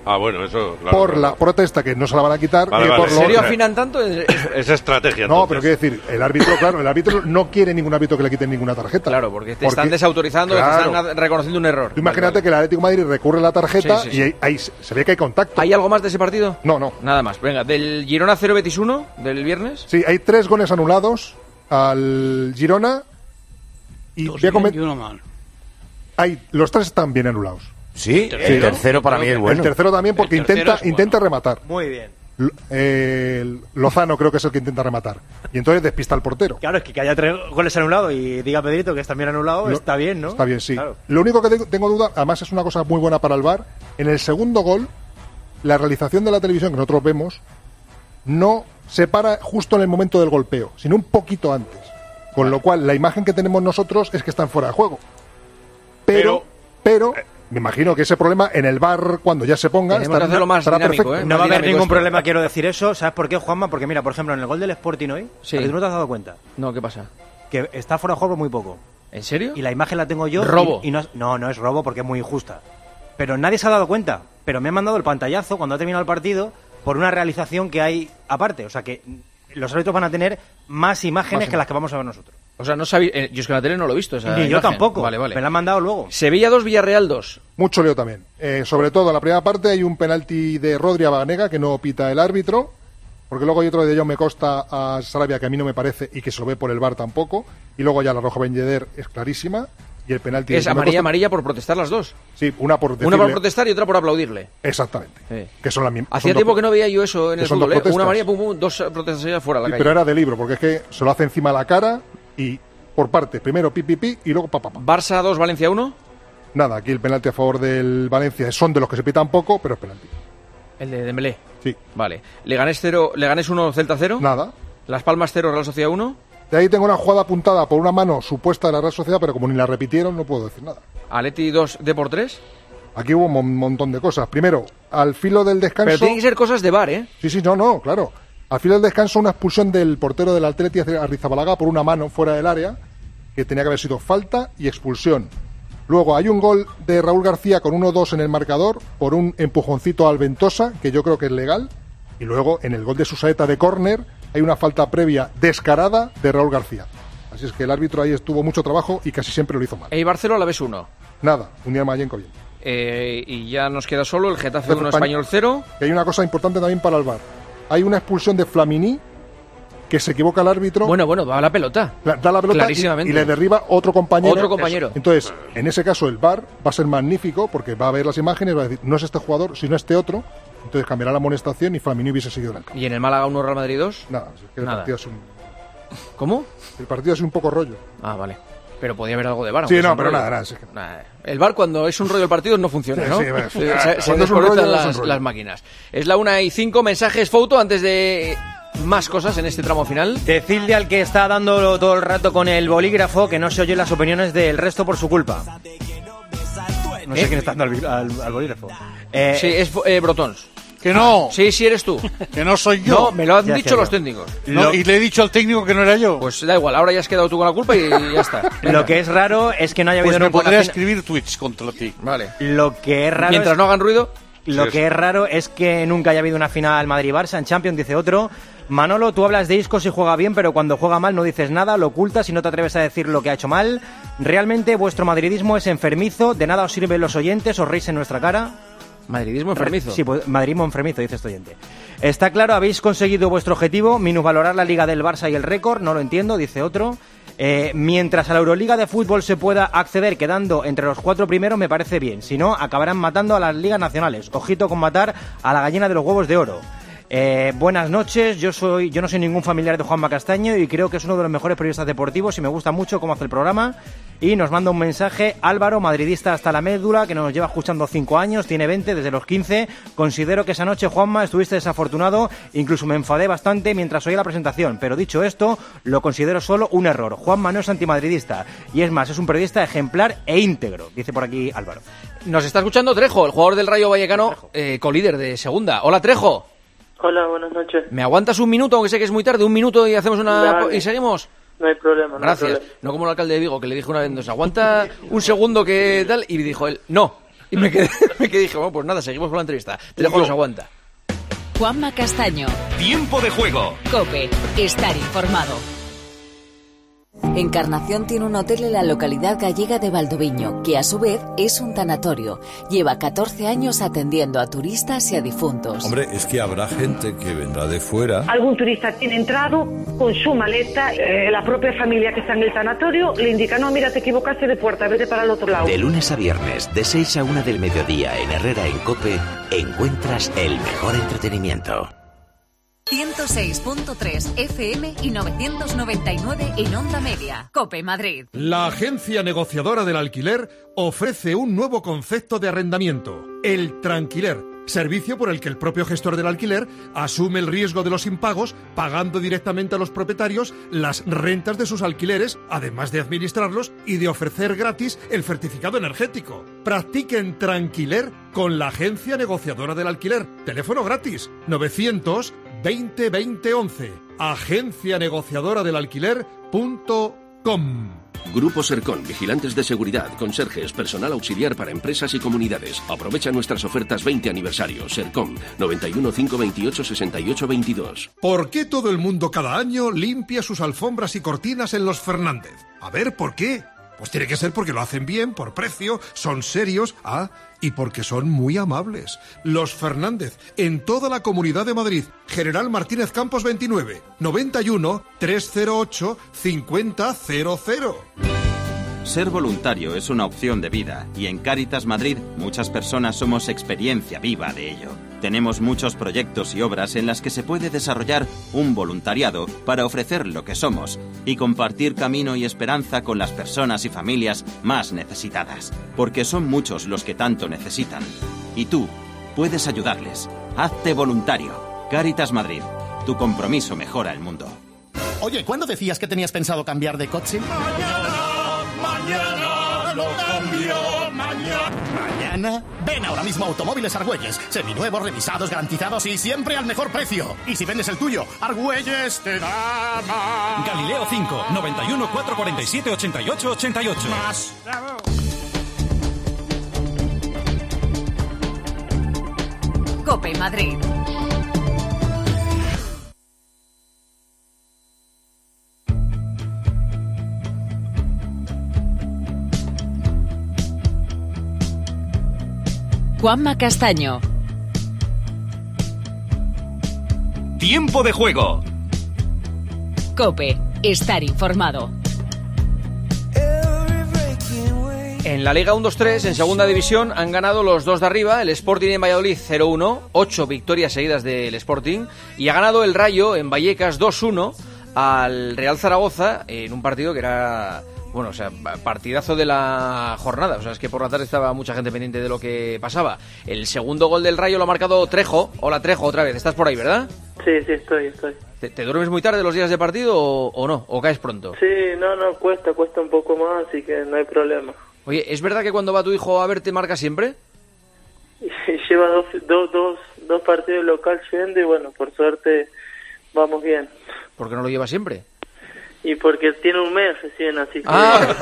Ah, bueno, eso... Claro, por claro. la protesta, que no se la van a quitar. Vale, y vale. por ¿En lo- serio afinan tanto? Es, Es estrategia, No, entonces. pero quiero decir, el árbitro, claro, el árbitro no quiere ningún árbitro que le quiten ninguna tarjeta. Claro, porque te están desautorizando, claro. te están reconociendo un error. Tú imagínate que el Atlético de Madrid recurre la tarjeta Sí, sí, sí. y ahí, ahí se se ve que hay contacto. ¿Hay algo más de ese partido? No, no. Nada más. Venga, del Girona cero Betis uno, del viernes. Sí, hay tres goles anulados al Girona y Dos voy a bien comer- y uno mal. hay, los tres están bien anulados. Sí, el tercero para mí es bueno. El tercero también porque El tercero intenta es bueno. intenta rematar. Muy bien. L- eh, Lozano creo que es el que intenta rematar. Y entonces despista al portero. Claro, es que, que haya tres goles anulados y diga Pedrito que están bien anulados, Lo- está bien, ¿no? Está bien, sí. Claro. Lo único que te- tengo duda, además es una cosa muy buena para el V A R, en el segundo gol, la realización de la televisión que nosotros vemos no se para justo en el momento del golpeo, sino un poquito antes. Con lo cual, la imagen que tenemos nosotros es que están fuera de juego. Pero, pero, me imagino que ese problema en el V A R, cuando ya se ponga, Tenemos que hacerlo más estará dinámico, perfecto. ¿eh? No va a haber dinámico ningún esto. problema, quiero decir eso. ¿Sabes por qué, Juanma? Porque mira, por ejemplo, en el gol del Sporting hoy, Sí. ¿a que tú no te has dado cuenta? No, ¿qué pasa? Que está fuera de juego muy poco. ¿En serio? Y la imagen la tengo yo. ¿Robo? Y, y no, es- no, no es robo porque es muy injusta. Pero nadie se ha dado cuenta. Pero me han mandado el pantallazo cuando ha terminado el partido por una realización que hay aparte. O sea que los árbitros van a tener más imágenes Más que las que vamos a ver nosotros. O sea, no sabía. eh, yo es que en la tele no lo he visto. Esa Ni yo imagen. tampoco. Vale, vale. Me la han mandado luego. Sevilla dos, Villarreal dos. Mucho lío también. Eh, sobre todo en la primera parte hay un penalti de Rodri a Banega que no pita el árbitro, porque luego hay otro de Jaume Costa a Sarabia que a mí no me parece y que se lo ve por el V A R tampoco. Y luego ya la roja Ben Yedder es clarísima. Y el penalti Es de Jaume amarilla, Costa- amarilla por protestar las dos. Sí, una por Una por decirle- protestar y otra por aplaudirle. Exactamente. Sí. Que son las mismas. Hacía son tiempo dos- que no veía yo eso en que el son dos fútbol, ¿eh? protestas. Una amarilla, pum, pum, dos protestas ya fuera a la Sí, calle. pero era de libro, porque es que se lo hace encima de la cara y por partes. Primero pi, pi, pi y luego pa, pa, pa. Barça dos, Valencia uno. Nada, aquí el penalti a favor del Valencia son de los que se pitan poco, pero es penalti. El de Dembélé. Sí. Vale. Leganés cero, Leganés uno, Celta cero. Nada. Las Palmas cero, Real Sociedad uno. De ahí tengo una jugada apuntada por una mano supuesta de la Real Sociedad, pero como ni la repitieron, no puedo decir nada. Atleti dos, Depor tres. Aquí hubo un mon- montón de cosas. Primero, al filo del descanso... Pero tienen que ser cosas de V A R, ¿eh? Sí, sí, no, no, claro. Al filo del descanso, una expulsión del portero del Atleti hacia Arrizabalaga por una mano fuera del área, que tenía que haber sido falta y expulsión. Luego hay un gol de Raúl García con uno dos en el marcador por un empujoncito al Ventosa, que yo creo que es legal. Y luego en el gol de Susaeta de córner hay una falta previa descarada de Raúl García. Así es que el árbitro ahí estuvo mucho trabajo y casi siempre lo hizo mal. Eibar cero, Alavés uno. Nada, un día Mayenco bien. Eh, y ya nos queda solo el Getafe uno, Españ- Español cero. Que hay una cosa importante también para el V A R. Hay una expulsión de Flamini que se equivoca el árbitro. Bueno, bueno, va a la pelota. La- da la pelota y, Clarísimamente. y le derriba otro compañero. Otro compañero. Entonces, en ese caso, el V A R va a ser magnífico porque va a ver las imágenes, va a decir, no es este jugador, sino este otro. Entonces cambiará la amonestación y Flamini hubiese seguido en el campo. Y en el Málaga uno, Real Madrid dos. Nada, es que el Nada. partido es un, ¿Cómo? el partido es un poco rollo. Ah, vale. Pero podía haber algo de V A R. Sí, aunque no, sea un pero rollo. nada, nada, sí que- Nada. El V A R cuando es un rollo el partido no funciona, Sí, ¿no? sí, bueno, se se, se cuando es un rollo, desconectan es un las, rollo. las máquinas. Es la una y cinco, mensajes, foto antes de más cosas en este tramo final. Decirle al que está dándolo todo el rato con el bolígrafo que no se oyen las opiniones del resto por su culpa. No sé ¿Eh? quién está dando al, al- al bolígrafo. Eh, Sí, es eh, Brotons. Que no. Sí, sí eres tú. Que no soy yo. No, me lo han Ya dicho sé los yo. técnicos. No, Lo- y le he dicho al técnico que no era yo. Pues da igual, ahora ya has quedado tú con la culpa y ya está. Lo que es raro es que no haya pues habido me nunca podría una fina- escribir tweets contra ti. Vale. Lo que es raro Mientras es... no hagan ruido. Lo Sí, que es- es raro es que nunca haya habido una final Madrid-Barça en Champions, dice otro. Manolo, tú hablas de Isco si juega bien, pero cuando juega mal no dices nada, lo ocultas y no te atreves a decir lo que ha hecho mal. Realmente vuestro madridismo es enfermizo, de nada os sirven los oyentes, os reís en nuestra cara. Madridismo enfermizo. Sí, pues, madridismo enfermizo, dice este oyente. Está claro, habéis conseguido vuestro objetivo, minusvalorar la liga del Barça y el récord, no lo entiendo, dice otro. Eh, mientras a la Euroliga de fútbol se pueda acceder quedando entre los cuatro primeros, me parece bien. Si no, acabarán matando a las ligas nacionales. Ojito con matar a la gallina de los huevos de oro. Eh, buenas noches, yo soy yo no soy ningún familiar de Juanma Castaño y creo que es uno de los mejores periodistas deportivos y me gusta mucho cómo hace el programa. Y nos manda un mensaje Álvaro, madridista hasta la médula, que nos lleva escuchando cinco años, tiene veinte desde los quince. Considero que esa noche, Juanma, estuviste desafortunado, incluso me enfadé bastante mientras oía la presentación, pero dicho esto, lo considero solo un error. Juanma no es antimadridista y es más, es un periodista ejemplar e íntegro, dice por aquí Álvaro. Nos está escuchando Trejo, el jugador del Rayo Vallecano, eh, colíder de segunda. Hola, Trejo. Hola, buenas noches. ¿Me aguantas un minuto, aunque sé que es muy tarde? ¿Un minuto y hacemos una... Dale. y seguimos? No hay problema. No Gracias. hay problema. No como el alcalde de Vigo, que le dijo una vez, nos aguanta un segundo que tal, y dijo él, no. Y me quedé, me quedé dije, bueno, pues nada, seguimos con la entrevista. Te dejo los aguanta. Juanma Castaño. Tiempo de juego. COPE. Estar informado. Encarnación tiene un hotel en la localidad gallega de Valdoviño, que a su vez es un tanatorio. Lleva catorce años atendiendo a turistas y a difuntos. Hombre, es que habrá gente que vendrá de fuera. Algún turista tiene entrado con su maleta, eh, la propia familia que está en el tanatorio le indica, no, mira, te equivocaste de puerta, vete para el otro lado. De lunes a viernes, de seis a una del mediodía en Herrera en COPE, encuentras el mejor entretenimiento. ciento seis punto tres F M y novecientos noventa y nueve en Onda Media. COPE Madrid. La agencia negociadora del alquiler ofrece un nuevo concepto de arrendamiento, el tranquiler, servicio por el que el propio gestor del alquiler asume el riesgo de los impagos, pagando directamente a los propietarios las rentas de sus alquileres, además de administrarlos y de ofrecer gratis el certificado energético. Practiquen tranquiler con la agencia negociadora del alquiler. Teléfono gratis, novecientos veinte veinte once. agencia negociadora del alquiler punto com. Grupo Sercon, vigilantes de seguridad, conserjes, personal auxiliar para empresas y comunidades. Aprovecha nuestras ofertas veinte aniversario. Sercon, noventa y uno, cinco veintiocho, sesenta y ocho veintidós. ¿Por qué todo el mundo cada año limpia sus alfombras y cortinas en los Fernández? A ver, ¿por qué? Pues tiene que ser porque lo hacen bien, por precio, son serios, ah, y porque son muy amables. Los Fernández, en toda la Comunidad de Madrid. General Martínez Campos veintinueve, noventa y uno, trescientos ocho, cincuenta cero cero. Ser voluntario es una opción de vida y en Cáritas Madrid muchas personas somos experiencia viva de ello. Tenemos muchos proyectos y obras en las que se puede desarrollar un voluntariado para ofrecer lo que somos y compartir camino y esperanza con las personas y familias más necesitadas, porque son muchos los que tanto necesitan. Y tú puedes ayudarles. Hazte voluntario. Cáritas Madrid. Tu compromiso mejora el mundo. Oye, ¿cuándo decías que tenías pensado cambiar de coche? Mañana lo cambio, mañana. ¿Mañana? Ven ahora mismo a Automóviles Argüelles. Seminuevos, revisados, garantizados y siempre al mejor precio. Y si vendes el tuyo, Argüelles te da más. Galileo cinco, noventa y uno, cuatrocientos cuarenta y siete, ochenta y ocho, ochenta y ocho. Más. Bravo. COPE Madrid. Juanma Castaño. Tiempo de juego. COPE. Estar informado. En la Liga uno dos tres, en segunda división, han ganado los dos de arriba, el Sporting en Valladolid cero uno, ocho victorias seguidas del Sporting, y ha ganado el Rayo en Vallecas dos uno al Real Zaragoza en un partido que era... Bueno, o sea, partidazo de la jornada. O sea, es que por la tarde estaba mucha gente pendiente de lo que pasaba. El segundo gol del Rayo lo ha marcado Trejo. Hola, Trejo, otra vez. Estás por ahí, ¿verdad? Sí, sí, estoy, estoy. ¿Te, te duermes muy tarde los días de partido o, o no? ¿O caes pronto? Sí, no, no, cuesta, cuesta un poco más, así que no hay problema. Oye, ¿es verdad que cuando va tu hijo a verte marca siempre? Lleva dos, dos, dos, dos partidos local yendo y bueno, por suerte vamos bien. ¿Por qué no lo lleva siempre? Y porque tiene un mes recién, así que... Ah.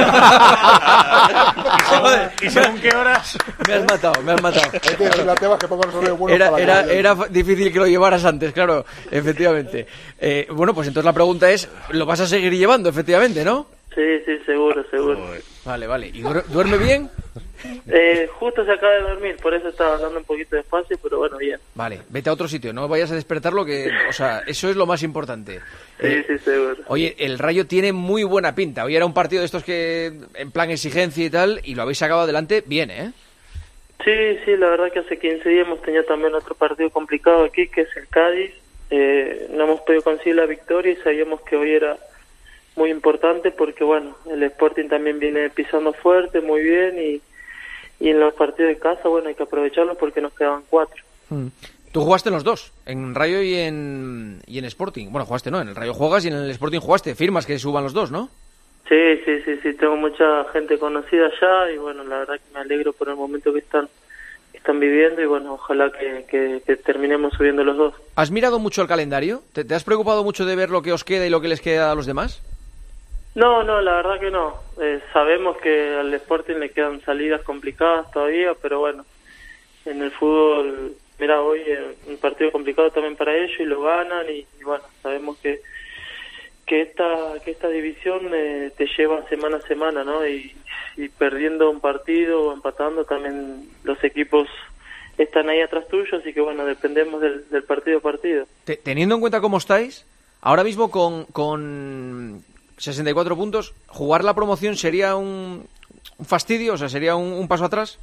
¿Y según qué horas? Me has matado, me has matado. Hay que decirle a Tebas que ponga los horarios buenos Era, para era, que- era difícil que lo llevaras antes, claro, efectivamente. Eh, bueno, pues entonces la pregunta es, ¿lo vas a seguir llevando, efectivamente, no? Sí, sí, seguro, seguro. Vale, vale. ¿Y duer- duerme bien? Eh, justo se acaba de dormir, por eso estaba hablando un poquito despacio, pero bueno, bien. Vale, vete a otro sitio, no vayas a despertarlo, que, o sea, eso es lo más importante. Sí, Eh, sí, seguro. Oye, el Rayo tiene muy buena pinta. Hoy era un partido de estos que, en plan exigencia y tal, y lo habéis sacado adelante bien, ¿eh? Sí, sí, la verdad que hace quince días hemos tenido también otro partido complicado aquí, que es el Cádiz. Eh, no hemos podido conseguir la victoria y sabíamos que hoy era muy importante porque, bueno, el Sporting también viene pisando fuerte, muy bien, y, y en los partidos de casa, bueno, hay que aprovecharlos porque nos quedaban cuatro. Tú jugaste en los dos, en Rayo y en, y en Sporting. Bueno, jugaste, ¿no? En el Rayo juegas y en el Sporting jugaste. Firmas que suban los dos, ¿no? Sí, sí, sí, sí, tengo mucha gente conocida allá y, bueno, la verdad que me alegro por el momento que están que están viviendo y, bueno, ojalá que, que, que terminemos subiendo los dos. ¿Has mirado mucho el calendario? ¿Te, te has preocupado mucho de ver lo que os queda y lo que les queda a los demás? No, no, la verdad que no. Eh, sabemos que al Sporting le quedan salidas complicadas todavía, pero bueno, en el fútbol, mira, hoy eh, un partido complicado también para ellos y lo ganan y, y bueno, sabemos que que esta que esta división eh, te lleva semana a semana, ¿no? Y, y perdiendo un partido o empatando también los equipos están ahí atrás tuyo, así que bueno, dependemos del, del partido a partido. Te, teniendo en cuenta cómo estáis, ahora mismo con, con sesenta y cuatro puntos, ¿jugar la promoción sería un, un fastidio? O sea, ¿sería un, un paso atrás?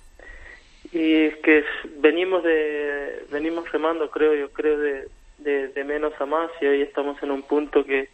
Y es que venimos de venimos remando, creo yo, creo de, de, de menos a más y hoy estamos en un punto que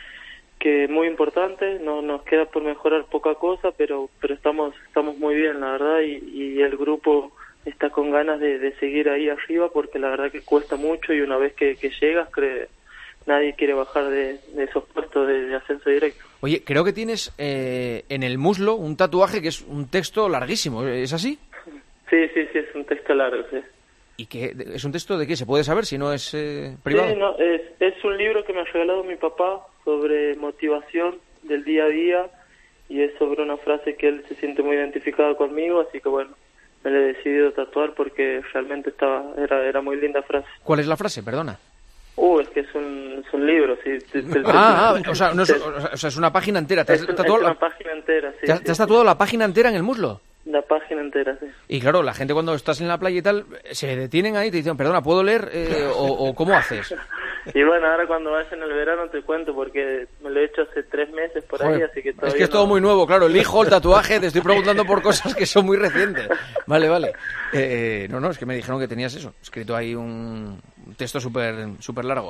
que es muy importante, no nos queda por mejorar poca cosa, pero pero estamos estamos muy bien, la verdad, y, y el grupo está con ganas de, de seguir ahí arriba porque la verdad que cuesta mucho y una vez que, que llegas, cree, nadie quiere bajar de, de esos puestos de, de ascenso directo. Oye, creo que tienes eh, en el muslo un tatuaje que es un texto larguísimo, ¿es así? Sí, sí, sí, es un texto largo, sí. ¿Y qué, es un texto de qué? ¿Se puede saber si no es eh, privado? Sí, no, es, es un libro que me ha regalado mi papá sobre motivación del día a día y es sobre una frase que él se siente muy identificado conmigo, así que bueno, me la he decidido tatuar porque realmente estaba era era muy linda frase. ¿Cuál es la frase? Perdona. Uh, es que es un, es un libro, sí. Te, te, ah, ah, o sea, no es, o sea, es una página entera. ¿Te has es, tatuado es una la... página entera, sí. ¿Te has, sí, ¿te has sí. tatuado la página entera en el muslo? La página entera, sí. Y claro, la gente cuando estás en la playa y tal, se detienen ahí y te dicen, perdona, ¿puedo leer? Eh, o, ¿O cómo haces? Y bueno, ahora cuando vaya en el verano te cuento porque me lo he hecho hace tres meses por Joder, ahí, así que todavía es que es no... todo muy nuevo, claro, elijo el tatuaje, te estoy preguntando por cosas que son muy recientes. Vale, vale. Eh, no, no, es que me dijeron que tenías eso, escrito ahí un texto súper súper largo.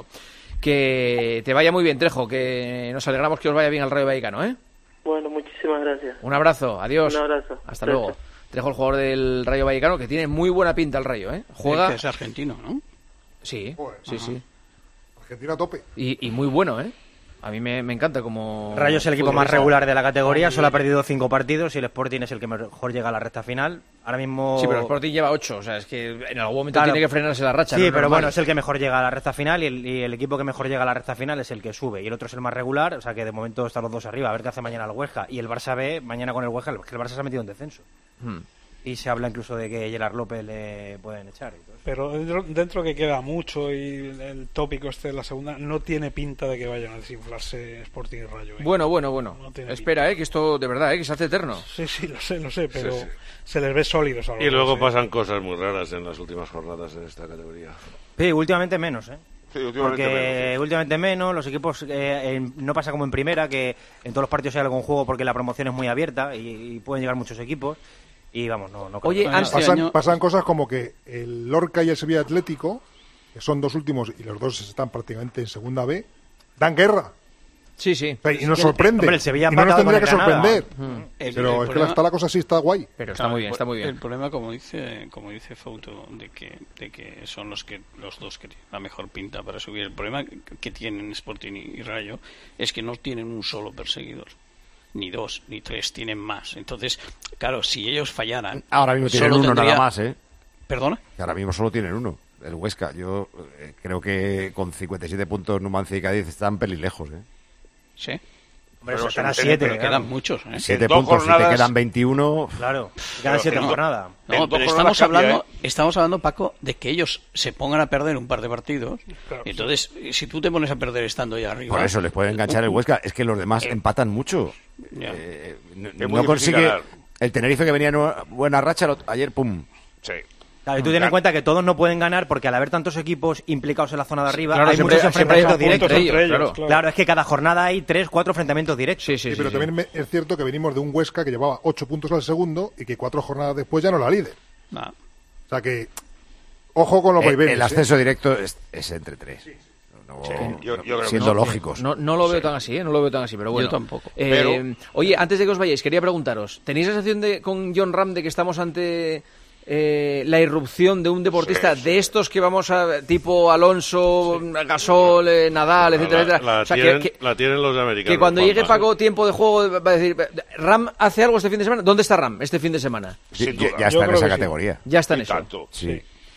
Que te vaya muy bien, Trejo, que nos alegramos que os vaya bien al Rayo Vallecano, ¿eh? Bueno, muchísimas gracias. Un abrazo, adiós. Un abrazo. Hasta Gracias. luego. Trejo, el jugador del Rayo Vallecano, que tiene muy buena pinta el Rayo, ¿eh? Juega... Que es argentino, ¿no? Sí, Joder, sí, ajá. sí. Argentina a tope. Y, y muy bueno, ¿eh? A mí me, me encanta como... Rayo es el equipo más futbolista. regular de la categoría, solo ha perdido cinco partidos y el Sporting es el que mejor llega a la recta final. Ahora mismo... Sí, pero el Sporting lleva ocho, o sea, es que en algún momento Claro. tiene que frenarse la racha. Sí, ¿no? Es pero normal. bueno, es el que mejor llega a la recta final y el, y el equipo que mejor llega a la recta final es el que sube. Y el otro es el más regular, o sea que de momento están los dos arriba. A ver qué hace mañana el Huesca. Y el Barça B, mañana con el Huesca, que el Barça se ha metido en descenso. Hmm. Y se habla incluso de que Gerard López le pueden echar. Y todo eso. Pero dentro, dentro que queda mucho y el tópico este de la segunda, no tiene pinta de que vayan a desinflarse Sporting y Rayo. ¿eh? Bueno, bueno, bueno. No tiene Espera, eh, que esto de verdad, eh, que se hace eterno. Sí, sí, lo sé, lo sé, pero Sí, sí. se les ve sólidos ahora. Y luego pasan cosas muy raras en las últimas jornadas en esta categoría. Sí, últimamente menos, ¿eh? Sí, últimamente Porque menos, sí. últimamente menos, los equipos eh, en- no pasa como en primera, que en todos los partidos hay algún juego porque la promoción es muy abierta y, y pueden llegar muchos equipos. Y vamos, no, no creo que- pasan, pasan cosas como que el Lorca y el Sevilla Atlético, que son dos últimos y los dos están prácticamente en segunda B, dan guerra. Sí, sí. Y nos sorprende. Hombre, el Sevilla y no nos empatado tendría que con el Granada. sorprender. Mm. El- Pero el es que problema- está la cosa así, está guay. Pero está Claro, muy bien, está muy bien. El problema, como dice, como dice Fauto, de que, de que son los que los dos que tienen la mejor pinta para subir. El problema que, que tienen Sporting y Rayo es que no tienen un solo perseguidor, ni dos, ni tres, tienen más. Entonces, claro, si ellos fallaran, Ahora mismo tienen solo uno tendría- nada más, ¿eh? ¿Perdona? Que ahora mismo solo tienen uno, el Huesca. Yo eh, creo que con cincuenta y siete puntos Numancia y Cádiz están pelilejos, ¿eh? Sí. Hombre, Pero eso estará se- siete, pero claro. quedan muchos, ¿eh? Siete En dos puntos, si te jornadas- quedan veintiuno... Claro, quedan siete no, jornadas. No, En dos pero jornadas estamos cambia, hablando, ¿eh? estamos hablando, Paco, de que ellos se pongan a perder un par de partidos. Claro, y entonces, si tú te pones a perder estando ya arriba... Por eso les puede enganchar el Huesca. Es que los demás empatan mucho. Ya. Eh, no Es no muy difícil consigue... ganar. El Tenerife, que venía en una buena racha, lo- ayer, pum. Sí. Claro, y tú ten en cuenta que todos no pueden ganar porque al haber tantos equipos implicados en la zona de arriba claro, hay siempre- muchos siempre hay enfrentamientos puntos directos. entre ellos, claro. claro. claro. es que cada jornada hay tres, cuatro enfrentamientos directos. Sí, sí, Sí, sí. pero sí. también me- es cierto que venimos de un Huesca que llevaba ocho puntos al segundo y que cuatro jornadas después ya no la líder. Nah. O sea que, ojo con los El, vaivenes. el ¿eh? ascenso directo es, es entre tres. No- no- yo- yo creo que siendo no. lógicos. No, no lo veo tan así, ¿eh? No lo veo tan así, pero bueno. Yo tampoco. Eh, Pero- Oye, antes de que os vayáis, quería preguntaros, ¿tenéis la sensación de, con John Ram de que estamos ante eh, la irrupción de un deportista Sí, sí. de estos que vamos a, tipo Alonso, Gasol, eh, Nadal, etcétera, la, etcétera? la O sea, que- tienen, que, la tienen los americanos. que cuando Juanma. llegue Paco tiempo de juego va a decir, ¿Ram hace algo este fin de semana? ¿Dónde está Ram este fin de semana? Sí, Sin ya, duda. ya Yo está en creo esa que sí. categoría. Ya está en Y eso. tanto. Sí.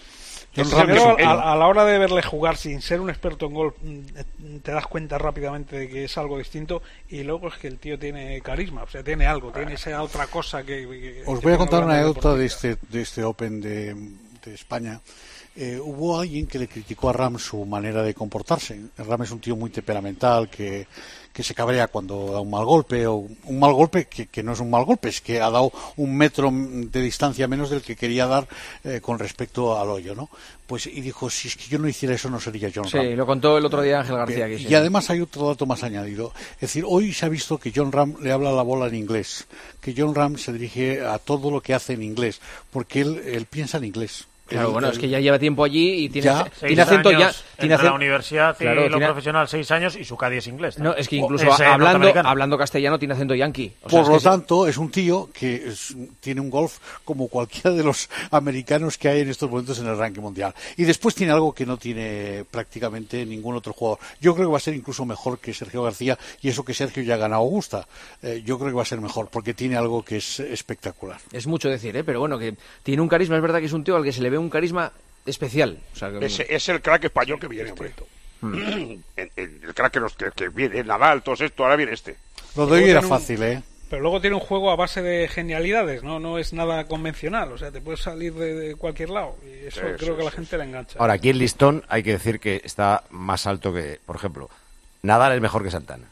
John Ram es un... a, a la hora de verle jugar sin ser un experto en golf, te das cuenta rápidamente de que es algo distinto, y luego es que el tío tiene carisma, o sea, tiene algo, tiene esa otra cosa que... que Os que voy a contar una anécdota de este, de este Open de, de España. Eh, hubo alguien que le criticó a Ram su manera de comportarse. Ram es un tío muy temperamental, que, que se cabrea cuando da un mal golpe, o un mal golpe que, que no es un mal golpe, es que ha dado un metro de distancia menos del que quería dar eh, con respecto al hoyo, ¿no? Pues, y dijo, si es que yo no hiciera eso no sería John Ram. Sí, lo contó el otro día Ángel García. Aquí, y sí. además hay otro dato más añadido. Es decir, hoy se ha visto que John Ram le habla a la bola en inglés, que John Ram se dirige a todo lo que hace en inglés, porque él, él piensa en inglés. Claro, el, bueno, el, es que ya lleva tiempo allí y tiene, ya, tiene acento ya. Tiene acento, la universidad y claro, lo tiene, profesional seis años y su caddy es inglés. No, es que O incluso es, eh, hablando, hablando castellano tiene acento yanqui. O sea, Por es lo que tanto, es un tío que es, tiene un golf como cualquiera de los americanos que hay en estos momentos en el ranking mundial. Y después tiene algo que no tiene prácticamente ningún otro jugador. Yo creo que va a ser incluso mejor que Sergio García, y eso que Sergio ya ha ganado Augusta. Eh, yo creo que va a ser mejor, porque tiene algo que es espectacular. Es mucho decir, ¿eh? Pero bueno, que tiene un carisma. Es verdad que es un tío al que se le ve un carisma especial. O sea, que... es, es el crack español que viene, hombre. Hmm. el, el, el crack que, los, que, que viene, Nadal, todo esto, ahora viene este. Lo de hoy era fácil, ¿eh? Pero luego tiene un juego a base de genialidades, ¿no? No es nada convencional, o sea, te puedes salir de, de cualquier lado, y eso, eso creo que a la gente le engancha. Ahora, aquí el listón hay que decir que está más alto que, por ejemplo, Nadal es mejor que Santana,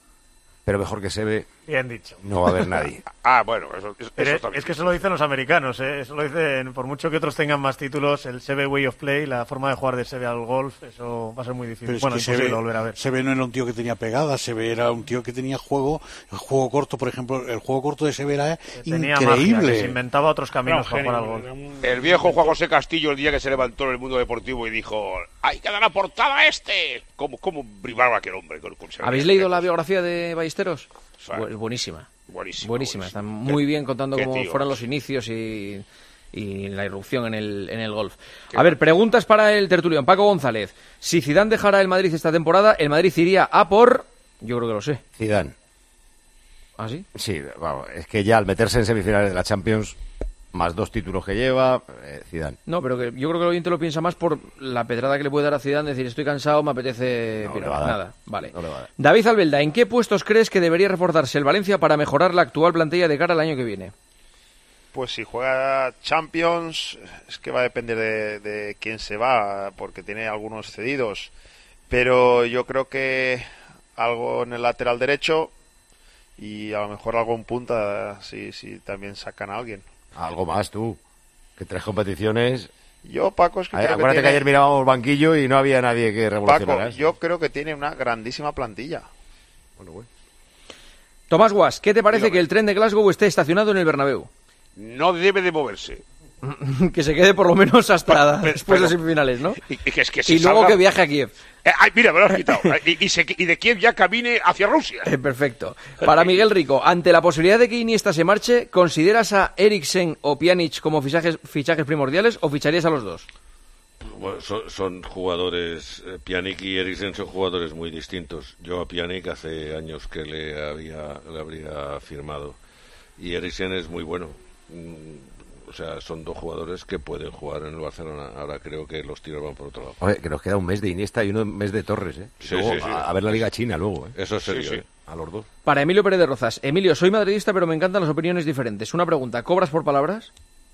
pero mejor que Seve. Bien dicho. No va a haber nadie. Ah, bueno, eso, eso, Pero eso es que eso lo dicen los americanos, ¿eh? Eso lo dicen, por mucho que otros tengan más títulos, el Seve way of play, la forma de jugar de Seve al golf, eso va a ser muy difícil. Bueno, es que imposible Seve, volver a ver. Seve no era un tío que tenía pegada, Seve era un tío que tenía juego, el juego corto, por ejemplo, el juego corto de Seve era tenía increíble. Magia, que se inventaba otros caminos no, para jugar al golf. El viejo Juan José Castillo, el día que se levantó en el mundo deportivo y dijo, hay que dar la portada a este. ¿Cómo, cómo brillaba aquel hombre? Con, con ¿Habéis leído la biografía de Ballesteros? Sí. Bu buenísima. Buenísima, buenísima. Está muy qué, bien contando cómo tío. fueron los inicios y, y la irrupción en el, en el golf. Qué a ver, preguntas para el tertulión. Paco González. Si Zidane dejara el Madrid esta temporada, el Madrid iría a por... Yo creo que lo sé. Zidane. ¿Ah, sí? Sí, vamos, es que ya al meterse en semifinales de la Champions, más dos títulos que lleva, eh, Zidane. No, pero que yo creo que el oyente lo piensa más por la pedrada que le puede dar a Zidane, decir, estoy cansado, me apetece... No le va a dar. Nada, vale. No le va a dar. David Albelda, ¿en qué puestos crees que debería reforzarse el Valencia para mejorar la actual plantilla de cara al año que viene? Pues si juega Champions, es que va a depender de, de quién se va, porque tiene algunos cedidos. Pero yo creo que algo en el lateral derecho y a lo mejor algo en punta, si, si también sacan a alguien. Algo más tú, que tres competiciones. Yo, Paco, es que Ay, creo acuérdate que, que tiene... ayer mirábamos banquillo y no había nadie que revolucionara. Paco, yo creo que tiene una grandísima plantilla. Bueno, bueno. Tomás Guas, ¿qué te parece Dígame. que el tren de Glasgow esté estacionado en el Bernabéu? No debe de moverse. Que se quede por lo menos hasta Pero, después pero, de semifinales, ¿no? Y, y, que es que y luego salga... que viaje a Kiev. Eh, ay, mira, me lo has quitado. y, y, se, y de Kiev ya camine hacia Rusia. Eh, perfecto. Para Miguel Rico, ante la posibilidad de que Iniesta se marche, ¿consideras a Eriksen o Pjanic como fichajes, fichajes primordiales o ficharías a los dos? Bueno, son, son jugadores, eh, Pjanic y Eriksen son jugadores muy distintos. Yo a Pjanic hace años que le había le habría firmado y Eriksen es muy bueno. Mm, o sea, son dos jugadores que pueden jugar en el Barcelona. Ahora creo que los tiros van por otro lado. Oye, que nos queda un mes de Iniesta y un mes de Torres, ¿eh? Sí, luego, sí, sí. A, a ver la Liga China luego, ¿eh? Eso es serio, sí, sí. ¿eh? A los dos. Para Emilio Pérez de Rozas. Emilio, soy madridista, pero me encantan las opiniones diferentes. Una pregunta, ¿cobras por palabras?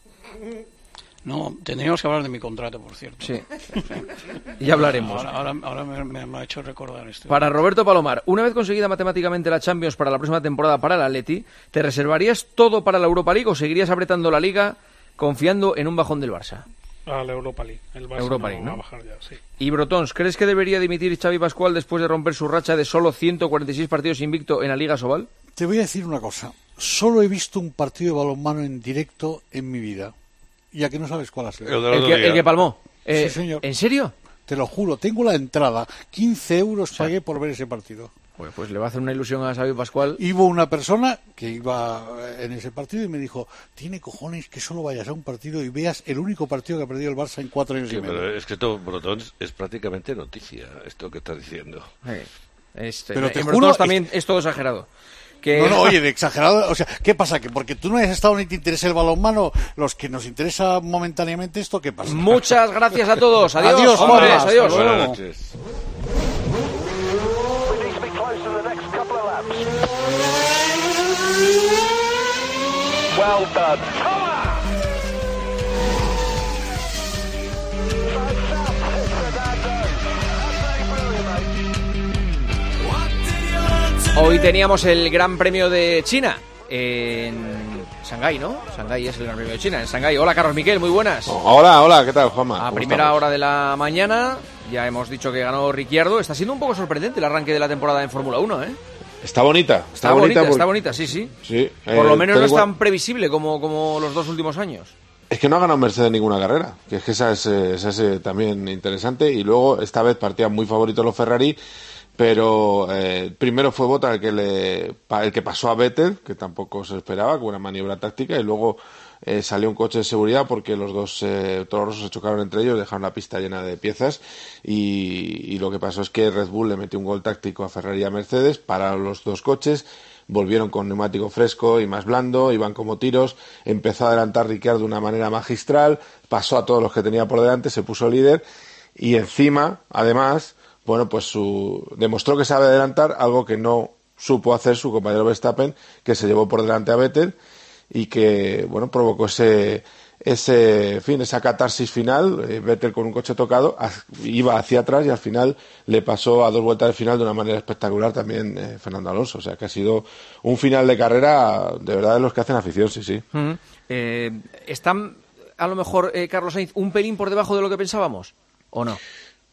No, tendríamos que hablar de mi contrato, por cierto. Sí. Ya hablaremos. Ahora, ahora, ahora me, me, me ha hecho recordar esto. Para Roberto Palomar, una vez conseguida matemáticamente la Champions para la próxima temporada para el Atleti, ¿te reservarías todo para la Europa League o seguirías apretando la Liga confiando en un bajón del Barça? A la Europa League. El Barça Europa no League, va ¿no? a bajar ya, sí. Y Brotons, ¿crees que debería dimitir Xavi Pascual después de romper su racha de solo ciento cuarenta y seis partidos invicto en la Liga Sobal? Te voy a decir una cosa. Solo he visto un partido de balonmano en directo en mi vida. Y a que no sabes cuál ha sido. El, el, que, el que palmó. Eh, sí, señor. ¿En serio? Te lo juro. Tengo la entrada. quince euros pagué por ver ese partido. Pues, pues le va a hacer una ilusión a Xavi Pascual. Y hubo una persona que iba en ese partido y me dijo, tiene cojones que solo vayas a un partido y veas el único partido que ha perdido el Barça en cuatro años Sí, y medio. pero es que todo Brotons es prácticamente noticia, esto que estás diciendo. Sí. Este, pero te en juro, Brotons también es... es todo exagerado. Que... No, no, oye, de exagerado, o sea, ¿qué pasa? ¿Que porque tú no has estado ni te interesa el balonmano, los que nos interesa momentáneamente esto, qué pasa? Muchas gracias a todos. Adiós, adiós, hombres, hombres, adiós. Buenas noches. Well done. Hoy teníamos el Gran Premio de China en Shanghái, ¿no? Shanghái es el Gran Premio de China, en Shanghái. Hola, Carlos Miquel, muy buenas. Hola, hola, ¿qué tal, Juanma? A primera estamos? hora de la mañana, ya hemos dicho que ganó Ricciardo. Está siendo un poco sorprendente el arranque de la temporada en Fórmula uno, ¿eh? Está bonita. Está, Está bonita, bonita, porque... está bonita, sí, sí. sí Por eh, lo menos no es igual... tan previsible como, como los dos últimos años. Es que no ha ganado Mercedes ninguna carrera, que es que esa es, esa es eh, también interesante. Y luego, esta vez partían muy favoritos los Ferrari, pero eh, primero fue Bottas el que, le, el que pasó a Vettel, que tampoco se esperaba, con una maniobra táctica, y luego eh, salió un coche de seguridad porque los dos eh, toros se chocaron entre ellos, dejaron la pista llena de piezas, y, y lo que pasó es que Red Bull le metió un gol táctico a Ferrari y a Mercedes, pararon los dos coches, volvieron con neumático fresco y más blando, iban como tiros, empezó a adelantar Ricciardo de una manera magistral, pasó a todos los que tenía por delante, se puso líder, y encima, además, bueno, pues su, demostró que sabe adelantar, algo que no supo hacer su compañero Verstappen, que se llevó por delante a Vettel y que, bueno, provocó ese, ese, en fin, esa catarsis final. eh, Vettel con un coche tocado a, iba hacia atrás y al final le pasó a dos vueltas del final de una manera espectacular también eh, Fernando Alonso. O sea que ha sido un final de carrera de verdad de los que hacen afición, sí, sí. Uh-huh. eh, ¿Están a lo mejor, eh, Carlos Sainz, un pelín por debajo de lo que pensábamos o no?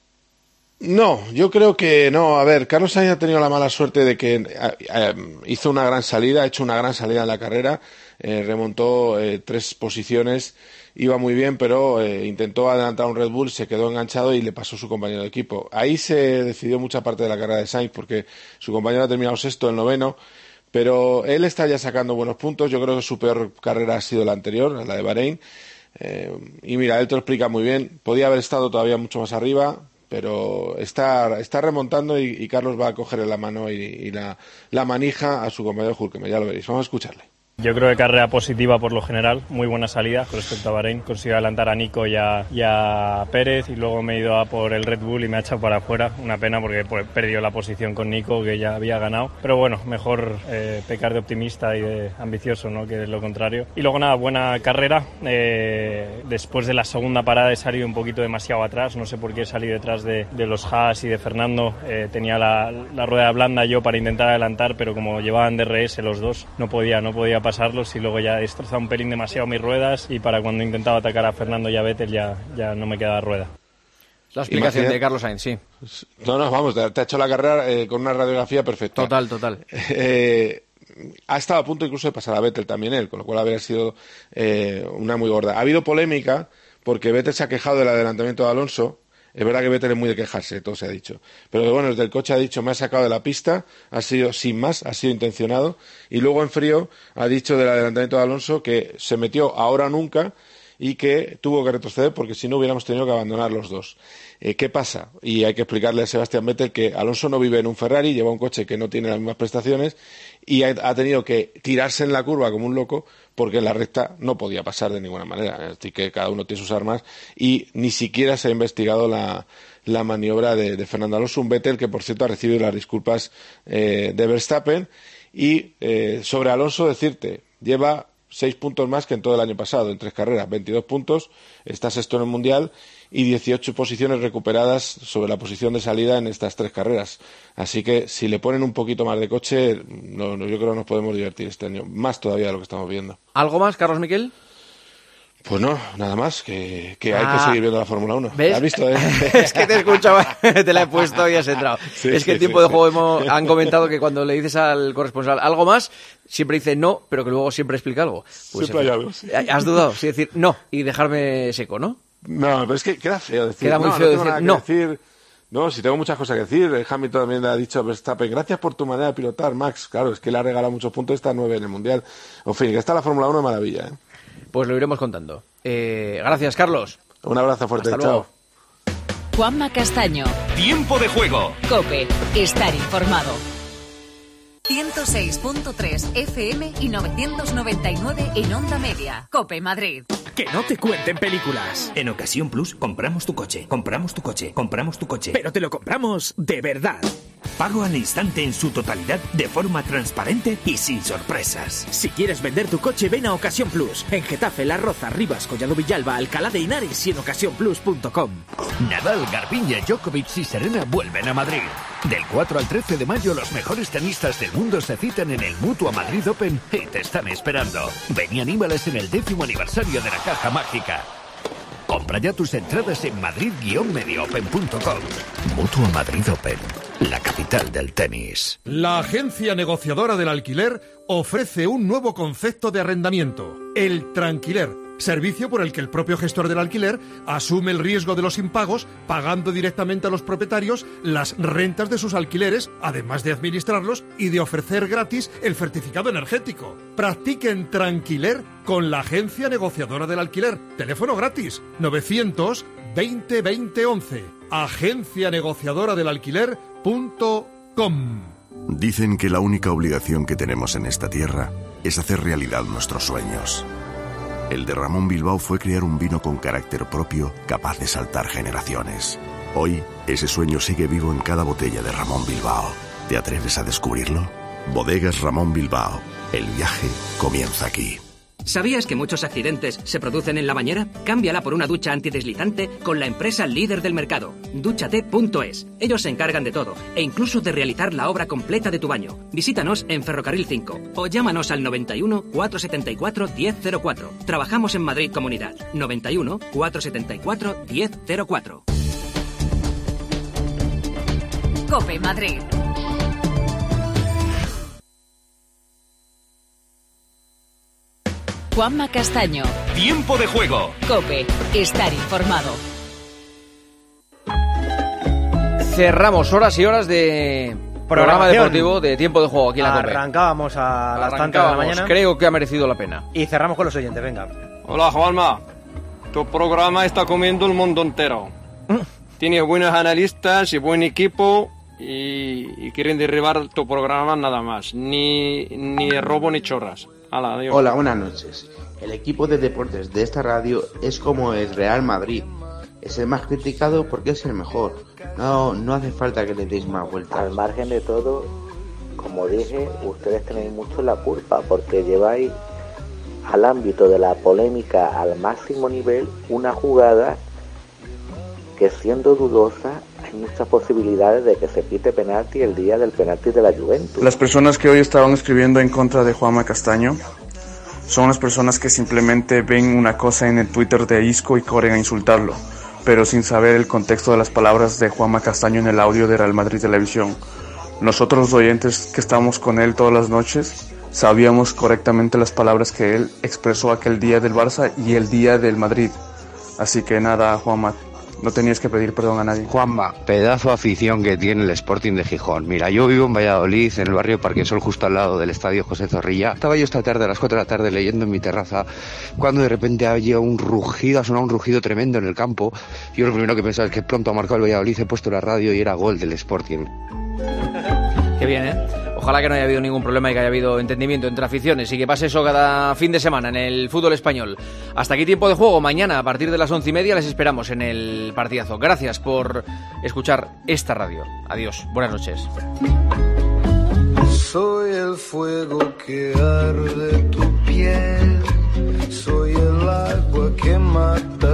No, yo creo que no. A ver, Carlos Sainz ha tenido la mala suerte de que eh, eh, hizo una gran salida, ha hecho una gran salida en la carrera, eh, remontó eh, tres posiciones, iba muy bien, pero eh, intentó adelantar a un Red Bull, se quedó enganchado y le pasó su compañero de equipo. Ahí se decidió mucha parte de la carrera de Sainz, porque su compañero ha terminado sexto, el noveno, pero él está ya sacando buenos puntos. Yo creo que su peor carrera ha sido la anterior, la de Bahrein. Eh, y mira, él te lo explica muy bien. Podía haber estado todavía mucho más arriba, pero está, está remontando y, y Carlos va a cogerle la mano y, y la, la manija a su compañero Hülkenberg, ya lo veréis. Vamos a escucharle. Yo creo que carrera positiva por lo general, muy buena salida con respecto a Bahrein. Consigo adelantar a Nico y a, y a Pérez, y luego me he ido a por el Red Bull y me ha echado para afuera. Una pena porque he perdido la posición con Nico, que ya había ganado. Pero bueno, mejor eh, pecar de optimista y de ambicioso, ¿no?, que lo contrario. Y luego nada, buena carrera. Eh, después de la segunda parada he salido un poquito demasiado atrás. No sé por qué salí detrás de, de los Haas y de Fernando. Eh, tenía la, la rueda blanda yo para intentar adelantar, pero como llevaban D R S los dos, no podía, no podía pasarlos, y luego ya he destrozado un pelín demasiado mis ruedas, y para cuando intentaba atacar a Fernando y a Vettel ya, ya no me quedaba rueda. La explicación Imagina... de Carlos Sainz, sí. No, no, vamos, te, te ha hecho la carrera eh, con una radiografía perfecta. Total, total. Eh, ha estado a punto incluso de pasar a Vettel también él, con lo cual habría sido eh, una muy gorda. Ha habido polémica porque Vettel se ha quejado del adelantamiento de Alonso. Es verdad que Vettel es muy de quejarse, todo se ha dicho. Pero bueno, desde el coche ha dicho, me ha sacado de la pista, ha sido sin más, ha sido intencionado. Y luego en frío ha dicho del adelantamiento de Alonso que se metió ahora o nunca y que tuvo que retroceder porque si no hubiéramos tenido que abandonar los dos. Eh, ¿Qué pasa? Y hay que explicarle a Sebastián Vettel que Alonso no vive en un Ferrari, lleva un coche que no tiene las mismas prestaciones y ha, ha tenido que tirarse en la curva como un loco porque en la recta no podía pasar de ninguna manera. Así que cada uno tiene sus armas y ni siquiera se ha investigado la, la maniobra de, de Fernando Alonso, un Vettel que por cierto ha recibido las disculpas eh, de Verstappen. Y eh, sobre Alonso decirte, lleva seis puntos más que en todo el año pasado, en tres carreras, veintidós puntos, está sexto en el Mundial y dieciocho posiciones recuperadas sobre la posición de salida en estas tres carreras. Así que si le ponen un poquito más de coche, no, no, yo creo que nos podemos divertir este año, más todavía de lo que estamos viendo. ¿Algo más, Carlos Miquel? Pues no, nada más, que, que ah, hay que seguir viendo la Fórmula uno. ¿Ves? ¿Has visto? Eh? Es que te escuchaba, te la he puesto y has entrado. Sí, es que sí, en tiempo sí, de juego sí. hemos, han comentado que cuando le dices al corresponsal algo más, siempre dice no, pero que luego siempre explica algo. Pues siempre hay algo. Sí. Has dudado, sí, decir no y dejarme seco, ¿no? No, pero es que queda feo decir. Queda muy no, feo no decir no. decir no. No, si tengo muchas cosas que decir. Hamilton también le ha dicho a Verstappen, gracias por tu manera de pilotar, Max. Claro, es que le ha regalado muchos puntos, está nueve en el Mundial. En fin, que está la Fórmula uno de maravilla, ¿eh? Pues lo iremos contando. Eh, gracias, Carlos. Un abrazo fuerte, Hasta chao. luego. Juanma Castaño. Tiempo de juego. COPE. Estar informado. ciento seis punto tres F M y novecientos noventa y nueve en Onda Media. COPE Madrid. Que no te cuenten películas. En Ocasión Plus compramos tu coche, compramos tu coche, compramos tu coche. Pero te lo compramos de verdad. Pago al instante en su totalidad de forma transparente y sin sorpresas. Si quieres vender tu coche, ven a Ocasión Plus. En Getafe, La Roza, Rivas, Collado Villalba, Alcalá de Henares y en ocasión plus punto com. Nadal, Garbiñe, Djokovic y Serena vuelven a Madrid. Del cuatro al trece de mayo, los mejores tenistas del mundo se citan en el Mutua Madrid Open y te están esperando. Ven y anímales en el décimo aniversario de la Caja Mágica. Compra ya tus entradas en madrid guion medio open punto com. Mutua Madrid Open, la capital del tenis. La agencia negociadora del alquiler ofrece un nuevo concepto de arrendamiento, el tranquiler, servicio por el que el propio gestor del alquiler asume el riesgo de los impagos, pagando directamente a los propietarios las rentas de sus alquileres, además de administrarlos y de ofrecer gratis el certificado energético. Practiquen tranquiler con la agencia negociadora del alquiler. Teléfono gratis, novecientos veinte veinte once. agencia negociadora del alquiler punto com. Dicen que la única obligación que tenemos en esta tierra es hacer realidad nuestros sueños. El de Ramón Bilbao fue crear un vino con carácter propio, capaz de saltar generaciones. Hoy, ese sueño sigue vivo en cada botella de Ramón Bilbao. ¿Te atreves a descubrirlo? Bodegas Ramón Bilbao. El viaje comienza aquí. ¿Sabías que muchos accidentes se producen en la bañera? Cámbiala por una ducha antideslizante con la empresa líder del mercado, dúchate punto es. Ellos se encargan de todo e incluso de realizar la obra completa de tu baño. Visítanos en Ferrocarril cinco o llámanos al noventa y uno, cuatrocientos setenta y cuatro, diez cero cuatro. Trabajamos en Madrid Comunidad. noventa y uno, cuatrocientos setenta y cuatro, diez cero cuatro. COPE Madrid. Juanma Castaño. Tiempo de juego. COPE. Estar informado. Cerramos horas y horas de programa deportivo de Tiempo de Juego aquí en la COPE. Arrancábamos a las tantas de la mañana. Creo que ha merecido la pena. Y cerramos con los oyentes, venga. Hola, Juanma. Tu programa está comiendo el mundo entero. Tienes buenos analistas y buen equipo y, y quieren derribar tu programa nada más. Ni, ni robo ni chorras. Hala, adiós. Hola, buenas noches. El equipo de deportes de esta radio es como el Real Madrid. Es el más criticado porque es el mejor. No, no hace falta que le deis más vueltas. Al margen de todo, como dije, ustedes tenéis mucho la culpa porque lleváis al ámbito de la polémica al máximo nivel una jugada que, siendo dudosa, hay muchas posibilidades de que se pite penalti el día del penalti de la Juventus. Las personas que hoy estaban escribiendo en contra de Juanma Castaño son las personas que simplemente ven una cosa en el Twitter de Isco y corren a insultarlo, pero sin saber el contexto de las palabras de Juanma Castaño en el audio de Real Madrid Televisión. Nosotros, los oyentes que estamos con él todas las noches, sabíamos correctamente las palabras que él expresó aquel día del Barça y el día del Madrid. Así que nada, Juanma, no tenías que pedir perdón a nadie. Juanma, pedazo de afición que tiene el Sporting de Gijón. Mira, yo vivo en Valladolid, en el barrio Parquesol, justo al lado del estadio José Zorrilla. Estaba yo esta tarde, a las cuatro de la tarde, leyendo en mi terraza, cuando de repente había un rugido, ha sonado un rugido tremendo en el campo. Yo lo primero que pensaba es que pronto ha marcado el Valladolid, he puesto la radio y era gol del Sporting. Qué bien, ¿eh? Ojalá que no haya habido ningún problema y que haya habido entendimiento entre aficiones y que pase eso cada fin de semana en el fútbol español. Hasta aquí Tiempo de Juego. Mañana a partir de las once y media les esperamos en el partidazo. Gracias por escuchar esta radio. Adiós. Buenas noches. Soy el fuego que arde tu piel. Soy el agua que mata